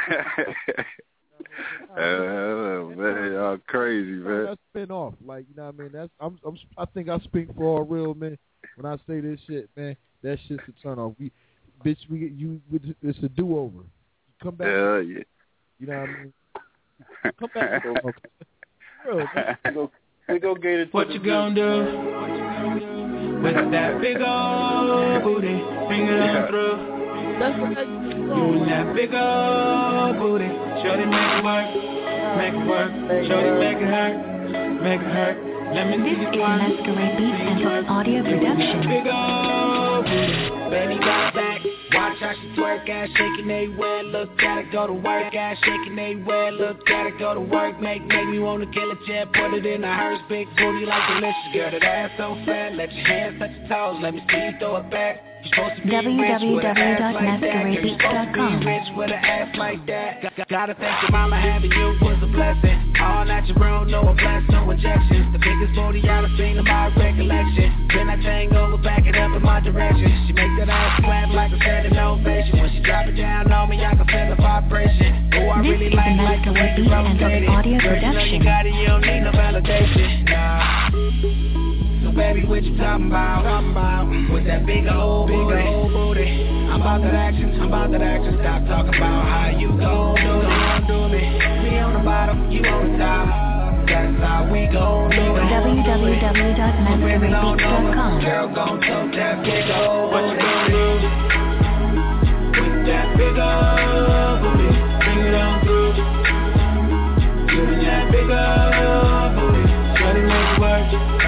S1: Oh man, y'all crazy, man.
S10: That's spin off, like you know what I mean. That's I'm, I'm I think I speak for all real men when I say this shit, man. That shit's a turn off. We, bitch, we get you. It's a do over. Come back.
S1: Yeah, yeah.
S10: You know what I mean. Come back. Real, man.
S6: We go, we go get it.
S4: What you gonna do with that big old booty? Bring it on through.
S10: That's the next song.
S4: Use that big old booty. Shorty make it work, make it work. Shorty make it hurt, make it hurt. Let me see you work.
S8: This is Masquerade Beat Central Audio Production.
S4: Big old booty, baby got back. Watch how
S9: how she twerk, ass shaking everywhere. Look at her go to work, ass shaking everywhere. Look at her go to work, make make me wanna kill a jet. Put it in a hearse, big booty like delicious. Girl, that ass so fat, let your hands touch your toes. Let me see you throw it back.
S8: w w w dot masquerade beats dot com.
S9: Rich with an ass like that. Got, gotta thank your mama, having you was a blessing. All natural, no blast, no injections. The biggest booty I've seen in my recollection. Then I tango, back it up in my direction. She make that ass clap like a standing ovation. When she drop it down on me, I can feel the vibration. Oh, I really
S8: this
S9: like like the way you rotate it. Girl, you know you got it, you don't need no validation. Nah. Baby, what you talking about? Talking about with that big old big booty. Old booty. I'm about that action, I'm about that action. Stop talking about how you gon' do it. Do me. Me on the bottom, you on the top. That's how we gon' do it.
S8: w w w dot masquerade beats dot com.
S9: Girl, gon' tote that big old. What you gon' do with that big old booty? Bring it on through. Give me that big old booty. Try to make it work.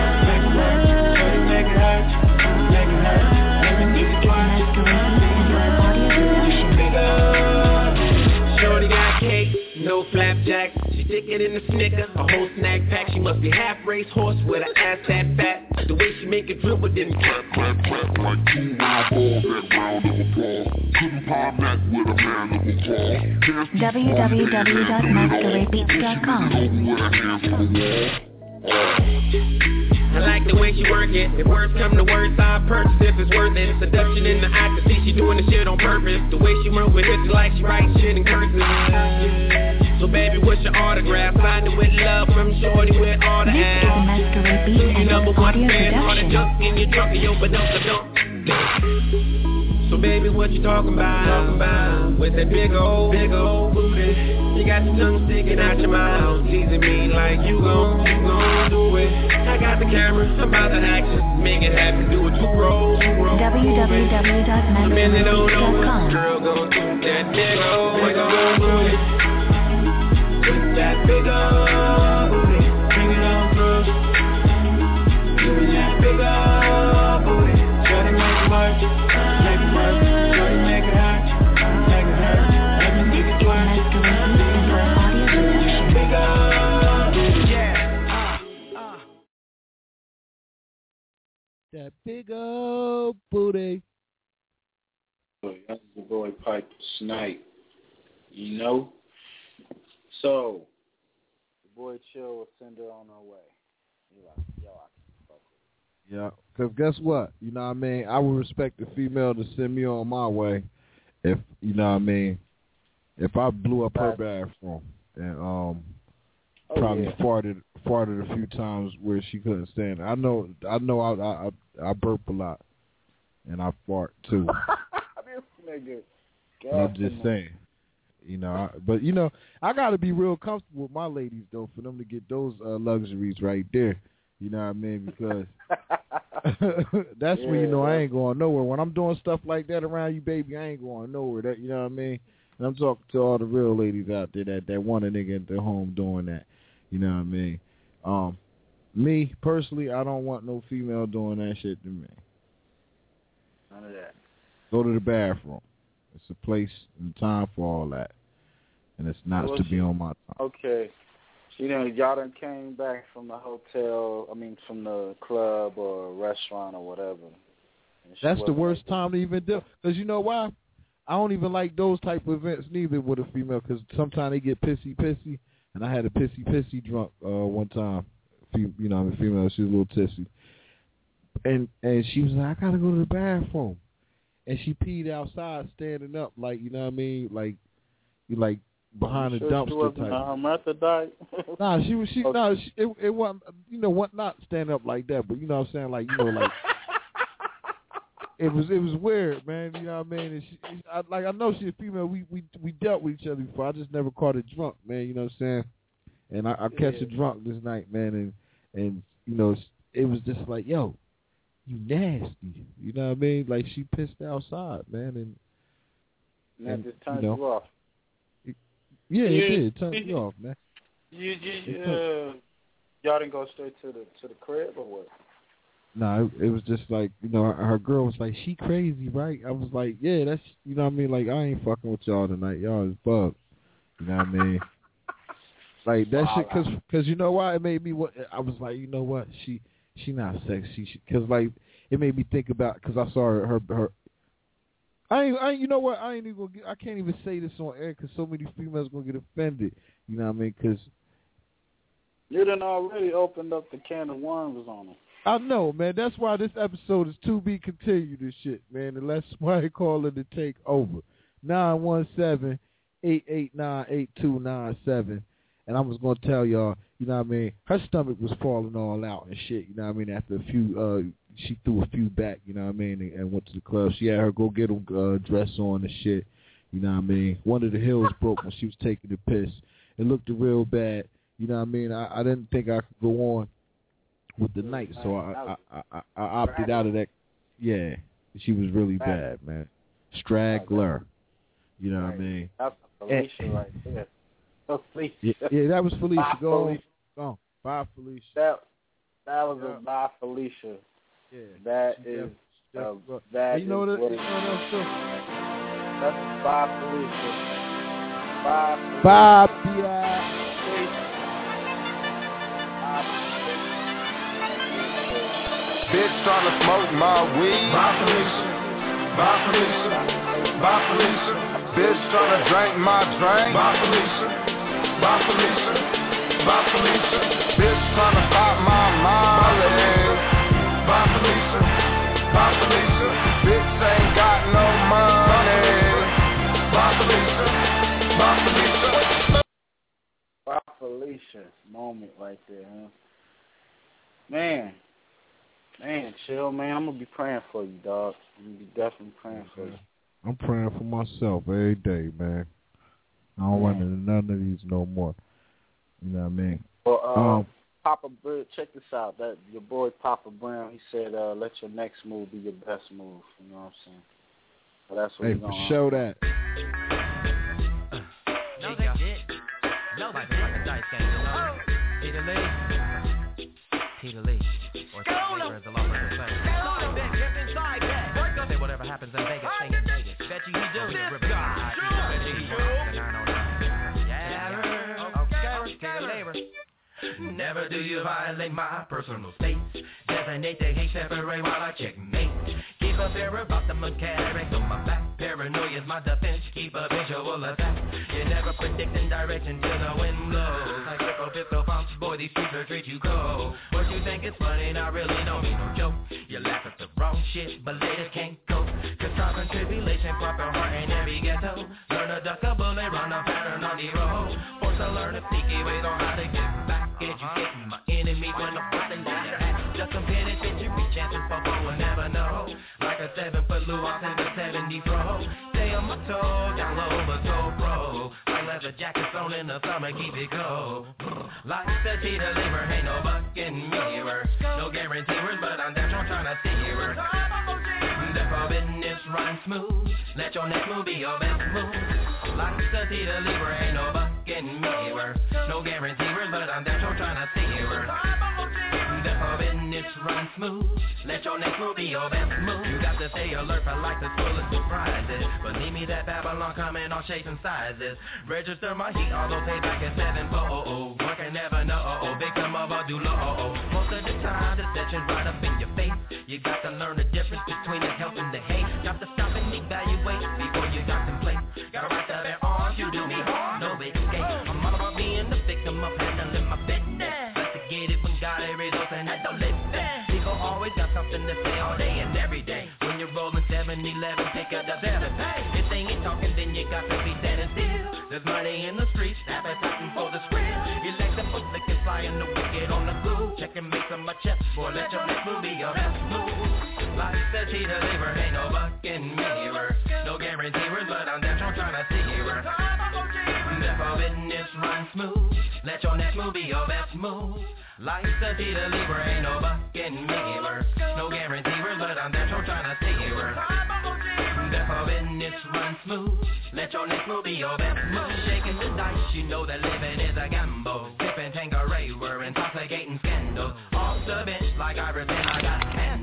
S9: Shorty got cake, no flapjack. She stick it in the snicker, a whole snack pack. She must be half race horse with an ass that fat. The way she make it drip with them clap, clap, clap like two wild balls that round of applause. Couldn't palm that with a man of a claw.
S8: w w w dot masquerade beats dot com.
S9: I like the way she work it. If words come to words, I'll purchase if it's worth it. Seduction in the eye to see she doing the shit on purpose. The way she move with hips like she writing shit in cursive. So baby, what's your autograph? Signed it with love from Shorty with all the ass.
S8: This is a Masquerade Beats and
S9: number one
S8: audio
S9: fan, all the
S8: production.
S9: junk in your trunk of your banana dump. So baby, what you talking about? Talking about with that big old, big old booty. You got your tongue sticking out your mouth, teasing me like you gon', you gon' do it. I got the camera, I'm about to action, make it happen, do it two rolls, two rolls.
S8: w w w dot masquerade beats dot com.
S9: Girl gon' do that big old, big old booty. With that big old booty, bring it on through. Give me that big old booty, try to make it work.
S10: That big old booty.
S6: That's the boy Pipe Snipe. You know? So, the boy Chill will send her on her way. He like, yo, I can fuck with
S10: Yeah, because guess what? You know what I mean? I would respect the female to send me on my way if, you know what I mean, if I blew up her bathroom and um
S6: Oh,
S10: probably
S6: yeah.
S10: farted farted a few times where she couldn't stand it. I know I know I I I burp a lot and I fart too.
S6: This nigga.
S10: And I'm just saying. You know, I, but you know, I gotta be real comfortable with my ladies though for them to get those uh, luxuries right there. You know what I mean? Because that's
S6: yeah,
S10: when you know
S6: yeah.
S10: I ain't going nowhere. When I'm doing stuff like that around you, baby, I ain't going nowhere. That you know what I mean? And I'm talking to all the real ladies out there that, that want a nigga at their home doing that. You know what I mean? Um, me personally, I don't want no female doing that shit to me.
S6: None of that.
S10: Go to the bathroom. It's a place and time for all that, and it's not
S6: Well,
S10: to be on my time.
S6: Okay. You know, y'all done came back from the hotel, I mean, from the club or restaurant or whatever. And she
S10: That's the
S6: wasn't
S10: worst
S6: able-
S10: time to even do. Because you know why? I don't even like those type of events neither with a female because sometimes they get pissy pissy, and I had a pissy pissy drunk uh, one time. Fe- You know, I'm a female. She was a little tissy, and and she was like, I gotta go to the bathroom, and she peed outside standing up, like you know what I mean, like you like behind
S6: You
S10: the
S6: sure she
S10: dumpster
S6: wasn't
S10: type.
S6: hermaphrodite?
S10: Nah, she was she no, she, it it wasn't you know what not stand up like that, but you know what I'm saying, like you know like. It was it was weird, man. You know what I mean? And she, I, like I know she's a female. We, we we dealt with each other before. I just never caught her drunk, man. You know what I'm saying? And I, I catch her drunk this night, man. And and you know it was just like, yo, you nasty. You know what I mean? Like she pissed outside, man. And
S6: And that
S10: and,
S6: just turned
S10: you,
S6: you,
S10: know,
S6: off.
S10: It, yeah,
S6: You-
S10: it did. It turned me off, man.
S6: You, you,
S10: It
S6: uh, y'all didn't go straight to the to the crib or what?
S10: No, it, it was just like, you know, her, her girl was like, she crazy, right? I was like, yeah, that's, you know what I mean? Like, I ain't fucking with y'all tonight. Y'all is bugs. You know what I mean? Like, that shit, because, cause you know why? It made me, what I was like, you know what? She she not sexy. Because, like, it made me think about, because I saw her, her, her I ain't, I ain't, you know what? I ain't even gonna get, I can't even say this on air because so many females going to get offended. You know what I mean? Because
S6: you done already opened up the can of worms on them.
S10: I know, man. That's why this episode is to be continued and shit, man. Unless somebody call it to take over. nine one seven, eight eight nine, eight two nine seven. And I was going to tell y'all, you know what I mean, her stomach was falling all out and shit, you know what I mean, after a few, uh, she threw a few back, you know what I mean, and, and went to the club. She had her go get a uh, dress on and shit, you know what I mean. One of the heels broke when she was taking the piss. It looked real bad, you know what I mean. I, I didn't think I could go on with the night, so I, I, I, I opted out of that. Yeah, she was really bad, man. Straggler, you know what I mean.
S6: That's Felicia and, right there. Oh, Felicia.
S10: Yeah, yeah, that was Felicia.
S6: Bye,
S10: go
S6: Felicia.
S10: on. Go on. Bye, Felicia.
S6: That, that was
S10: yeah.
S6: a bye, Felicia.
S10: Yeah.
S6: That
S10: she
S6: is,
S10: def-
S6: uh,
S10: def-
S6: that
S10: you know
S6: is
S10: what,
S6: what
S10: you
S6: it
S10: know what else too?
S6: That's bye, Felicia. Bye, Felicia.
S10: Bye, Pia.
S13: Bitch tryna smoke my weed. Bye, Felicia. Bye, Felicia. Bye, Felicia. Bitch tryna drink my drink. Bye, Felicia. Bye, Felicia. Bye, Felicia. Bitch tryna stop my mileage. Bye, Felicia. Bye, Felicia. Bitch ain't got no money. Bye, Felicia. Bye, Felicia.
S6: Bye, Felicia. Moment right there, huh? Man. Man, chill, man. I'm going to be praying for you, dog. I'm going to be definitely praying for you.
S10: I'm praying for myself every day, man. I don't want none of these no more. You know what I mean?
S6: Well, uh,
S10: um,
S6: Papa Brown, check this out. That your boy Papa Brown, he said, uh, let your next move be your best move. You know what I'm saying? So that's what
S10: hey,
S6: we're going
S10: for sure that.
S3: Uh, no, they did. No, like, like a dice game. Oh. Peter Lee. Peter Lee. Or as the law firm says. Say whatever happens in Vegas, sing in Vegas. Bet you he do. The river side. Bet you he do. The nine oh nine. Yeah. Okay. Take a labor. Never do you violate my personal space. Designate the hate separate while I checkmate. Keep a fear about the mechanics on my back. Paranoia's my defense. Keep a visual attack. You never predicting direction till the wind blows. Like pistol, pistol pumps, boy, these streets will treat you cold. What you think is funny, I really don't mean no joke. You laugh at the wrong shit, but later can't cope. Cause trials and tribulation, crop your heart in every ghetto. Learn to duck a bullet, run a pattern on the road. Forced to learn the sneaky ways on how to get back. Educating my enemy when I'm fighting down your ass. Just some penitentiary chances for we'll never know. Like a seven foot Lewis in the seventy pro. Stay on my toe, down low but so pro. Like leather jackets on in the summer, keep it cold. Like the cheetah labor, ain't no bucking mirror. No guarantee words, but I'm damn sure trying to steer her. Therefore business run smooth. Let your next move be your best move. Like the cheetah labor, ain't no bucking mirror. No guarantee words, but I'm damn sure trying to steer her. Therefore business run smooth. Let your next move be your best move. You got to stay alert for life that's full of surprises. Believe me, that Babylon coming on shapes and sizes. Register my heat, although payback is seven four oh oh. One can never know, oh oh. Victim of a doula, oh oh. Most of the time, deception right up in your face. You got to learn the difference between the help and the hate. Got to stop and evaluate before you contemplate. Got a right to bear arms, you do me harm, no escape. I'm all about being the victim of handling my business. Get it when God ain't results and I don't live there. People always got something to say all day and every day. When you're rolling seven eleven, pick up the seven. If they ain't talking, then you got to be standing still. There's money in the streets, appetizing for the script. You let the public and flying the wicked on the glue. Check and make some my chest, boy, let your next move be your best move. Like the cheetah labor, ain't no bucking mirror. No guarantee words, but I'm damn sure trying to see her. Therefore business run smooth. Let your next move be your best move. Like the cheetah labor, ain't no bucking mirror. No guarantee words, but I'm damn sure trying to see her. Therefore business run smooth. Let your next move be your best move. Shaking the dice, you know that living is a gamble. Tipping Tanqueray, we're intoxicating scandals. Off the bench like Iverson, I got hands.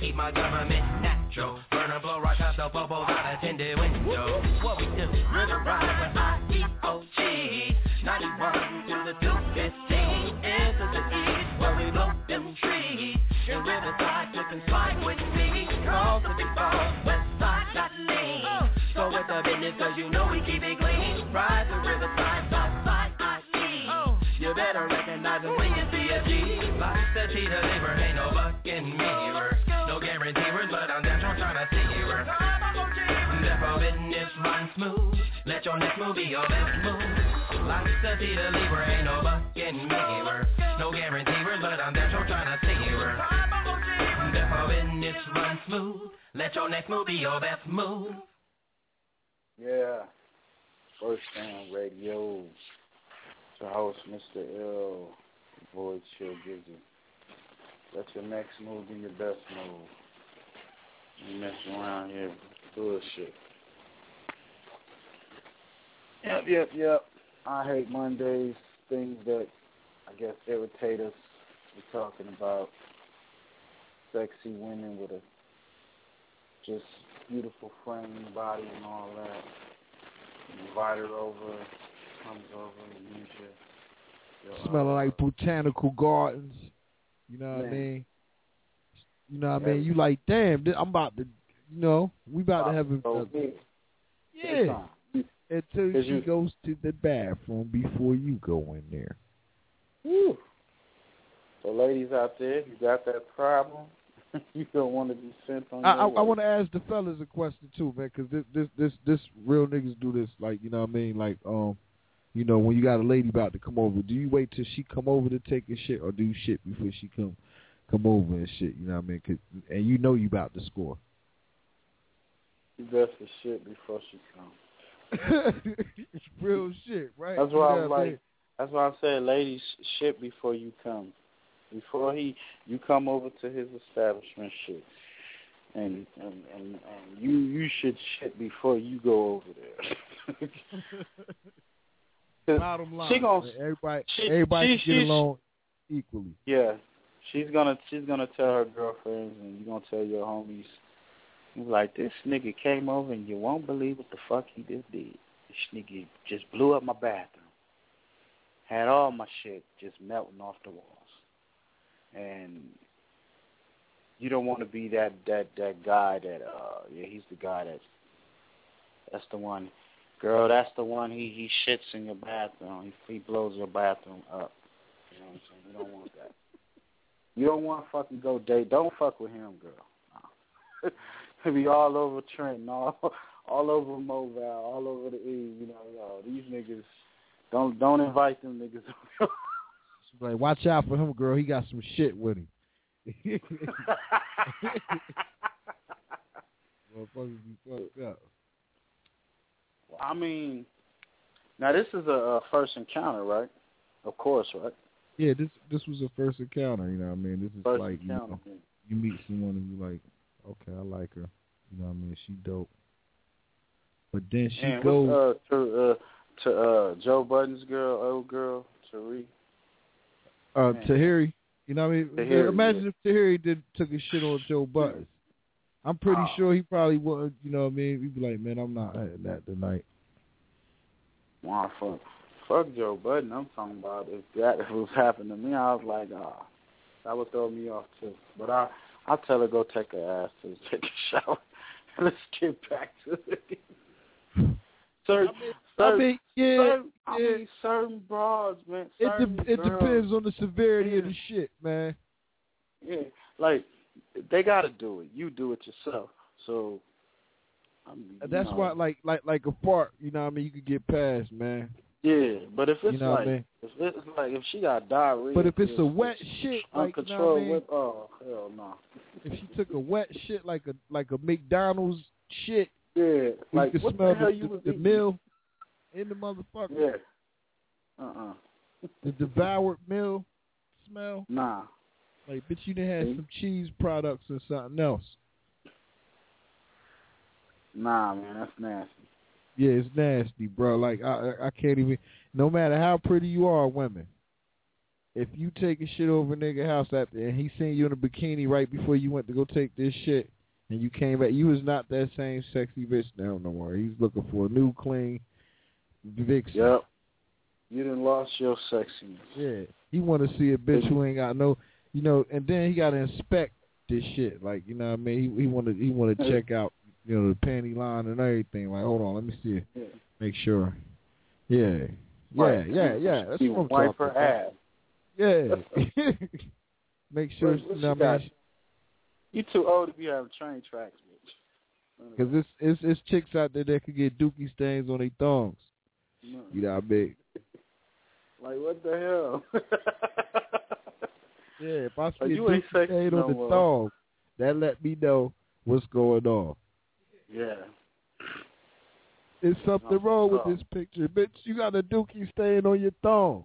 S15: keep my government natural. Burn a blow right past the bubbles out a tinted window. What we do, river ride with I E O G. ninety-one to the two fifteen. Into the east where we blow them trees. In Riverside, slip and slide with me. Cross the big ball, west side got lean. So with the business, cause you know we keep it clean. Ride the Riverside, south side I E. You better recognize it when you see a G. Like the cheetah liver, ain't no bucking mirror. No guarantee words, but I'm down trying to see her. Therefore business run smooth. Let your next move be your best move. Like the cheetah liver, ain't no bucking mirror. No guarantee words, but I'm down trying to see her. Therefore business run smooth. Let your next move be your best move.
S6: Yeah. First Fam Radio. The host, Mister L. Void Chill Gizzy. Let your next move be your best move. You mess around here with bullshit. Yep, yep, yep. I hate Mondays. Things that I guess irritate us. We're talking about sexy women with a just beautiful frame, body, and all that. You invite her over. Comes over and use your, your
S10: smelling
S6: uh,
S10: like botanical gardens. You know what man. I mean? You know what I mean? You like, damn, I'm about to, you know, we about to have a, a yeah. Until she you, goes to the bathroom before you go in there.
S6: Whew. So, ladies out there, you got that problem? You don't want to be sent on.
S10: I,
S6: your
S10: I, I want to ask the fellas a question too, man, because this, this, this, this real niggas do this, like, you know what I mean, like, um. You know, when you got a lady about to come over, do you wait till she come over to take a shit, or do you shit before she come come over and shit? You know what I mean? 'Cause, and you know you about to score.
S6: You best to shit before she comes.
S10: Real shit, right?
S6: That's why
S10: you
S6: I'm like. That's why I said, ladies, shit before you come. Before he, you come over to his establishment, shit, and and and, and you you should shit before you go over there.
S10: Bottom line,
S6: she gonna,
S10: everybody,
S6: she,
S10: everybody
S6: she,
S10: should get
S6: she,
S10: along equally.
S6: Yeah, she's gonna she's gonna tell her girlfriends, and you're gonna tell your homies. You're like, this nigga came over, and you won't believe what the fuck he just did. This nigga just blew up my bathroom, had all my shit just melting off the walls, and you don't want to be that that that guy that uh yeah he's the guy that that's the one. Girl, that's the one, he, he shits in your bathroom. He, he blows your bathroom up. You know what I'm saying? You don't want that. You don't want to fucking go date. Don't fuck with him, girl. No. He'll be all over Trenton, all, all over Mobile, all over the E. You know, yo, these niggas, don't don't invite them niggas.
S10: Like, watch out for him, girl. He got some shit with him. Motherfuckers be fucked up.
S6: I mean, now this is a, a first encounter, right? Of course, right?
S10: Yeah, this this was a first encounter. You know what I mean? This is
S6: first
S10: like, you know, you meet someone and you're like, okay, I like her. You know what I mean? She dope. But then she
S6: and
S10: goes
S6: uh, to uh, to uh, Joe Budden's girl, old girl, Tariq.
S10: Uh, Tahiri. You know what I mean?
S6: Tahiri,
S10: Imagine
S6: yeah.
S10: if Tahiri did took a shit on Joe Budden. I'm pretty
S6: oh.
S10: sure he probably would. You know what I mean? He'd be like, man, I'm not having that tonight.
S6: Wow, fuck, fuck Joe Budden. I'm talking about if that if it was happening to me, I was like, ah, oh, that would throw me off too. But I, I tell her go take her ass to take a shower. Let's get back to it. Certain,
S10: I mean,
S6: certain,
S10: I mean, yeah,
S6: certain,
S10: yeah.
S6: I mean, certain broads, man. Certain
S10: It de- it
S6: girls,
S10: depends on the severity
S6: yeah.
S10: of the shit, man.
S6: Yeah, like they gotta do it. You do it yourself. So. I mean,
S10: That's
S6: know.
S10: why, like, like, like a fart, you know what I mean? You could get past, man.
S6: Yeah, but if it's
S10: you know
S6: like,
S10: what I mean?
S6: if it's like, if she got diarrhea,
S10: but if it's
S6: it's,
S10: a wet
S6: it's
S10: shit, like, you know what I
S6: uncontrolled
S10: mean?
S6: with, oh hell no.
S10: If she took a wet shit, like a like a McDonald's shit,
S6: yeah, like
S10: you can
S6: what
S10: smell
S6: the hell
S10: the,
S6: you
S10: the,
S6: was
S10: the
S6: eating?
S10: meal in the motherfucker.
S6: Yeah. Uh uh
S10: The devoured meal smell.
S6: Nah.
S10: Like, bitch, you done had some cheese products or something else.
S6: Nah, man, that's nasty.
S10: Yeah, it's nasty, bro. Like, I I can't even, no matter how pretty you are, women, if you take a shit over a nigga house after, and he seen you in a bikini right before you went to go take this shit, and you came back, you was not that same sexy bitch now no more. He's looking for a new, clean vixen.
S6: Yep. You done lost your sexiness.
S10: Yeah. He want to see a bitch who ain't got no, you know, and then he got to inspect this shit. Like, you know what I mean? He he want to he want to check out, you know, the panty line and everything. Like, hold on, let me see it. Yeah. Make sure. Yeah. Yeah,
S6: right.
S10: yeah, yeah. That's
S6: you
S10: what I'm
S6: wipe
S10: talking
S6: her
S10: about.
S6: ass.
S10: Yeah. Make sure,
S6: what, what
S10: you know
S6: you
S10: what I mean?
S6: You too old to be having train tracks, bitch.
S10: Because it's, it's, it's chicks out there that could get dookie stains on their thongs. No. You know what I mean?
S6: Like, what the hell?
S10: Yeah, if I see
S6: like,
S10: a
S6: you ain't
S10: dookie stain
S6: no
S10: on the
S6: more.
S10: thong, that let me know what's going on.
S6: Yeah.
S10: There's something
S6: No,
S10: wrong with
S6: no.
S10: this picture. Bitch, you got a dookie stain on your thong.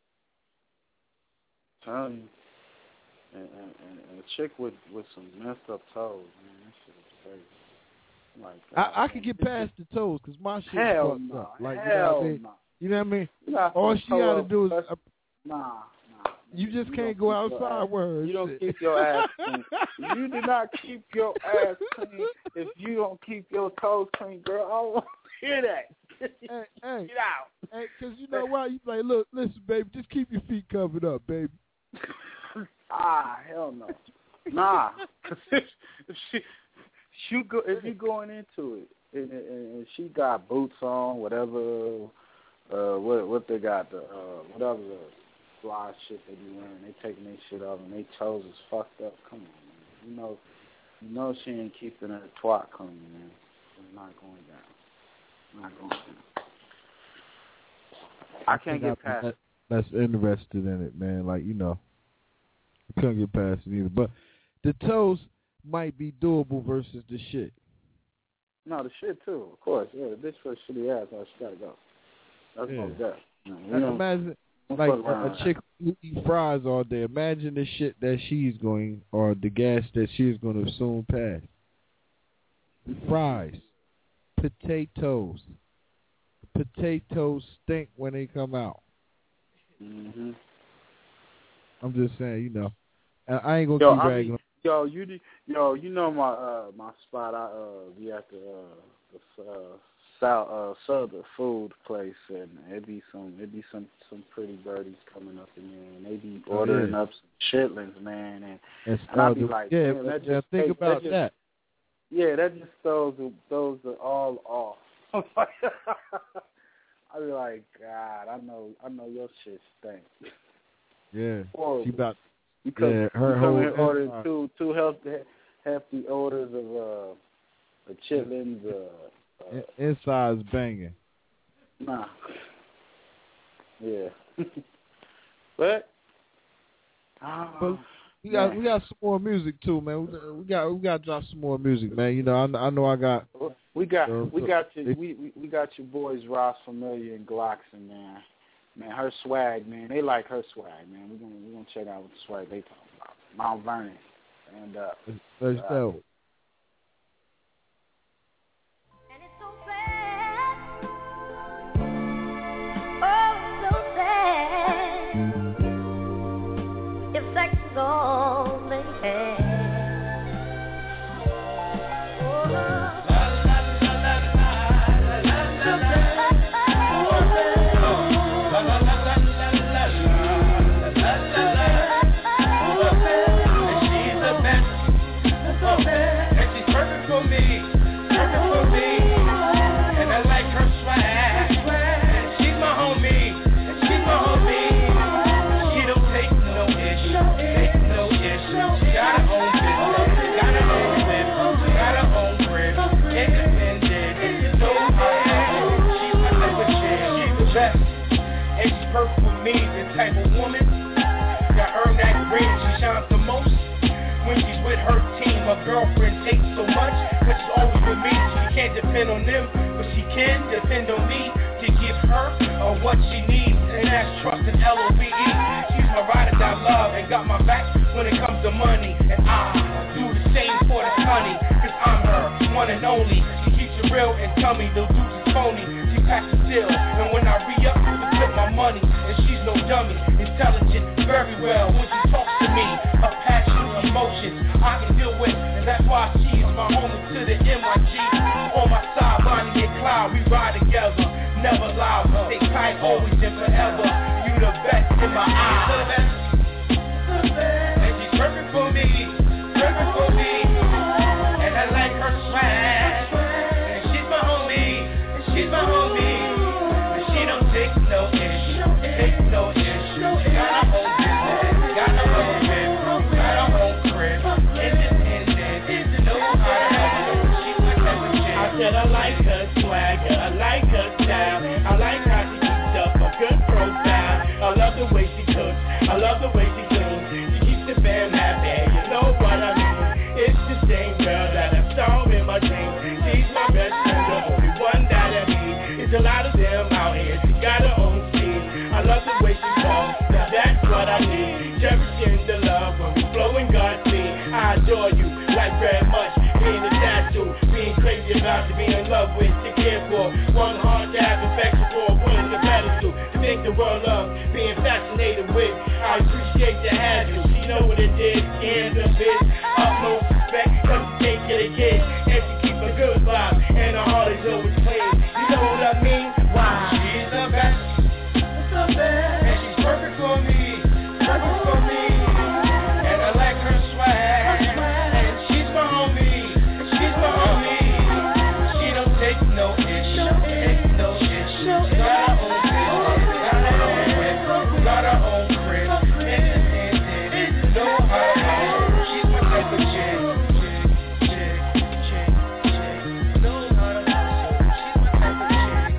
S6: Tell you. And, and, and, and a chick with, with some messed up toes, man. That shit is crazy. Like,
S10: I, I could get past the toes because my shit
S6: hell
S10: fucked
S6: no.
S10: up. Like,
S6: hell
S10: you know what I mean?
S6: no.
S10: You know what I mean?
S6: You got
S10: All
S6: some
S10: she got to
S6: toe
S10: do is...
S6: up.
S10: Uh,
S6: Nah, nah.
S10: you just
S6: you
S10: can't go
S6: keep your
S10: outside
S6: ass-
S10: words.
S6: You don't keep your ass clean. You do not keep your ass clean if you don't keep your toes clean, girl. I don't want to hear that.
S10: Hey, hey.
S6: Get out.
S10: Hey, because you know why? You like, look, listen, baby, just keep your feet covered up, baby.
S6: Ah, hell no. Nah. if she, you go, if you going into it, and, and, and she got boots on, whatever, uh, what what they got, the uh, whatever the fly shit they be wearing, they taking their shit off and they toes is fucked up. Come on, man. You know, you know she ain't keeping her twat clean, man. It's not going down. Not going down. I can't get past
S10: it. That's interested in it, man. Like, you know, I couldn't get past it either. But the toes might be doable versus the shit.
S6: No, the shit too, of course. Yeah, the bitch for shitty ass, oh, she gotta go. That's
S10: Yeah.
S6: no death. No, we
S10: Now,
S6: don't-
S10: imagine,
S6: don't
S10: like,
S6: fuck
S10: a,
S6: around.
S10: a chick who eat fries all day. Imagine the shit that she's going, or the gas that she's going to soon pass. Fries. Potatoes. Potatoes stink when they come out.
S6: Mm-hmm.
S10: I'm just saying, you know. I, I ain't going to
S6: Yo,
S10: keep
S6: I
S10: bragging.
S6: mean, yo, you, d- yo, you know my uh my spot. I uh be at the uh the uh south uh southern food place, and it be some it be some some pretty birdies coming up in there, and they be
S10: Oh,
S6: ordering
S10: yeah.
S6: up some chitlins, man, and
S10: That's
S6: and I
S10: all
S6: be
S10: the-
S6: like,
S10: yeah,
S6: damn, that
S10: yeah,
S6: just
S10: think
S6: take-
S10: about
S6: just,
S10: that.
S6: Yeah, that just throws the- throws it all off. I be like, God, I know I know your shit stink.
S10: Yeah.
S6: Horrible.
S10: She about,
S6: You come,
S10: yeah, her
S6: you
S10: whole
S6: come here ordering
S10: empire.
S6: two two hefty, hefty orders of uh, the chitlins. Uh, uh,
S10: In- Inside's banging.
S6: nah. Yeah. but.
S10: But we got we got some more music too, man. We, we got we got to drop some more music, man. You know, I, I know I got.
S6: We got
S10: uh,
S6: we got your,
S10: it-
S6: we, we we got your boys Ross Familiar and Glockson, man. Man, her swag, man. They like her swag, man. We're gonna we're gonna check out what the swag they talking about. Mount Vernon. And uh
S10: Let's
S6: uh,
S10: go.
S25: Oh, so sad. If sex is all they had.
S17: Type of woman that earn that green, she shines the most when she's with her team. Her girlfriend takes so much, but she's always with me. She can't depend on them, but she can depend on me to give her uh, what she needs, and that's trust and L O V E. She's my ride or die love and got my back when it comes to money, and I do the same for the honey, cause I'm her one and only. She keeps it real and tell me the dudes is phony. She packs the steel, and when I re-up, to flip my money, and she's no dummy. And intelligent, very well when she talks to me. Her passion, emotions, I can deal with, and that's why she's my homie to the N Y G. On my side, Bonnie and Clyde, we ride together, never lie, we stay tight, always and forever. You the best in my eyes. The best, the best. And she's perfect for me, perfect for me, and I like her swag. And she's my homie, and she's my homie, and she don't take no ish, take no ish. She got her own business, got her own man, got her own crib, independent, know how to hustle. She's my type of chick. I said I like her swagger, I like her style, I like how she keeps up a good profile. I love the way she cooks, I love the way she cleans. She keeps the fam happy, you know what I mean. It's the same girl that I saw in my dreams. She's my best friend, the only one that I need. It's a lot of them out here, she got her own steam. I love the way she talks, now that's what I need. Cherishing the love when we flow in God's speed. I adore you, like very much, being a tattoo, being crazy about to be in love with, to care for. One heart to have affection for, one is a pedestal, to think the world of, being fascinated with. I appreciate to have you, she know what it is, in the biz, utmost respect, cause she can't get a kid, and she keep a good vibe, and her heart is always clean. You know what I mean? Why? She's the best, the best, and she's perfect for me, perfect for me, and I like her swag, and she's my homie, she's my homie, she don't take no ish, take no ish, she got her own business, got her own whip, got her own crib, independent, know how to hustle, she's my type of chick, chick, chick, chick, chick, know how to hustle, she's my type of chick.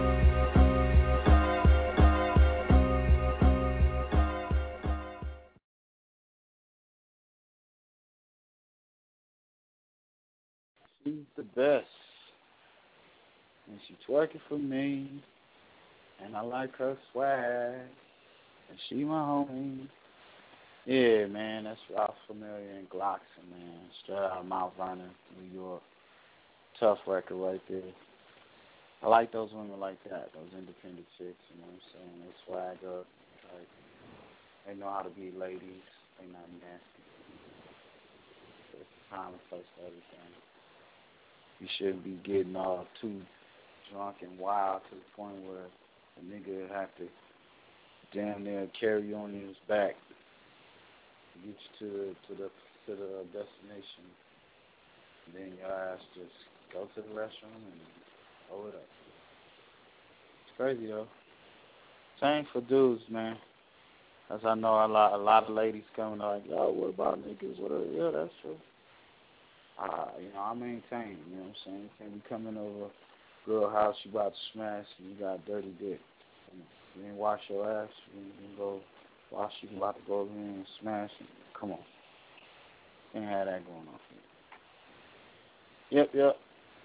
S6: She's the best, and she twerking for me, and I like her swag, and she my homie. Yeah, man, that's Ralph Familiar and Glockson, man. Straight out of Mount Vernon, New York. Tough record right there. I like those women like that, those independent chicks, you know what I'm saying? They swag up, like, they know how to be ladies, they not nasty. There's time and place for everything. You shouldn't be getting all too drunk and wild to the point where a nigga have to damn near carry you on his back to get you to the to the to the destination. And then your ass just go to the restroom and blow it up. It's crazy though. Same for dudes, man. As I know a lot a lot of ladies coming like, oh, what about niggas? What are, yeah, that's true. Uh, you know, I maintain, you know what I'm saying? You can't be coming over a girl house, you about to smash, and you got dirty dick. You didn't wash your ass, you didn't go wash, you about to go over here and smash, and come on. Can't have that going on here. Yep, yep.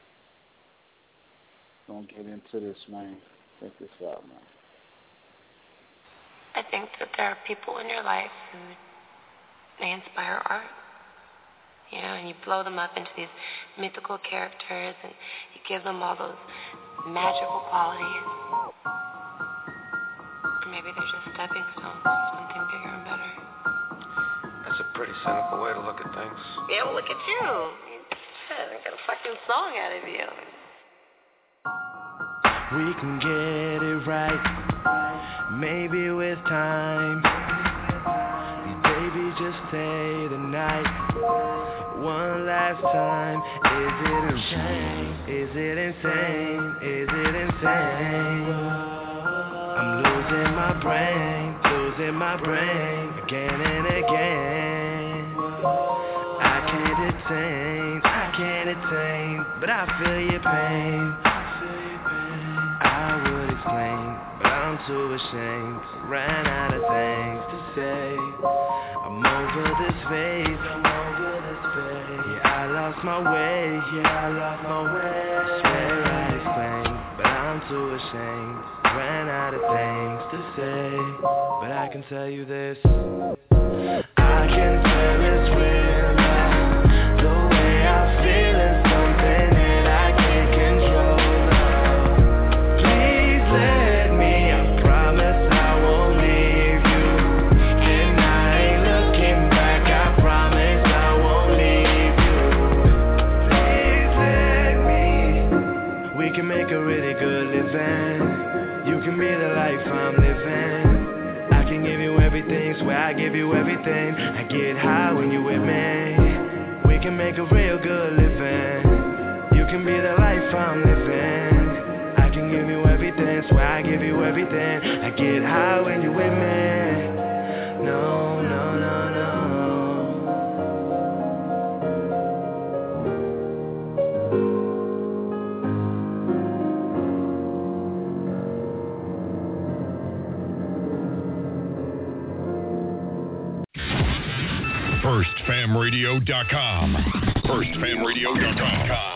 S6: Don't get into this, man. Check this out, man.
S2: I think that there are people in your life who may inspire art. You know, and you blow them up into these mythical characters, and you give them all those magical qualities. Or maybe they're just stepping stones to something bigger and better.
S18: That's a pretty cynical way to look at things.
S2: Yeah, well, look at you. Shit, I got a fucking song out of you.
S4: We can get it right, maybe with time. Baby, just stay the night. One last time. Is it insane? Is it insane? Is it insane? I'm losing my brain, losing my brain again and again. I can't attain, I can't attain, but I feel your pain. I would explain, but I'm too ashamed. Ran out of things to say. I'm over this phase, I'm over this phase. Yeah, I lost my way, yeah, I lost my way. I swear I explained, but I'm too ashamed. Ran out of things to say, but I can tell you this. I can tell it's real love. The way I feel is something that I can't control. Please let me, I promise I won't leave you.
S15: everything. I get high when you with me. We can make a real good living. You can be the life I'm living. I can give you everything, swear I give you everything. I get high when you with me. No, no, no, no.
S5: first fam radio dot com. first fam radio dot com.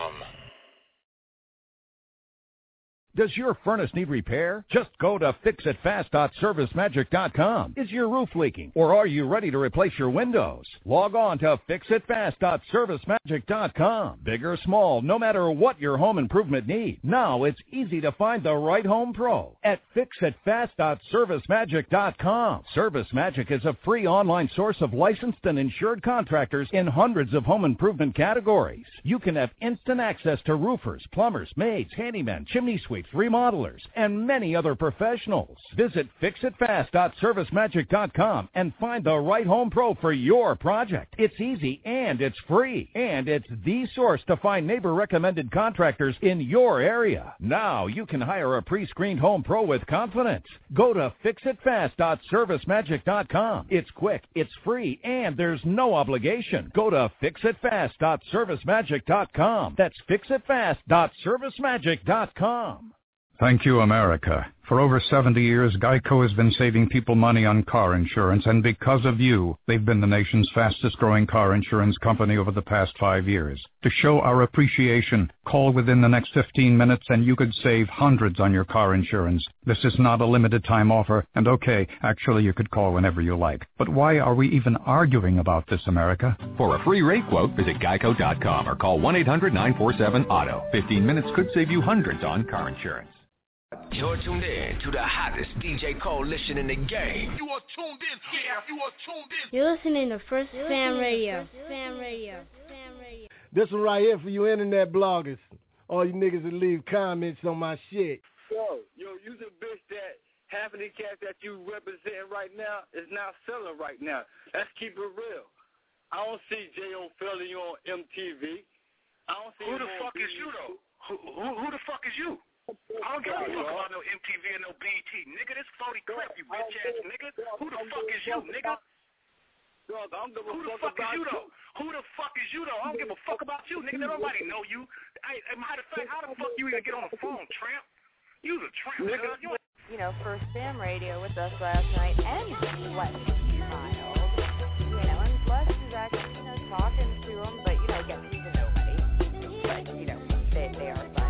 S7: Does your furnace need repair? Just go to fix it fast dot service magic dot com. Is your roof leaking? Or are you ready to replace your windows? Log on to fix it fast dot service magic dot com. Big or small, no matter what your home improvement needs. Now it's easy to find the right home pro at fix it fast dot service magic dot com. ServiceMagic is a free online source of licensed and insured contractors in hundreds of home improvement categories. You can have instant access to roofers, plumbers, maids, handymen, chimney sweeps, remodelers, and many other professionals. Visit fix it fast dot service magic dot com and find the right home pro for your project. It's easy and it's free, and it's the source to find neighbor-recommended contractors in your area. Now you can hire a pre-screened home pro with confidence. Go to fix it fast dot service magic dot com. It's quick, it's free, and there's no obligation. Go to fix it fast dot service magic dot com. That's fix it fast dot service magic dot com.
S19: Thank you, America. For over seventy years, Geico has been saving people money on car insurance, and because of you, they've been the nation's fastest-growing car insurance company over the past five years. To show our appreciation, call within the next fifteen minutes and you could save hundreds on your car insurance. This is not a limited-time offer, and okay, actually you could call whenever you like. But why are we even arguing about this, America?
S20: For a free rate quote, visit geico dot com or call one eight hundred nine four seven auto. fifteen minutes could save you hundreds on car insurance.
S22: You're tuned in to the hottest D J coalition in the game.
S26: You are tuned in. Yeah, you are tuned in.
S27: You're listening to First Fam Radio. Fam Radio. Fam Radio.
S28: This one right here for you internet bloggers. All you niggas that leave comments on my shit.
S29: Yo, yo, you the bitch that half of the cats that you representing right now is not selling right now. Let's keep it real. I don't see J O Felly on M T V. I don't see
S26: Who the fuck is you though? Who, who, who the fuck is you? I don't give a fuck about no M T V and no B E T. Nigga, this forty crap, you bitch ass nigga. Who the fuck is you, nigga?
S29: Dog, I'm the
S26: Who the fuck is you though? Who the fuck is you though? I don't give a fuck about you, nigga. Nobody know you. Hey, matter of fact, how the fuck you even get on the phone, tramp? You's a tramp, nigga. You,
S30: you know, First Fam Radio with us last night, and Les smiled. You know, and Les is actually, you know, talking to him, but you know, again, he's a nobody. But you know, they they are fine.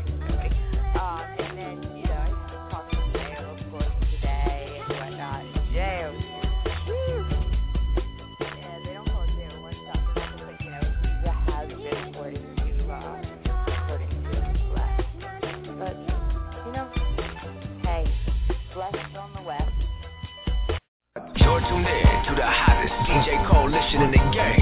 S30: Um, and then, you know, I talked to J-O, of course, today and whatnot. J-O, whew. Yeah, they don't call it J-O one stop, but, you know, it has been according to, uh, according to Bless. But, you know, hey, Bless is on the West.
S22: You're tuned in to the hottest D J coalition in the game.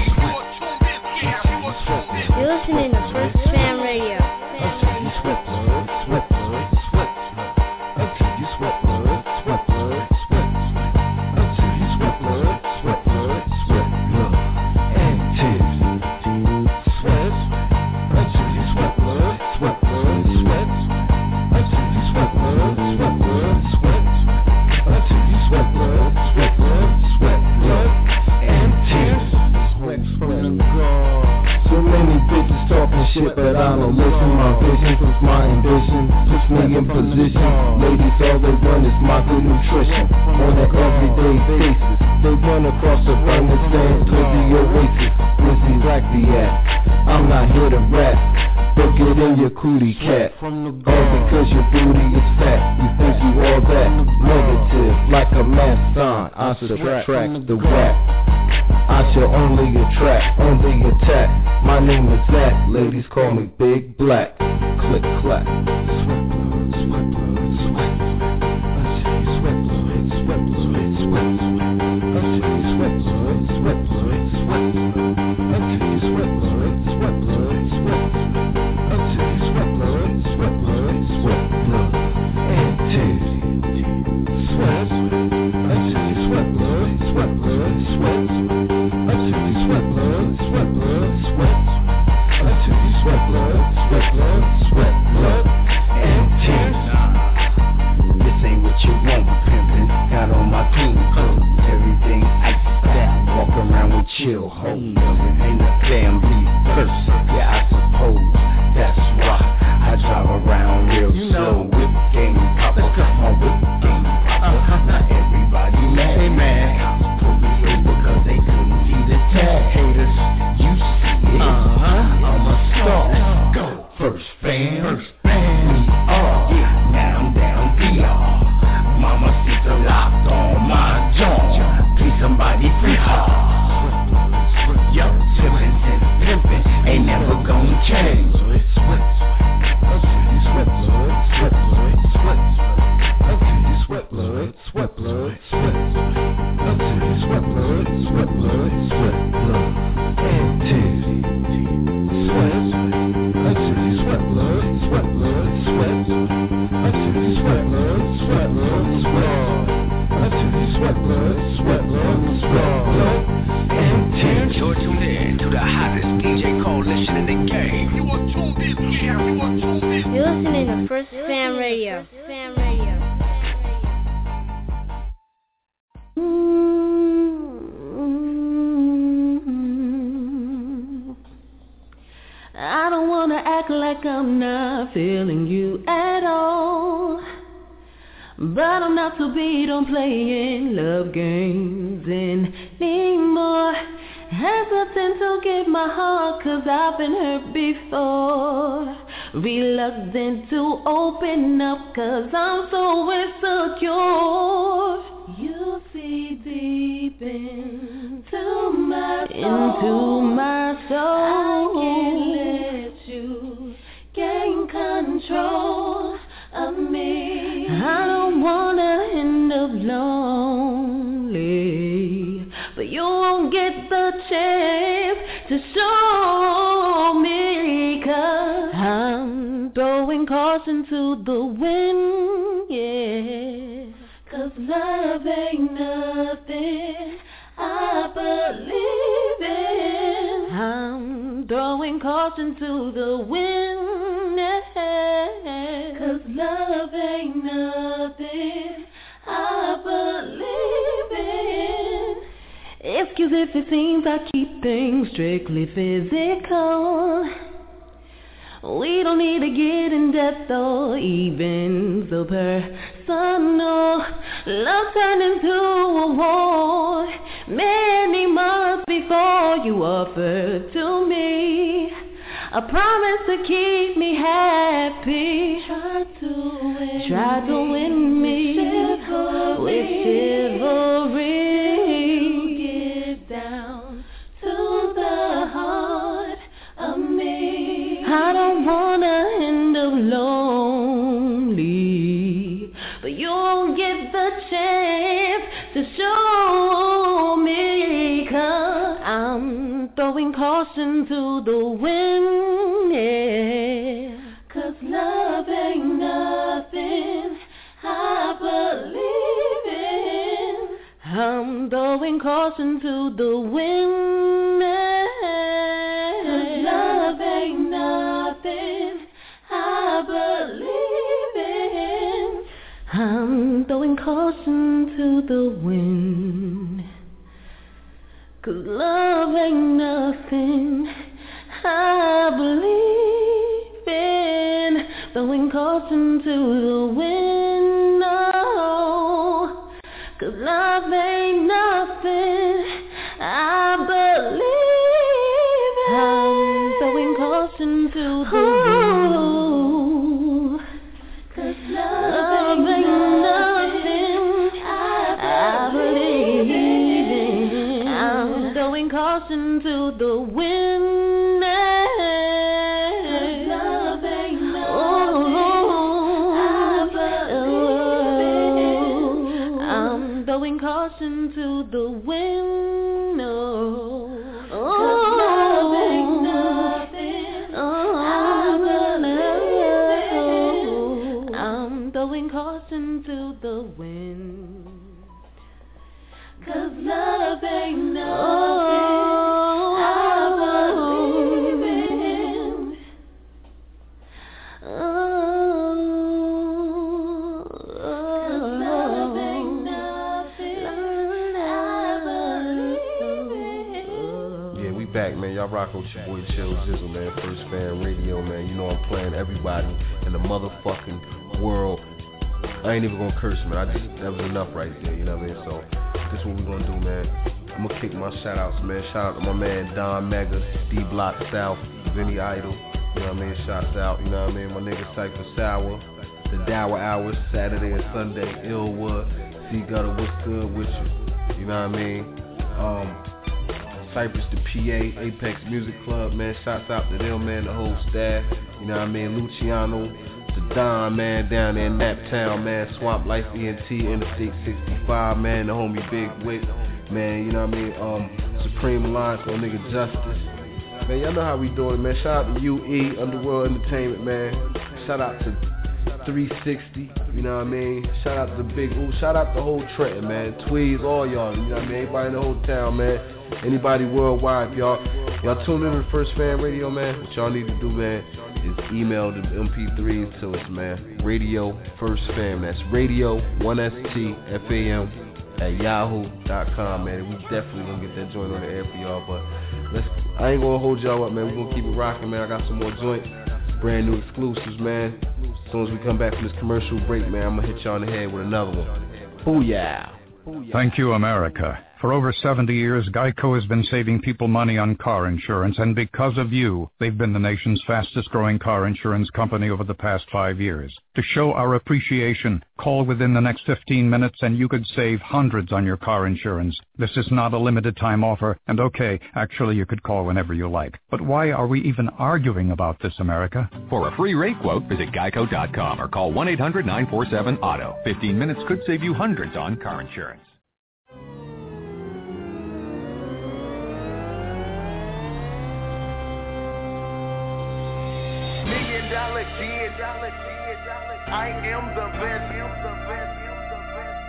S27: You're listening to First Fam Radio.
S28: Until you sweat blood, sweat blood, sweat blood. Until you sweat blood, sweat blood, sweat blood. Until you sweat blood, sweat blood, sweat blood. And tears, sweat. Until you sweat blood, sweat blood, sweat. Until you sweat blood, sweat blood, sweat. Until you sweat blood, sweat blood, sweat blood. And tears, sweat from the God. So many bitches talking shit, but I don't listen. My vision puts my ambition, puts me in position. Ladies, all they want is my good nutrition. On an everyday basis, they run across the burning sand to the oasis. Where's the black be at? I'm not here to rap, but get in your cootie cat. All because your booty is fat, you think you all that. Negative, like a math sign, I subtract the rap. I shall only attract, only attack. My name is Zach, ladies call me Big Black. Click clack. Sweat blood, sweat blood, sweat. Until you sweat blood, sweat blood, sweat. Until you sweat blood, sweat blood, sweat. Until you sweat blood, sweat blood, sweat. Until you sweat blood, sweat blood, sweat blood. And tears, sweat. Until you sweat blood, sweat blood, sweat. blood, sweat blood, sweat blood, and tears. This ain't what you want, pimpin'. Got on my clean clothes, everything iced out. Walk around with chill hoes, ain't a family person. Yeah, I suppose that's why I drive around real you slow. Know. Whip game popper, my whip game popper. Uh-huh. Now everybody mad, hey man. Cops pull me over cause they couldn't see the tag. Haters, you see it. Uh-huh. I'm a star. Let's go. First fam, first fam. We are. Yeah. Now I'm down D R. Mama sees a locked on my jaw. Please somebody free her. Yo, tippin' and pimpin' ain't never gonna change. Sweat, sweat, sweat blood, sweat blood, sweat, until you sweat blood, sweat blood, sweat, until you sweat blood, sweat blood, sweat blood, and titty, sweat, until you sweat blood, sweat blood, sweat, until you sweat blood, sweat blood, sweat, until you sweat blood, sweat blood, sweat blood, and titty.
S22: You're tuned in to the hottest D J coalition in the game. You are tuned in, yeah, you are tuned in.
S27: You're listening to First Fam Radio. First Fam Radio.
S1: I don't wanna act like I'm not feeling you at all, but I'm not so beat on playing love games anymore. Hesitant to give my heart cause I've been hurt before. Reluctant to open up cause I'm so insecure. You see deep into my soul, into my soul. I can't let you gain control of me. I don't wanna end up lonely, but you won't get the chance to show me, cause I'm throwing caution to the wind, yeah. Cause love ain't nothing I believe in. I'm throwing caution to the wind, yeah. Cause love ain't nothing I believe in. Excuse if it seems I keep things strictly physical. We don't need to get in depth or even so personal. Love turned into a war many months before you offered to me a promise to keep me happy. Try to win Try me, to win me chivalry. With chivalry. Get down to the heart of me. I don't wanna end up lonely, but you won't get the chance to show me, cause I'm throwing caution to the wind, yeah. Cause love ain't nothing I believe in. I'm throwing caution to the wind, yeah. Cause love ain't nothing I believe in. I'm throwing caution to the wind. Cause love ain't nothing I believe in. Throwing caution to the wind, no. Cause love ain't nothing I believe in. I'm throwing caution to the wind. Cause love ain't nothing I believe in. I'm throwing caution to the wind. Cause love ain't nothing I'm throwing caution to the wind. No. Cause love ain't nothing I believe in. I'm throwing caution to the wind. Cause love ain't nothing I believe in.
S8: night, man. Y'all rock with your boy Chill Jizzle, man. First Fan Radio, man. You know I'm playing everybody in the motherfucking world. I ain't even gonna curse, man. I just, that was enough right there, you know what I mean? So, this is what we gonna do, man. I'm gonna kick my shout outs, man. Shout out to my man Don Mega, D Block South, Vinny Idol, you know what I mean? Shouts out, you know what I mean? My nigga Cypher Sour, the Dower Hours, Saturday and Sunday, Illwood, C Gutter, what's good with you? You know what I mean? Um, Cypress, the P A, Apex Music Club, man. Shouts out to them, man, the whole staff. You know what I mean? Luciano, the Don, man, down there in Naptown, man. Swamp Life E N T, Interstate sixty-five, man. The homie Big Wick, man. You know what I mean? Um, Supreme Alliance, my nigga Justice. Man, y'all know how we doing it, man. Shout out to U E, Underworld Entertainment, man. Shout out to three sixty, you know what I mean? Shout out to the Big Ooh, shout out to the whole Trenton, man. Tweez, all y'all, you know what I mean? Everybody in the whole town, man. Anybody worldwide, if y'all y'all tune in to the First Fan Radio, man. What y'all need to do, man, is email the M P threes to us, man. Radio First Fam. That's radio one S T F A M at yahoo dot com, man. We definitely gonna get that joint on the air for y'all, but let's I ain't gonna hold y'all up, man. We're gonna keep it rocking, man. I got some more joint, brand new exclusives, man. As soon as we come back from this commercial break, man, I'm gonna hit y'all on the head with another one. Booyah.
S19: Thank you, America. For over seventy years, Geico has been saving people money on car insurance, and because of you, they've been the nation's fastest-growing car insurance company over the past five years. To show our appreciation, call within the next fifteen minutes and you could save hundreds on your car insurance. This is not a limited-time offer, and okay, actually you could call whenever you like. But why are we even arguing about this, America?
S20: For a free rate quote, visit geico dot com or call one eight hundred nine four seven auto. fifteen minutes could save you hundreds on car insurance.
S9: Million dollar kid, dollar kid, dollar kid. I am the best, am the best, am the best.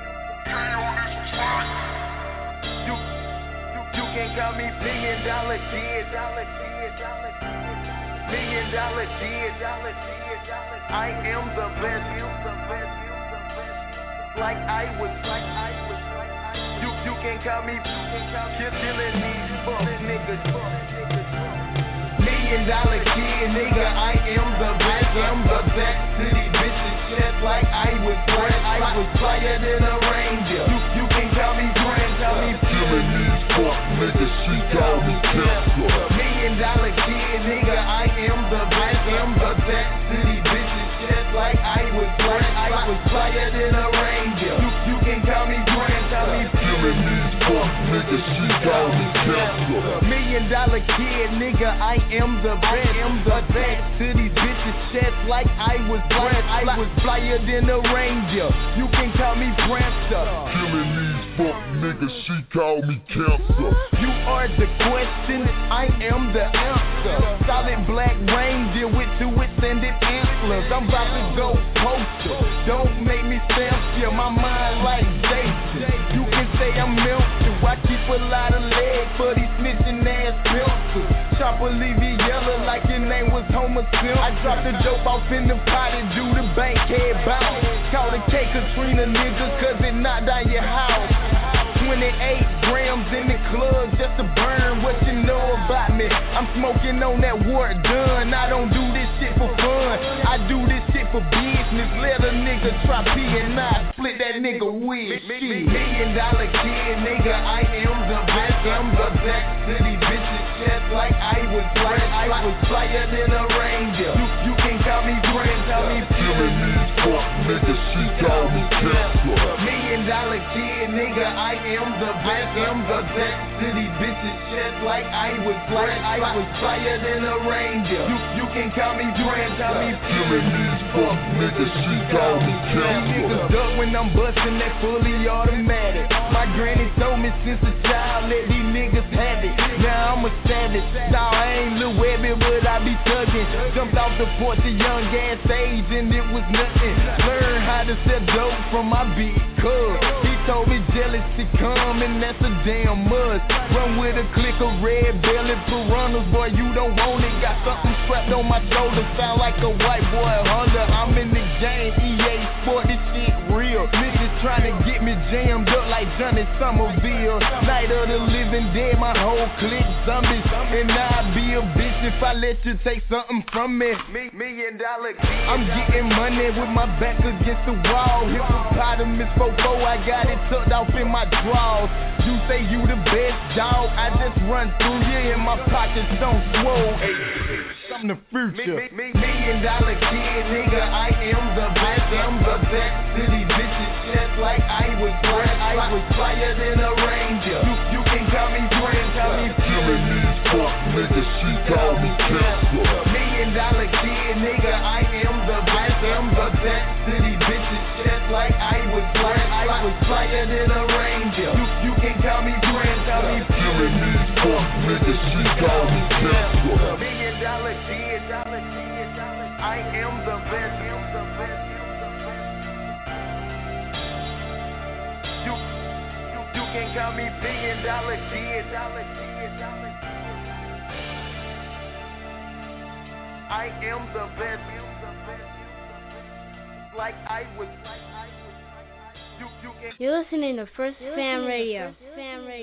S9: You, you, you can call me million dollar kid, dollar kid, dollar kid. Million dollar kid, dollar kid, dollar kid. I am the best, am the best, am the best. Like I was, like I was, like I was. You, you can call me, you can call me killing these fuck niggas, fuck niggas. Million dollar kid, nigga, I am the best, I'm the best. City bitches just like I was born, I was flyer than a ranger. You, you can call me friend, call me killing these fuck niggas, she call me cancer. Million dollar kid, nigga, I am the best, I'm the best. City bitches just like I was born, I was flyer than a ranger. You, you can call me friend, call me killing these fuck niggas, she call me cancer. Million dollar kid, nigga, I am the best, I'm the best. To these bitches chest like I was bred, I was flyer than a ranger. You can call me Prankster.
S11: Killing these fuck niggas, she call me cancer.
S9: You are the question, I am the answer. Solid black ranger with two extended antlers. I'm about to go postal. Don't make me stand still, my mind like Jason. You can say I'm melted. I keep a lot of lead for these snitching ass pencils. Chopper leave you yellow like your name was Homer Simpson. I dropped the dope off in the pot and do the bank head bounce. Call the K Katrina nigga cause it knocked down your house. twenty-eight grams in the club just to burn what you know about me. I'm smoking on that wart done. I don't do this shit for fun. I do this shit for business. Let a nigga try P and I split that nigga with shit. Million dollar kid, nigga, I am the best. I'm the best. City bitches just like I was bred. I was flyer than a ranger. You, you can call me friend, call me
S11: killing these fuck niggas, she call me cancer.
S9: Million dollar kid, nigga, I am the best. I'm the best. City bitches just like I was bred. I was flyer than a ranger. You, you can call me friend, call me
S11: killing these fuck niggas, she call me cancer.
S9: Niggas duck when I'm busting that fully automatic. My granny told me since a child, let these niggas have it. Now I'm a savage. Now I ain't Lil Webby, but I be thuggin'. Jumped off the porch at young ass age and it was nothing. Learn how to sell dope from my big cuz. He told me jealousy come and that's a damn must. Run with a click of red belly piranhas, boy you don't want it. Got something strapped on my shoulder, sound like a white boy Honda. I'm in the game, E A Sport, this shit real. Niggas
S3: trying to get me jammed up like Johnny Somerville. Night of the living dead, my whole clique zombies. And I'd be a bitch if I let you take something from me.
S9: Million dollar kid.
S3: I'm getting money with my back against the wall. Hippopotamus fofo, I got it tucked off in my drawers. You say you the best dog, I just run through you and my pockets don't swole. Hey, I'm the future.
S9: Million dollar kid, nigga, I am the best. I'm the best. City bitches chest like I was bred. I was flyer than a ranger. You, you can call me friend, call me
S11: killing these fuck niggas, she call me cancer.
S9: Million dollar kid, nigga, I am the best. I'm the best. City bitches chest like I was bred. I was flyer than a ranger. You, you can call me friend, call me
S11: killing these fuck niggas, she call me cancer.
S9: Million dollar kid, dollar kid, dollar. I am the best. I'm the best. You, you, you can call me billion dollar kid, dollar kid, dollar kid. I am the best. Like I was, like I was, like I was. You, you can.
S27: You're listening to First Fam Radio. Fam Radio.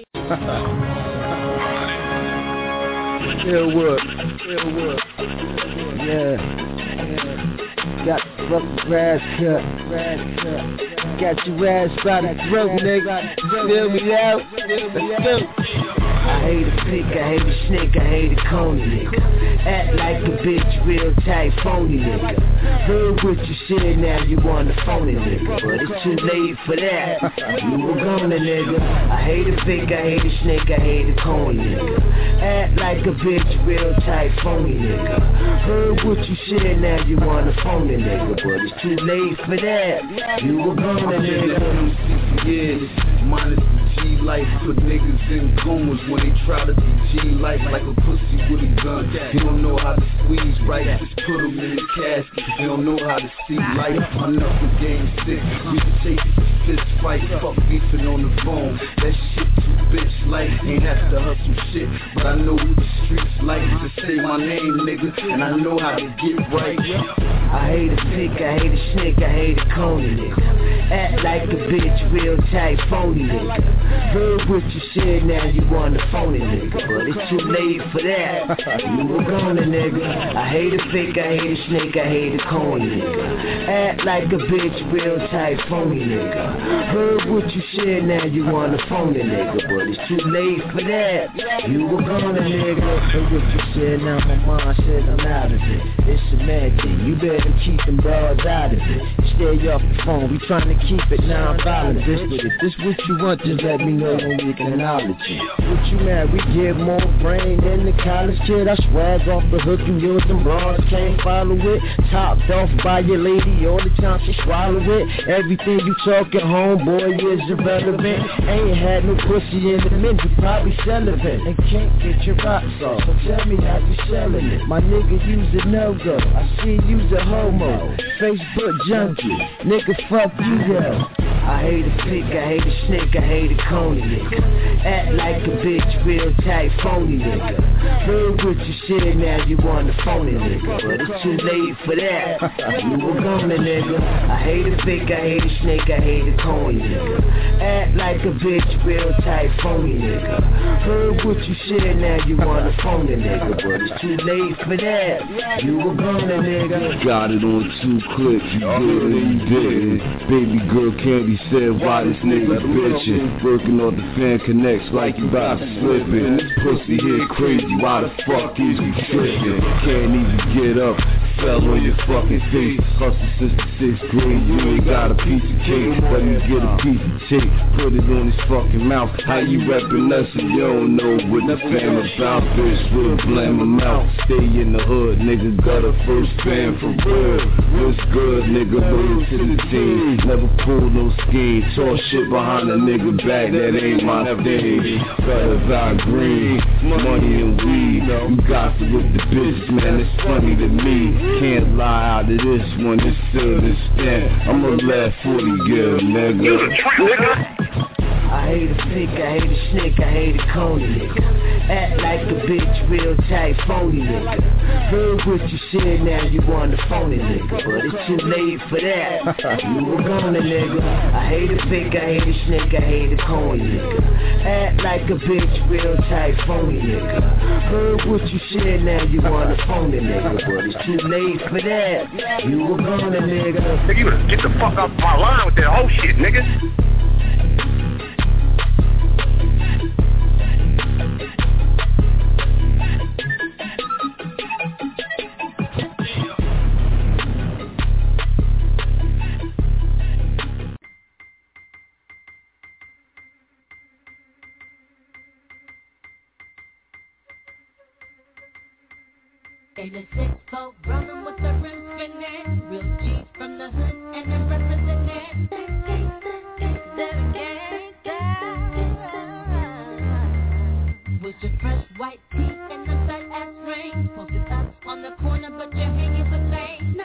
S28: Ill Wood, Ill Wood. Yeah, yeah. Got the fucking grass cut, grass cut. Got your ass by the throat, nigga. Feel me out? Let's go. I hate a pig, I hate a snake, I hate a coney, nigga. Act like a bitch, real tight, phony, nigga. Heard what you said, now you want a phony, nigga. But it's too late for that. You were gonna, nigga. I hate a pig, I hate a snake, I hate a coney, nigga. Act like a bitch, real tight, phony, nigga. Heard what you said, now you want a phony, nigga. But it's too late for that. You were gonna, nigga.
S10: Yeah. Minus the G life, put niggas in comas when they try to be G life like a pussy with a gun. He don't know how to squeeze right, just put him in the casket. He don't know how to see life. My knuckle game sick, we can take it to fist fight. Fuck beefing on the phone, that shit too bitch like. Ain't have to hustle shit, but I know what the streets like. To say my name, nigga, and I know how to get right.
S28: I hate a pig, I hate a snake, I hate a coney, nigga. Act like a bitch, real tight, phony, nigga. Heard what you said, now you want a phony, nigga. But it's too late for that. You were gonna, nigga. I hate a pig, I hate a snake, I hate a coney, nigga. Act like a bitch, real tight, phony, nigga. Heard what you said, now you want a phony, nigga. But it's too late for that. You were gonna, nigga. Heard what you said, now my mom said I'm out of it. It's a mad thing. You better keep them broads out of it. Stay off the phone, we trying to keep it non-violent. This, but if this what you want, just let me know when we can acknowledge it. What you mad? We get more brain than the college kid. I swag off the hook and you some broads can't follow it. Topped off by your lady all the time she swallow it. Everything you talk at home, boy, is irrelevant. Ain't had no pussy in a minute, you probably celibate and can't get your rocks off. So tell me how you selling it. My nigga use a no-go. I see you's a homo. Facebook junkie. Nigga, fuck you, yo. I hate a pig, I hate a snake, I hate a coney, nigga. Act like a bitch, real tight, phony, nigga. Heard what you said, now you want a phony, nigga. But it's too late for that. You were gonna, nigga. I hate a pig, I hate a snake, I hate a coney, nigga. Act like a bitch, real tight, phony, nigga. Heard what you said, now you want a phony, nigga. But it's too late for that. You were gonna, nigga.
S10: Got it on two clicks, you good and you didn't. Baby girl Candy said, why this nigga bitchin'? Working on the fan connects like you about to slip it. This pussy here crazy, why the fuck is you trippin'? Can't even get up, fell on your fucking face. Hustle since the sixth grade, you ain't got a piece of cake. Let me get a piece of tape, put it on his fucking mouth. How you reppin' us and you don't know what the fam about? Bitch, we'll blame him out. Stay in the hood, nigga, got a first fan for real. What's good, nigga, loyal to the team. Never pull no scheme, talk shit behind a nigga back, that ain't my thing. Better than green, money and weed. You got to with the bitch, man, it's funny to me. Can't lie out of this one, it's still this stand. I'ma let forty give, nigga.
S28: I hate a pick, I hate a snake, I hate a coney nigga. Act like a bitch, real tight phony nigga. Heard what you said, now you want a phony nigga. But it's too late for that, you were gonna nigga. I hate a pick, I hate a snake, I hate a coney nigga. Act like a bitch, real tight phony nigga. Heard what you said, now you want a phony nigga. But it's too late for that, you were gonna nigga.
S26: Nigga, you better get the fuck off my line with that whole shit, nigga.
S6: In the six four, rolling with the rim spinning, real G's from the hood, and I'm representing. With your fresh white tee and the fat ass ring, posted up on the corner, but you're hanging for lane.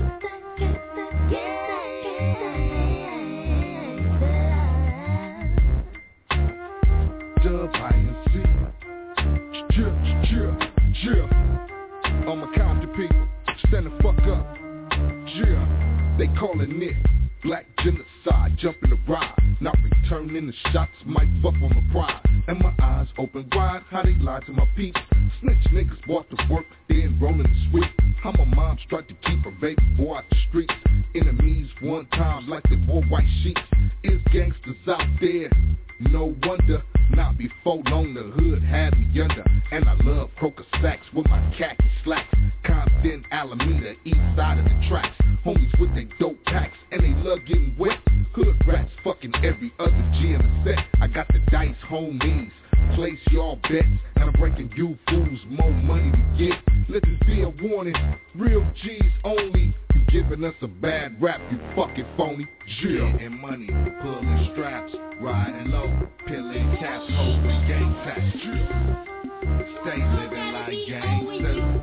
S11: Dub I N C. Chill, chill, chill. On my Compton people, stand the fuck up. Yeah, they calling it black genocide, jumping the ride, not returning the shots, might fuck on my pride. And my eyes open wide, how they lie to my peeps. Snitch niggas bought the work, then rolling the sweep. How my mom tried to keep her baby boy out the streets. Enemies one time like they wore white sheets. Is gangsters out there? No wonder, not before long the hood had me under. And I love Croker Sacks with my khaki slacks. Compton, Alameda, east side of the tracks. Homies with they dope packs, and they love getting wet. Hood rats fucking every other G in the set. I got the dice homies, place y'all bets, and I'm breaking you fools more money to get. Let this be a warning, real G's only. You giving us a bad rap, you fucking phony. Yeah, and money, pulling straps, riding low, peeling caps, holding gang tax. Stay living like gangsters.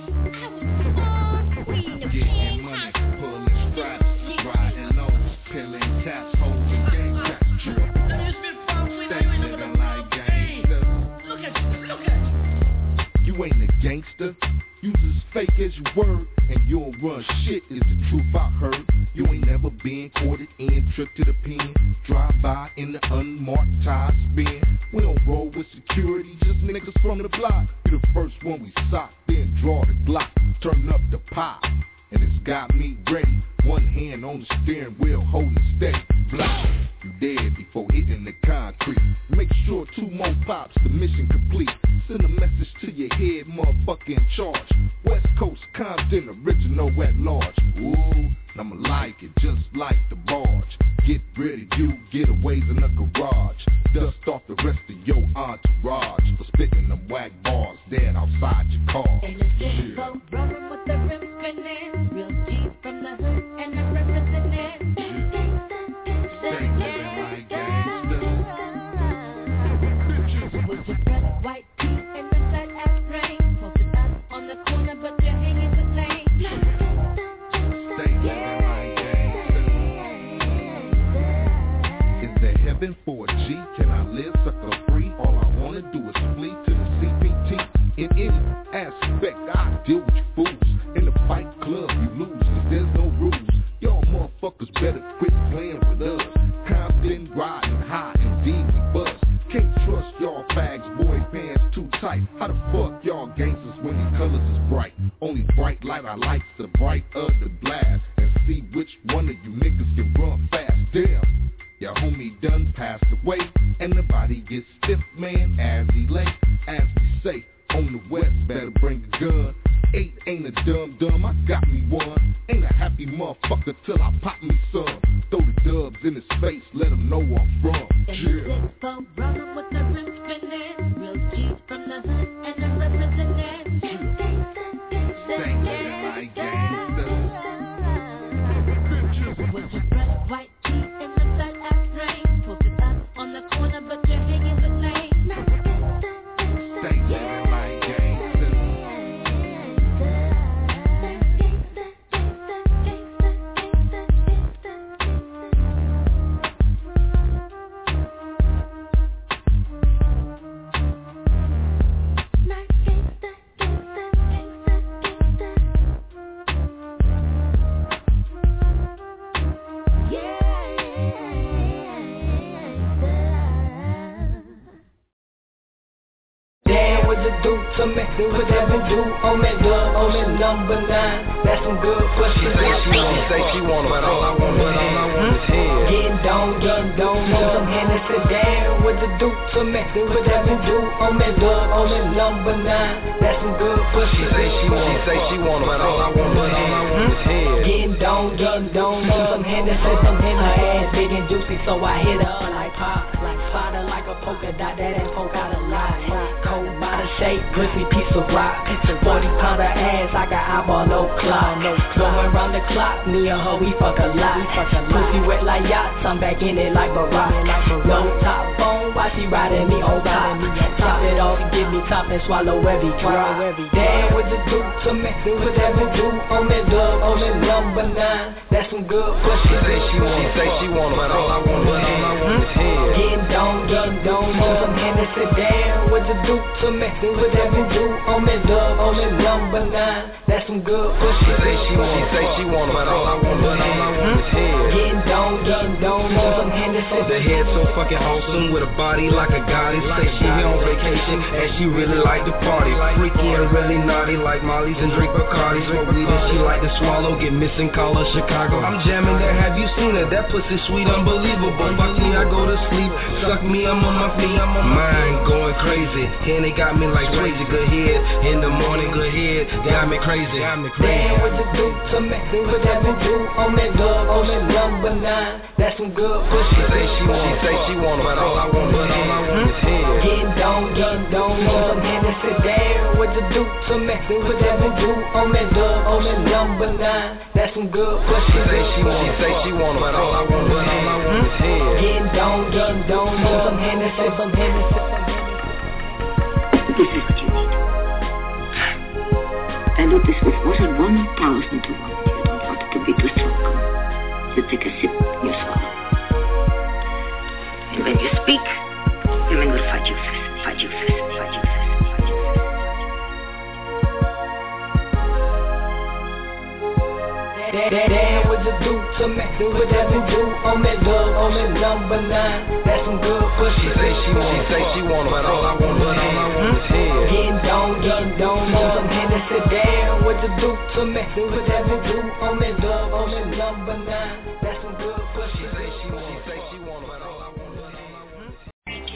S11: Getting money, pulling straps, riding low, peeling caps, holding gang tax. Stay living like gangsters. Look at you, look at you. You ain't a gangster. You as fake as you were, and you don't run shit is the truth I heard. You ain't never been courted in, tripped to the pen, drive by in the unmarked tire spin. We don't roll with security, just niggas from the block. You the first one we sock, then draw the Glock, turn up the pop, and it's got me ready. One hand on the steering wheel, holding steady. Block, you dead before hitting the concrete. Make sure two more pops, the mission complete. Send a message to your head, motherfucker in charge. West Coast Compton, original at large. Ooh, I'ma like it just like the barge. Get ready, you getaways in the garage. Dust off the rest of your entourage for spitting them whack bars dead outside your car.
S6: In the six four, rolling with the rim spinning, real G's from the hood, and I'm representing.
S11: Stay living like gangsters.
S6: With your fresh white tee and the fat ass ring, posted up on the corner, but you're hanging for lane.
S11: Stay living like gangsters. Is there heaven for a G? Can I live sucker free? All I wanna do is flee to the C P T. In any aspect, I deal with you fools. In the fight club, you lose, cause there's no rules. Y'all motherfuckers better quit playing with us. Compton riding high, indeed we buzz. Can't trust y'all fags, boy pants too tight. How the fuck y'all gangsters when these colors is bright? Only bright light I like's the bright of the blast. And see which one of you niggas can run fast. Damn, your homie done passed away, and the body gets stiff, man, as he lay. As we say, on the west, better bring a gun. Eight ain't a dumb dumb, I got me one. Ain't a happy motherfucker till I pop me some. Throw the dubs in his face, let him know where I'm from. Yeah.
S6: Six four, rolling with the rim spinning, real G's from the hood, and I'm representing.
S11: Stay living like gangsters.
S6: With your fresh white tee and the fat ass ring, posted up on the corner, but you're hanging for lane.
S11: Stay living like gangsters.
S28: me. Put that voodoo on me, dub on me, number nine. That's some good pussy.
S8: She say she wanna, say she wanna, but all I want, but all I want is head.
S28: Getting down, getting down, on some Hennessy down with the duke to me. Put that voodoo on me, dub on me, number nine. That's some good pussy.
S8: She say she wanna, she say she wanna, but all I want, but all I want is head.
S28: Getting down, getting down, on some Hennessy, some Hennessy. Her ass big and juicy, so I hit her like pop, like spider, like a polka dot. That ain't poke out a lot. Cold by the shape, grizzly piece of rock. forty pounder ass, I got eyeball, no clock. No going round the clock, me and her, we fuck a lot. Pussy wet like yachts, I'm back in it like Barack. No top phone, why she riding me on top? Top it off, give me top and swallow every drop. Damn with the duke to me, put that voodoo on me, dub on me, number nine. That's some good pussy.
S8: She say she wanna, say she wanna, but all I want, but all I want is head.
S28: Getting down, getting down, on some Hennessy down with the duke to me. Put that voodoo on me, dub on me, number nine. That's some good pussy.
S8: She say she wanna, say she wanna, but all I want, but all I want is head.
S28: Getting down, getting down, on some Hennessy.
S8: The head so fucking wholesome with a body like a goddess. Say she here on vacation and she really like to party. Freaky and really naughty like Molly's and drink Bacardi. Smoke weed and she like to swallow, get missing, call her Chicago. I'm jamming there, have you seen her? That pussy sweet, unbelievable. Fuck me, I go to sleep. Suck me, I'm on my feet, I'm on my mind going crazy. And they got me like crazy. Good head in the morning, good head. Got me crazy, got me crazy.
S28: Damn with the duke to me. Put that voodoo on me, dub on me, number nine. That's some good pussy.
S8: She say she wanna, she say she wanna, but all I want, but all I want is head.
S28: Getting down, getting down, on some Hennessy down with the duke to me. Put that voodoo on me, dub on me, number nine. That's some good pussy.
S8: She say she wanna, she say she wanna, but all I want, but all I want is head.
S28: Getting down, getting down, on some Hennessy, some Hennessy.
S12: This is what you need. I do this with more than one thousand to one. You don't want it to be too strong. You take a sip, you swallow. And when you speak, women will fight you first, fight you first, fight you first.
S28: Damn with the duke to me. Put that voodoo on me, dub on me, number nine. That's some good pussy.
S8: She say she wanna, she say she wanna, but all I want, but all I want is head.
S28: Getting down, getting down, on some Hennessy down with the duke to me. Put that voodoo on me, dub on me, number nine. That's some good pussy.
S8: She say she wanna, she say she wanna, but all I want, but all I want is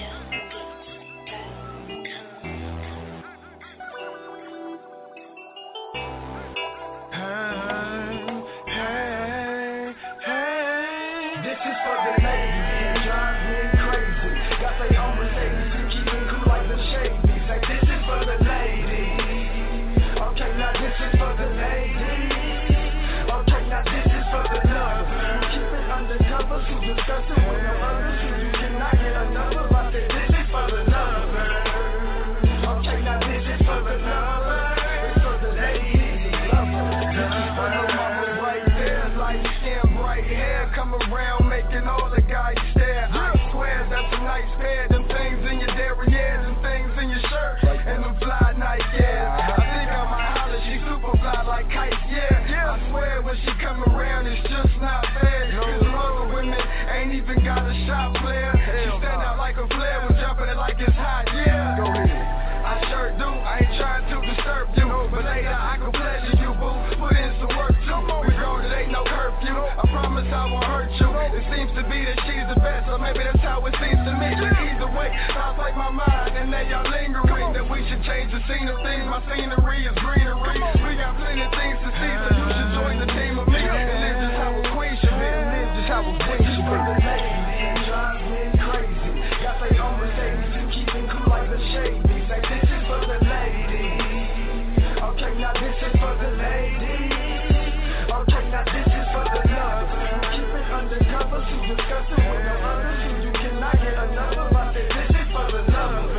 S3: disgusting with no other shoes. You cannot get another. I said this is for the lover. Okay, now this is for the lover. It's for the lady. This is for the mama right there. Light skin, bright hair, come around making all the guys stare. I swear that's a nice pair. Them things in your derrieres and things in your shirt and them fly night, yeah. I think I might holler, she super fly like kite, yeah. I swear when she come around, it's just not fair. Cause other women ain't even got a shot player. She stand out like a flare, was jumping it like it's hot, yeah. Go ahead. I sure do, I ain't trying to disturb you, but later I can pleasure you, boo. Put in some work too, we grown, it ain't no curfew. I promise I won't hurt you. It seems to be that she's the best, or maybe that's how it seems to me. But either way, thoughts like my mind, and they are lingering. That we should change the scene of things, my scenery is greenery. We got plenty of things to see, so you should join the team of me. And live just how a queen should be, and live just how a queen should be. The ladies drives me crazy. Got they own Mercedes, you keep it cool like the Shady. Say this is for the ladies. Okay, now this is for the ladies. Okay, now this is for the lovers. Keep it undercover, so disgusting with no other shoes. You cannot get another. I said this is for the lovers.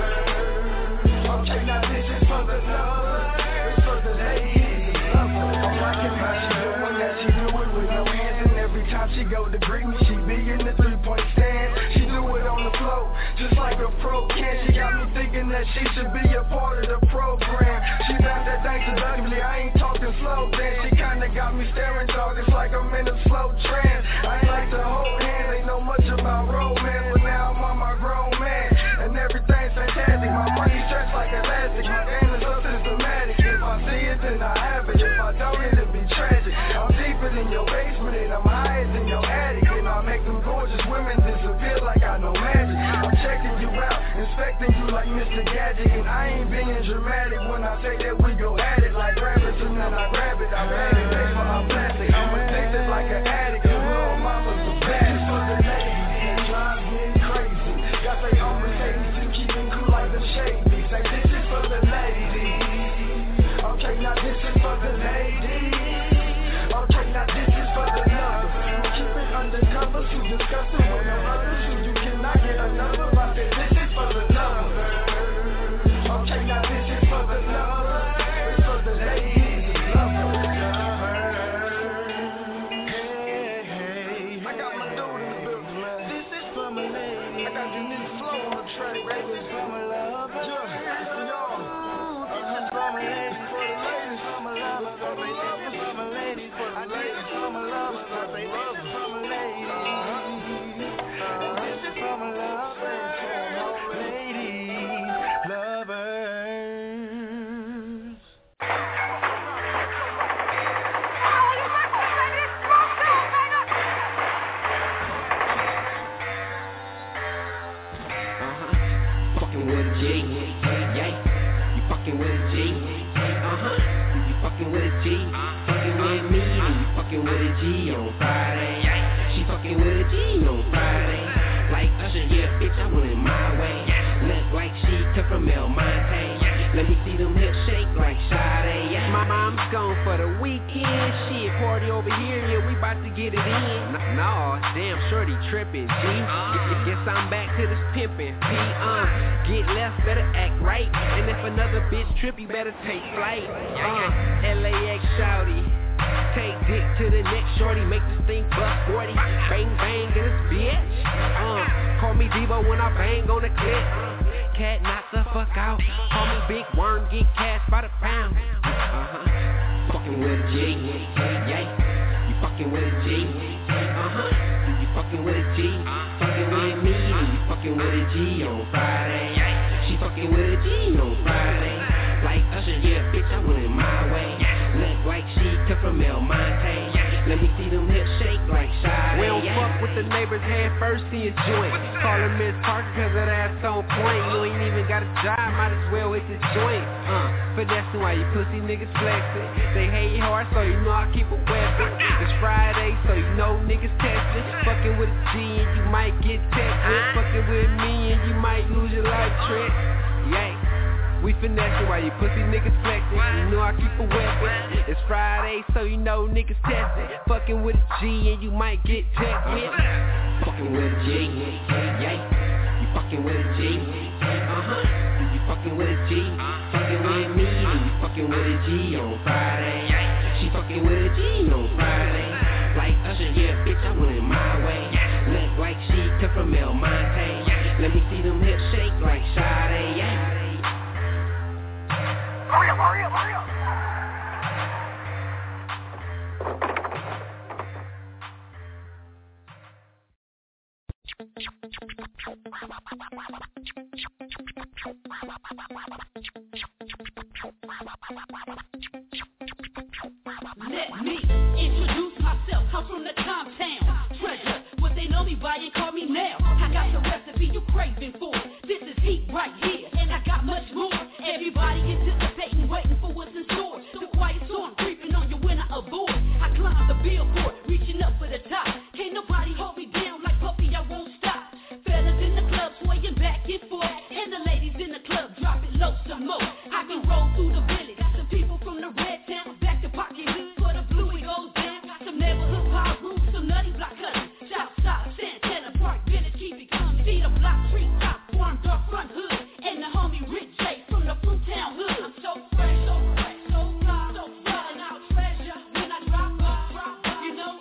S3: Okay, now this is for the lovers. It's for the ladies. I'm liking how she doing that. She do it with no hands, and every time she go to greet me, she be in the three-point stand. She do it on the floor, just like a pro can. She got me thinking that she should be a part of the program. She does that thing seductively, I ain't talking slow dance. She kinda got me staring, dog, it's like I'm in a slow trance. I ain't like to hold hands, ain't know much about romance, but now I'm on my grown man, and everything's fantastic. My money stretched like elastic, my game is up to
S2: Mister Gadget, and I ain't being dramatic when I say that we go at it like rabbits, and then I grab it, I bag it, pay for our plastic. I'm addicted like an addict, and little mama's the baddest for the ladies. It drives me crazy. Got they own Mercedes and keep it cool like the shady. Say this is for the ladies. Okay, now this is for the ladies. Okay, now this is for the lovers. Who keep it undercover, who disgusting with no others, who you cannot get another. I said this is for the lovers. Okay, now this is for the lovers. It's for the ladies, the lovers. Hey, hey, I got my dude in the building, man. This is for my ladies. I got unique flow on the track. This is for my lovers. Yeah, it's for y'all. This is for my ladies, for the ladies, for my lovers. For my lovers, for my ladies, for the ladies, for my lovers. I say this is for my ladies. And this is for my lovers, for my ladies, lovers.
S13: Fucking with a G, yeah. You fucking with a G, uh-huh. You fucking with a G, fucking with me, and you fucking with a G on Friday. She fucking with a G on Friday. Like Usher, yeah, bitch, I want it my way. Look like she come from El Monte. Let me see them hips shake like Sade. My mom's gone for the weekend. Shit, party over here, yeah, we about to get it in. Nah, damn, shorty trippin', G. Guess I'm back to this pimpin', P. Uh, get left, better act right. And if another bitch trip, you better take flight. Uh, L A X shouty. Take dick to the next shorty, make this thing bust forty. Bang, bang, in this bitch. Uh, call me Devo when I bang on the clip. Cat knock the fuck out. Call me Big Worm, get cash by the pound. Uh-huh. Fucking with a G, yeah. You fucking with a G, uh-huh. You fucking with a G, fucking with me, and you fucking with a G on Friday. She fucking with a G on Friday. Like Usher, yeah, bitch, I want it my way. Look like she come from El Monte. Let me see them hips shake like Sade. We don't fuck with the neighbors head first in your joint. Call her Miss Parker cause that ass on point. You ain't even got a job, might as well hit the joint. Uh, finessing while you pussy niggas flexing. They hate hard so you know I keep a weapon. It's Friday so you know niggas testing. Fucking with a G and you might get tested. Fucking with me and you might lose your life trick. Yeah. We finessing while you pussy niggas flexing. You know I keep a weapon. It's Friday, so you know niggas testing. Fucking with a G and you might get tested. Fucking with a G, yeah. You fucking with a G, uh-huh. You fucking with a G, fucking with me, and you fucking with a G on Friday. She fucking with a G on Friday. Like Usher, yeah, bitch, I want it my way. Look like she come from El Monte. Let me see them hips shake like Sade, yeah. Hurry up, hurry up, hurry up.
S14: Let me introduce myself. I'm from the Comptown. Treasure, what they know me by and call me now. I got the recipe you craving for. This is heat right here, and I got much more. Everybody anticipating, waiting for what's in store. The quiet storm creeping on you when I avoid. I climb the billboard, reaching up for the top. Can't nobody hold me down like Puffy, I won't stop. Fellas in the club swaying back and forth, and the ladies in the club drop it low some more. I can roll through the village, some people from the red town, back to pocket hood for the blue it goes down. Some neighborhood power groups, some nutty block cutters. South side, Santana Park, village keep it coming. See the block, street top, warm dark front hood, and the homie Rich J from the Fruit Town hood. I'm so fresh, so fresh, so fly, so fly, and I'll treasure when I drop off, drop off. You know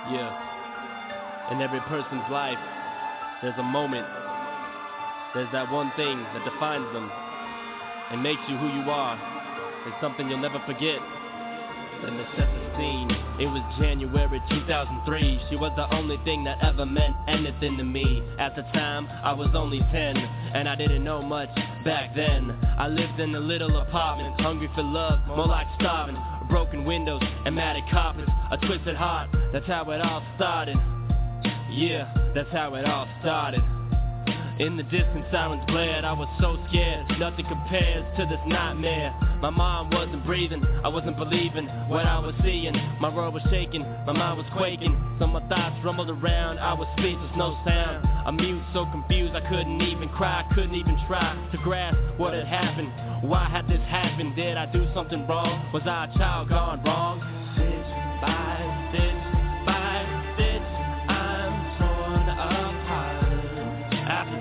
S4: Yeah. In every person's life, there's a moment. There's that one thing that defines them and makes you who you are. It's something you'll never forget. And the set the scene. It was January two thousand three. She was the only thing that ever meant anything to me. At the time, I was only ten, and I didn't know much back then. I lived in a little apartment, hungry for love, more like starving. Broken windows and matted carpets, a twisted heart. That's how it all started. Yeah, that's how it all started. In the distance, sirens blared. I was so scared, nothing compares to this nightmare. My mom wasn't breathing, I wasn't believing what I was seeing. My world was shaking, my mind was quaking. So my thoughts rumbled around, I was speechless, no sound. I'm mute, so confused, I couldn't even cry. I couldn't even try to grasp what had happened. Why had this happened? Did I do something wrong? Was I a child gone wrong? Stitch by stitch by stitch, I'm torn apart. After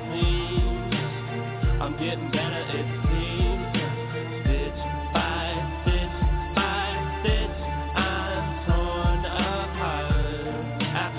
S4: I'm getting better, it seems. Stitch by stitch by stitch, I'm torn apart. After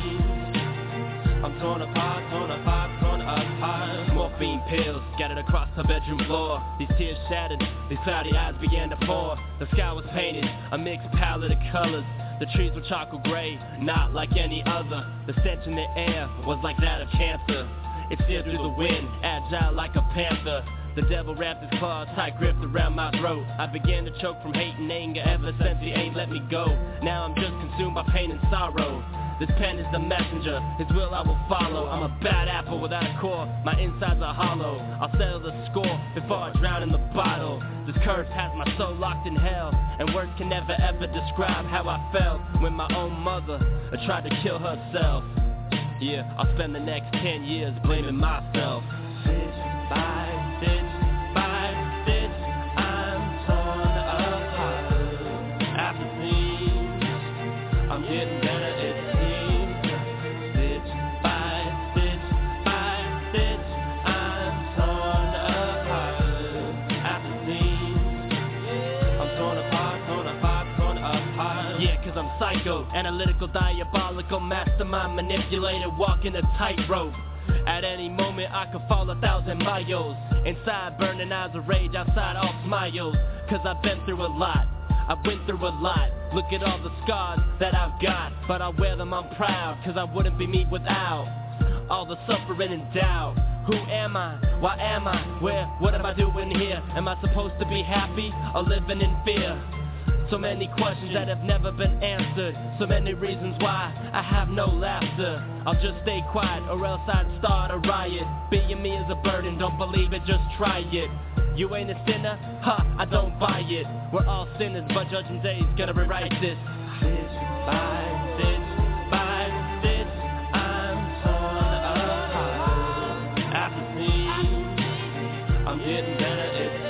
S4: seams, I'm torn apart, torn apart, torn apart. Morphine pills scattered across her bedroom floor. These tears shattered, these cloudy eyes began to pour. The sky was painted, a mixed palette of colors. The trees were charcoal gray, not like any other. The stench in the air was like that of cancer. It seared through the wind, agile like a panther. The devil wrapped his claws tight gripped around my throat. I began to choke from hate and anger ever since he ain't let me go. Now I'm just consumed by pain and sorrow. This pen is the messenger, his will I will follow. I'm a bad apple without a core, my insides are hollow. I'll settle the score before I drown in the bottle. This curse has my soul locked in hell, and words can never ever describe how I felt when my own mother tried to kill herself. Yeah, I'll spend the next ten years blaming myself. Stitch by stitch by stitch, I'm torn apart. After seams, I'm getting better, it seems. Stitch by stitch by stitch, I'm torn apart. After seams, I'm torn apart, torn apart, torn apart. Yeah, cause I'm psycho, analytical, diabolical, mastermind, manipulator, walking a tightrope. At any moment I could fall a thousand miles. Inside burning eyes of rage, outside all smiles. Cause I've been through a lot, I've went through a lot. Look at all the scars that I've got, but I wear them, I'm proud. Cause I wouldn't be me without all the suffering and doubt. Who am I? Why am I? Where? What am I doing here? Am I supposed to be happy or living in fear? So many questions that have never been answered. So many reasons why I have no laughter. I'll just stay quiet or else I'd start a riot. Being me is a burden, don't believe it, just try it. You ain't a sinner? Ha, I don't buy it. We're all sinners, but Judgment Day's gonna rewrite this. Stitch by stitch by stitch, I'm torn apart. After seams, I'm getting better, it's